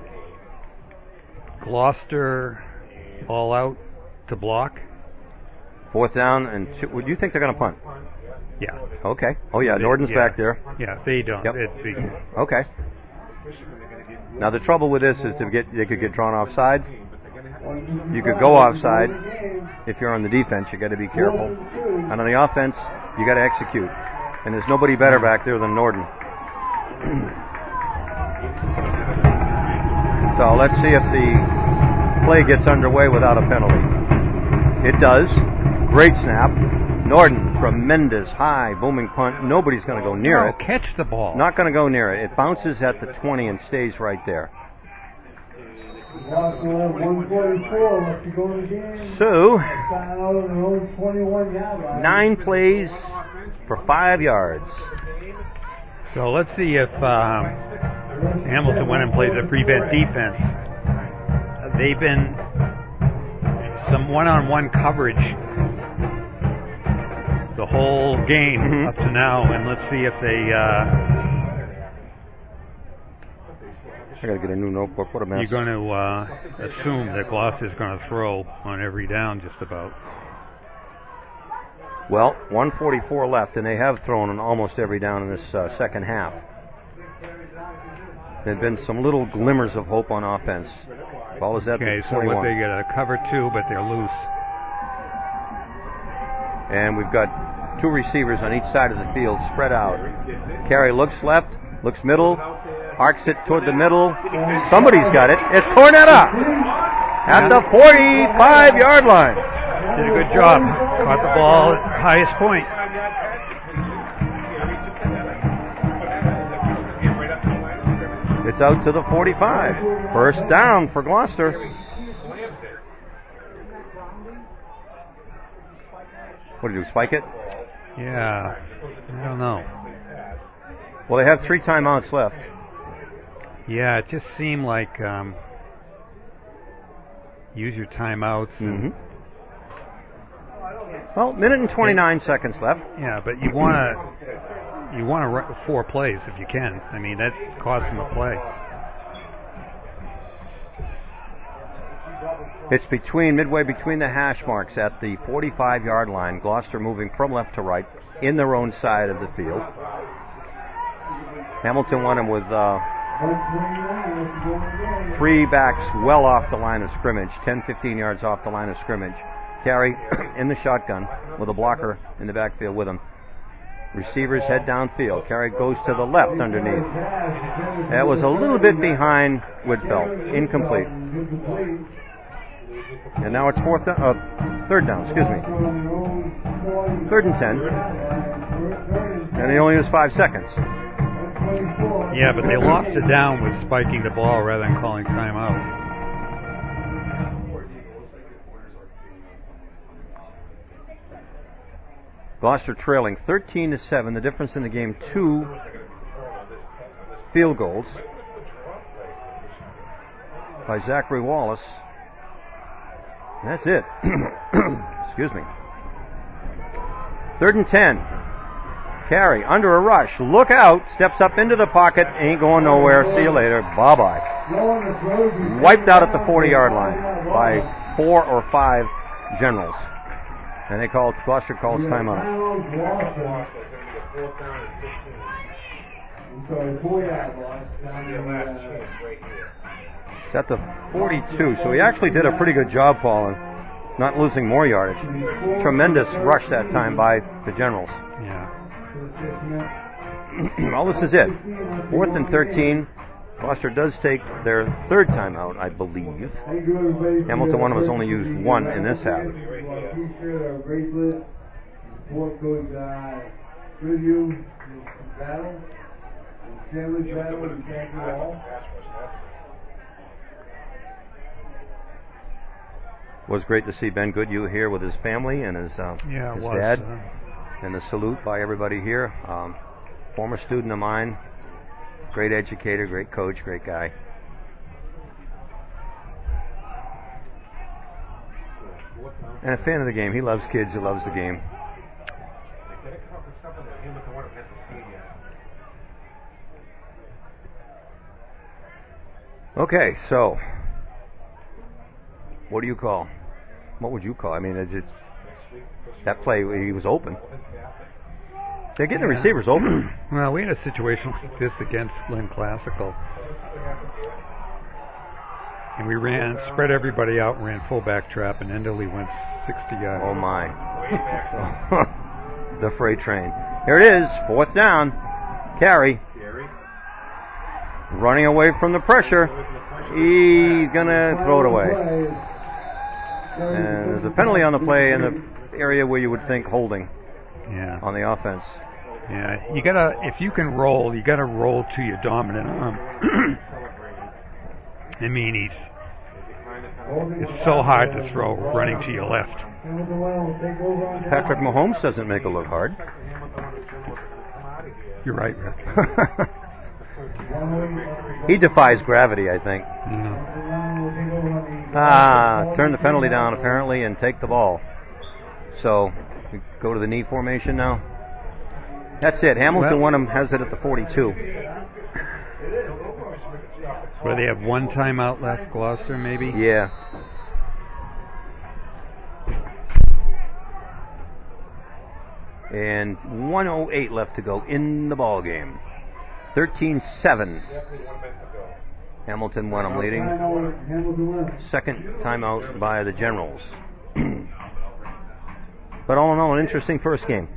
S6: Gloucester all out to block.
S5: 4th down and 2. Would you think they're going to punt?
S6: Yeah.
S5: Okay. Oh yeah, Norden's back there.
S6: Yeah, they don't.
S5: Yep.
S6: Okay.
S5: Now the trouble with this is they could get drawn offside. You could go offside. If you're on the defense, you got to be careful. And on the offense, you got to execute. And there's nobody better back there than Norden. So let's see if the play gets underway without a penalty. It does. Great snap. Norden, tremendous high booming punt. Nobody's going to go near it.
S6: Catch the ball.
S5: Not going to go near it. It bounces at the 20 and stays right there. So, 9 plays for 5 yards.
S6: So let's see if Hamilton went and plays a prevent defense. They've been some one-on-one coverage the whole game up to now, and let's see if they...
S5: I got to get a new notebook. What a mess.
S6: You're going to assume that Gloucester's going to throw on every down just about.
S5: Well, 1:44 left, and they have thrown on almost every down in this second half. There have been some little glimmers of hope on offense. Ball is at the 21.
S6: Okay, so what, they get a cover 2, but they're loose.
S5: And we've got 2 receivers on each side of the field spread out. Carey looks left, looks middle, arcs it toward the middle. Somebody's got it. It's Cornetta at the 45-yard line.
S6: Did a good job. Caught the ball at the highest point.
S5: It's out to the 45. First down for Gloucester. What did you do, spike it?
S6: Yeah, I don't know.
S5: Well, they have 3 timeouts left.
S6: Yeah, it just seemed like use your timeouts. And
S5: Well, minute and 29 seconds left.
S6: Yeah, but you want to run 4 plays if you can. I mean, that costs them a play.
S5: It's midway between the hash marks at the 45-yard line. Gloucester moving from left to right in their own side of the field. Hamilton won him with 3 backs well off the line of scrimmage, 10-15 yards off the line of scrimmage. Carey in the shotgun with a blocker in the backfield with him. Receivers head downfield. Carey goes to the left underneath. That was a little bit behind Woodfeld. Incomplete. And now it's 3rd down, excuse me. 3rd and 10. And they only use 5 seconds.
S6: Yeah, but they lost it down with spiking the ball rather than calling timeout.
S5: Gloucester trailing 13-7. The difference in the game, 2 field goals by Zachary Wallace. And that's it. Excuse me. 3rd and 10. Carey under a rush. Look out. Steps up into the pocket. Ain't going nowhere. See you later. Bye-bye. Wiped out at the 40-yard line by 4 or 5 Generals. And Gloucester calls timeout. It's at the 42, so he actually did a pretty good job, Paul, in not losing more yardage. Tremendous rush that time by the Generals.
S6: Yeah.
S5: Well, this is it. 4th and 13. Gloucester does take their 3rd timeout, I believe. Hamilton one has only used 1 in this half. Was great to see Ben Goodhue here with his family and his dad, and the salute by everybody here. Former student of mine, great educator, great coach, great guy. and a fan of the game. He loves kids. He loves the game. Okay, so what do you call? What would you call? I mean, it's that play. He was open. They're getting the receivers open.
S6: Well, we had a situation like this against Lynn Classical. And we spread everybody out and ran fullback trap, and Enderley went 60 yards.
S5: Oh, my. The freight train. Here it is, 4th down. Carey. Running away from the pressure. He's going to throw it away. And there's a penalty on the play in the area where you would think holding on the offense.
S6: Yeah, if you can roll, you gotta roll to your dominant arm. I mean, it's so hard to throw running to your left.
S5: Patrick Mahomes doesn't make it look hard.
S6: You're right, Rick.
S5: He defies gravity, I think. Turn the penalty down, apparently, and take the ball. So, we go to the knee formation now. That's it. Hamilton Wenham has it at the 42.
S6: Where they have one timeout left, Gloucester, maybe?
S5: Yeah. And 1:08 left to go in the ball game. 13-7. Hamilton Wenham leading. Second timeout by the Generals. But all in all, an interesting first game.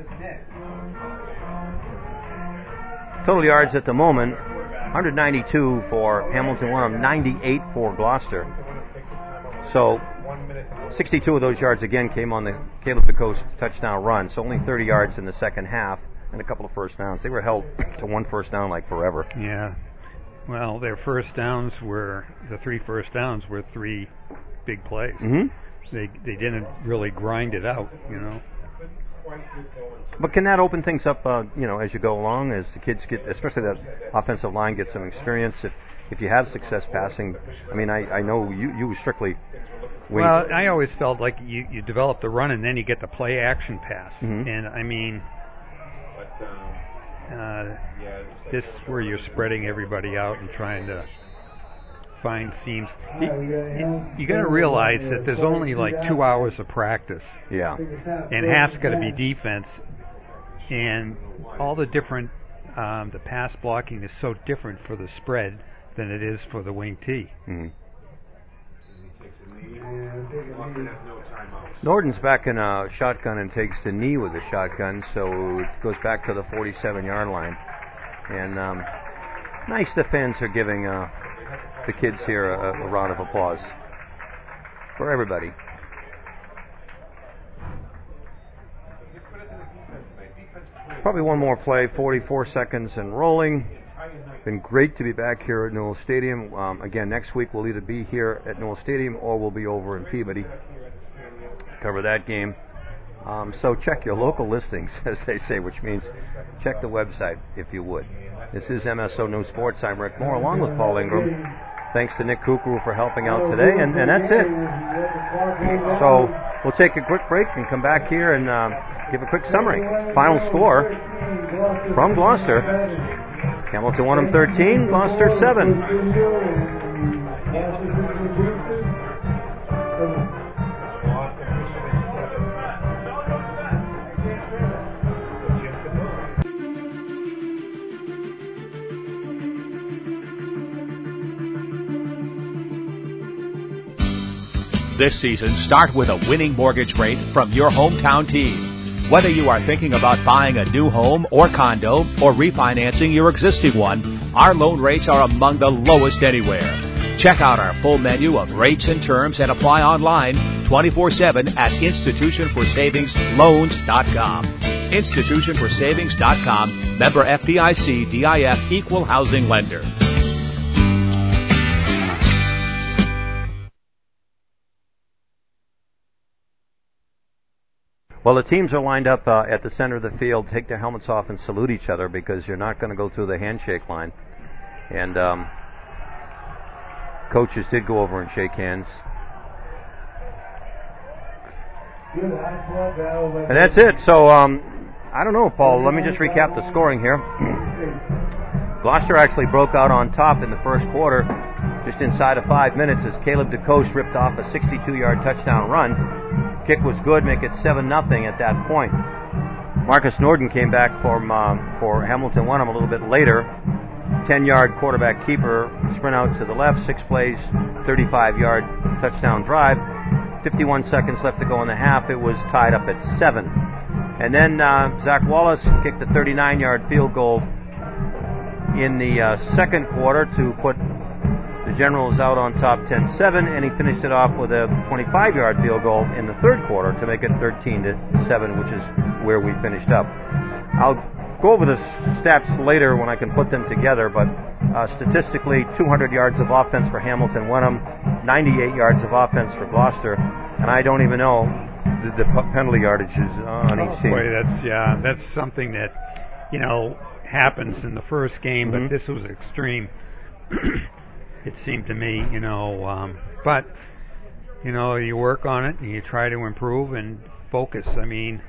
S5: Total yards at the moment, 192 for Hamilton Wenham, 98 for Gloucester. So 62 of those yards again came on the Caleb DeCoste touchdown run. So only 30 yards in the second half and a couple of first downs. They were held to one first down like forever.
S6: Yeah. Well, their first downs were, the 3 first downs were 3 big plays.
S5: Mm-hmm.
S6: They didn't really grind it out, you know.
S5: But can that open things up, as you go along, as the kids get, especially that offensive line, get some experience? If you have success passing, I mean, I know you strictly.
S6: Well, I always felt like you develop the run and then you get the play action pass, and I mean, this is where you're spreading everybody out and trying to find seams. You got to realize that there's only like 2 hours of practice.
S5: Yeah.
S6: And half's got to be defense. And all the different, the pass blocking is so different for the spread than it is for the wing T.
S5: Mm-hmm. Norton's back in a shotgun and takes the knee with the shotgun, so it goes back to the 47-yard line. And nice the fans are giving the kids here a round of applause for everybody. Probably one more play, 44 seconds and rolling. Been great to be back here at Newell Stadium. Again, next week we'll either be here at Newell Stadium or we'll be over in Peabody. Cover that game. So check your local listings, as they say, which means check the website if you would. This is MSO News Sports. I'm Rick Moore along with Paul Ingram. Thanks to Nick Kukru for helping out today, and that's it. So we'll take a quick break and come back here and give a quick summary. Final score from Gloucester. Hamilton Wenham 13, Gloucester 7.
S3: This season, start with a winning mortgage rate from your hometown team. Whether you are thinking about buying a new home or condo or refinancing your existing one, our loan rates are among the lowest anywhere. Check out our full menu of rates and terms and apply online 24/7 at institutionforsavingsloans.com. Institutionforsavings.com, member FDIC, DIF, equal housing lender.
S5: Well, the teams are lined up at the center of the field, take their helmets off and salute each other because you're not going to go through the handshake line. And coaches did go over and shake hands. And that's it. So, I don't know, Paul. Let me just recap the scoring here. Gloucester actually broke out on top in the first quarter, just inside of 5 minutes, as Caleb DeCoste ripped off a 62-yard touchdown run. Kick was good, make it 7-0 at that point. Marcus Norden came back for Hamilton Wenham a little bit later. 10-yard quarterback keeper, sprint out to the left, 6 plays, 35-yard touchdown drive. 51 seconds left to go in the half. It was tied up at 7. And then Zach Wallace kicked a 39-yard field goal in the second quarter to put the Generals out on top 10-7, and he finished it off with a 25-yard field goal in the third quarter to make it 13-7, which is where we finished up. I'll go over the stats later when I can put them together, but statistically, 200 yards of offense for Hamilton Wenham, 98 yards of offense for Gloucester, and I don't even know the penalty yardages on each team.
S6: Boy, that's something that, happens in the first game, but this was extreme. It seemed to me, but, you work on it and you try to improve and focus. I mean,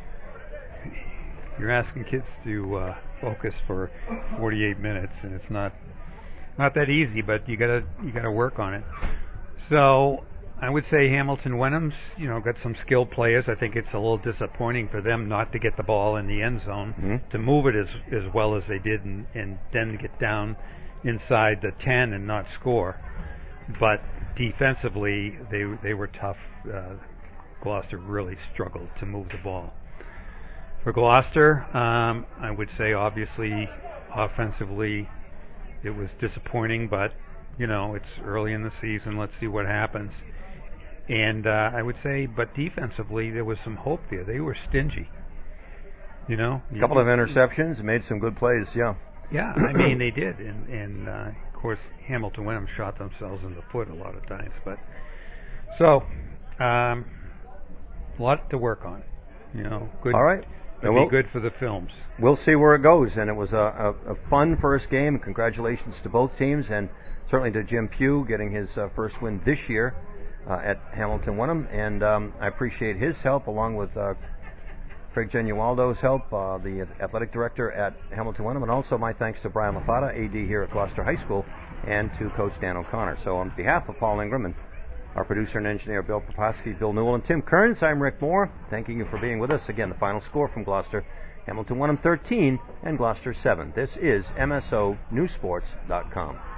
S6: you're asking kids to focus for 48 minutes, and it's not that easy, but you gotta work on it. So I would say Hamilton Wenham's, got some skilled players. I think it's a little disappointing for them not to get the ball in the end zone, to move it as well as they did, and then get down inside the 10 and not score. But defensively, they were tough. Gloucester really struggled to move the ball. For Gloucester, I would say obviously offensively it was disappointing, but it's early in the season. Let's see what happens. And I would say, but defensively there was some hope there. They were stingy. A
S5: couple of interceptions, made some good plays. Yeah,
S6: I mean they did, and of course Hamilton Wenham shot themselves in the foot a lot of times. But so a lot to work on. Good.
S5: All right.
S6: It'll be good for the films.
S5: We'll see where it goes, and it was a fun first game. Congratulations to both teams, and certainly to Jim Pugh getting his first win this year at Hamilton Wenham, and I appreciate his help along with Craig Genualdo's help, the athletic director at Hamilton Wenham, and also my thanks to Brian LaFata, AD here at Gloucester High School, and to Coach Dan O'Connor. So on behalf of Paul Ingram and our producer and engineer Bill Proposky, Bill Newell, and Tim Kearns, I'm Rick Moore, thanking you for being with us. Again, the final score from Gloucester, Hamilton Wenham 13 and Gloucester 7. This is MSONewsports.com.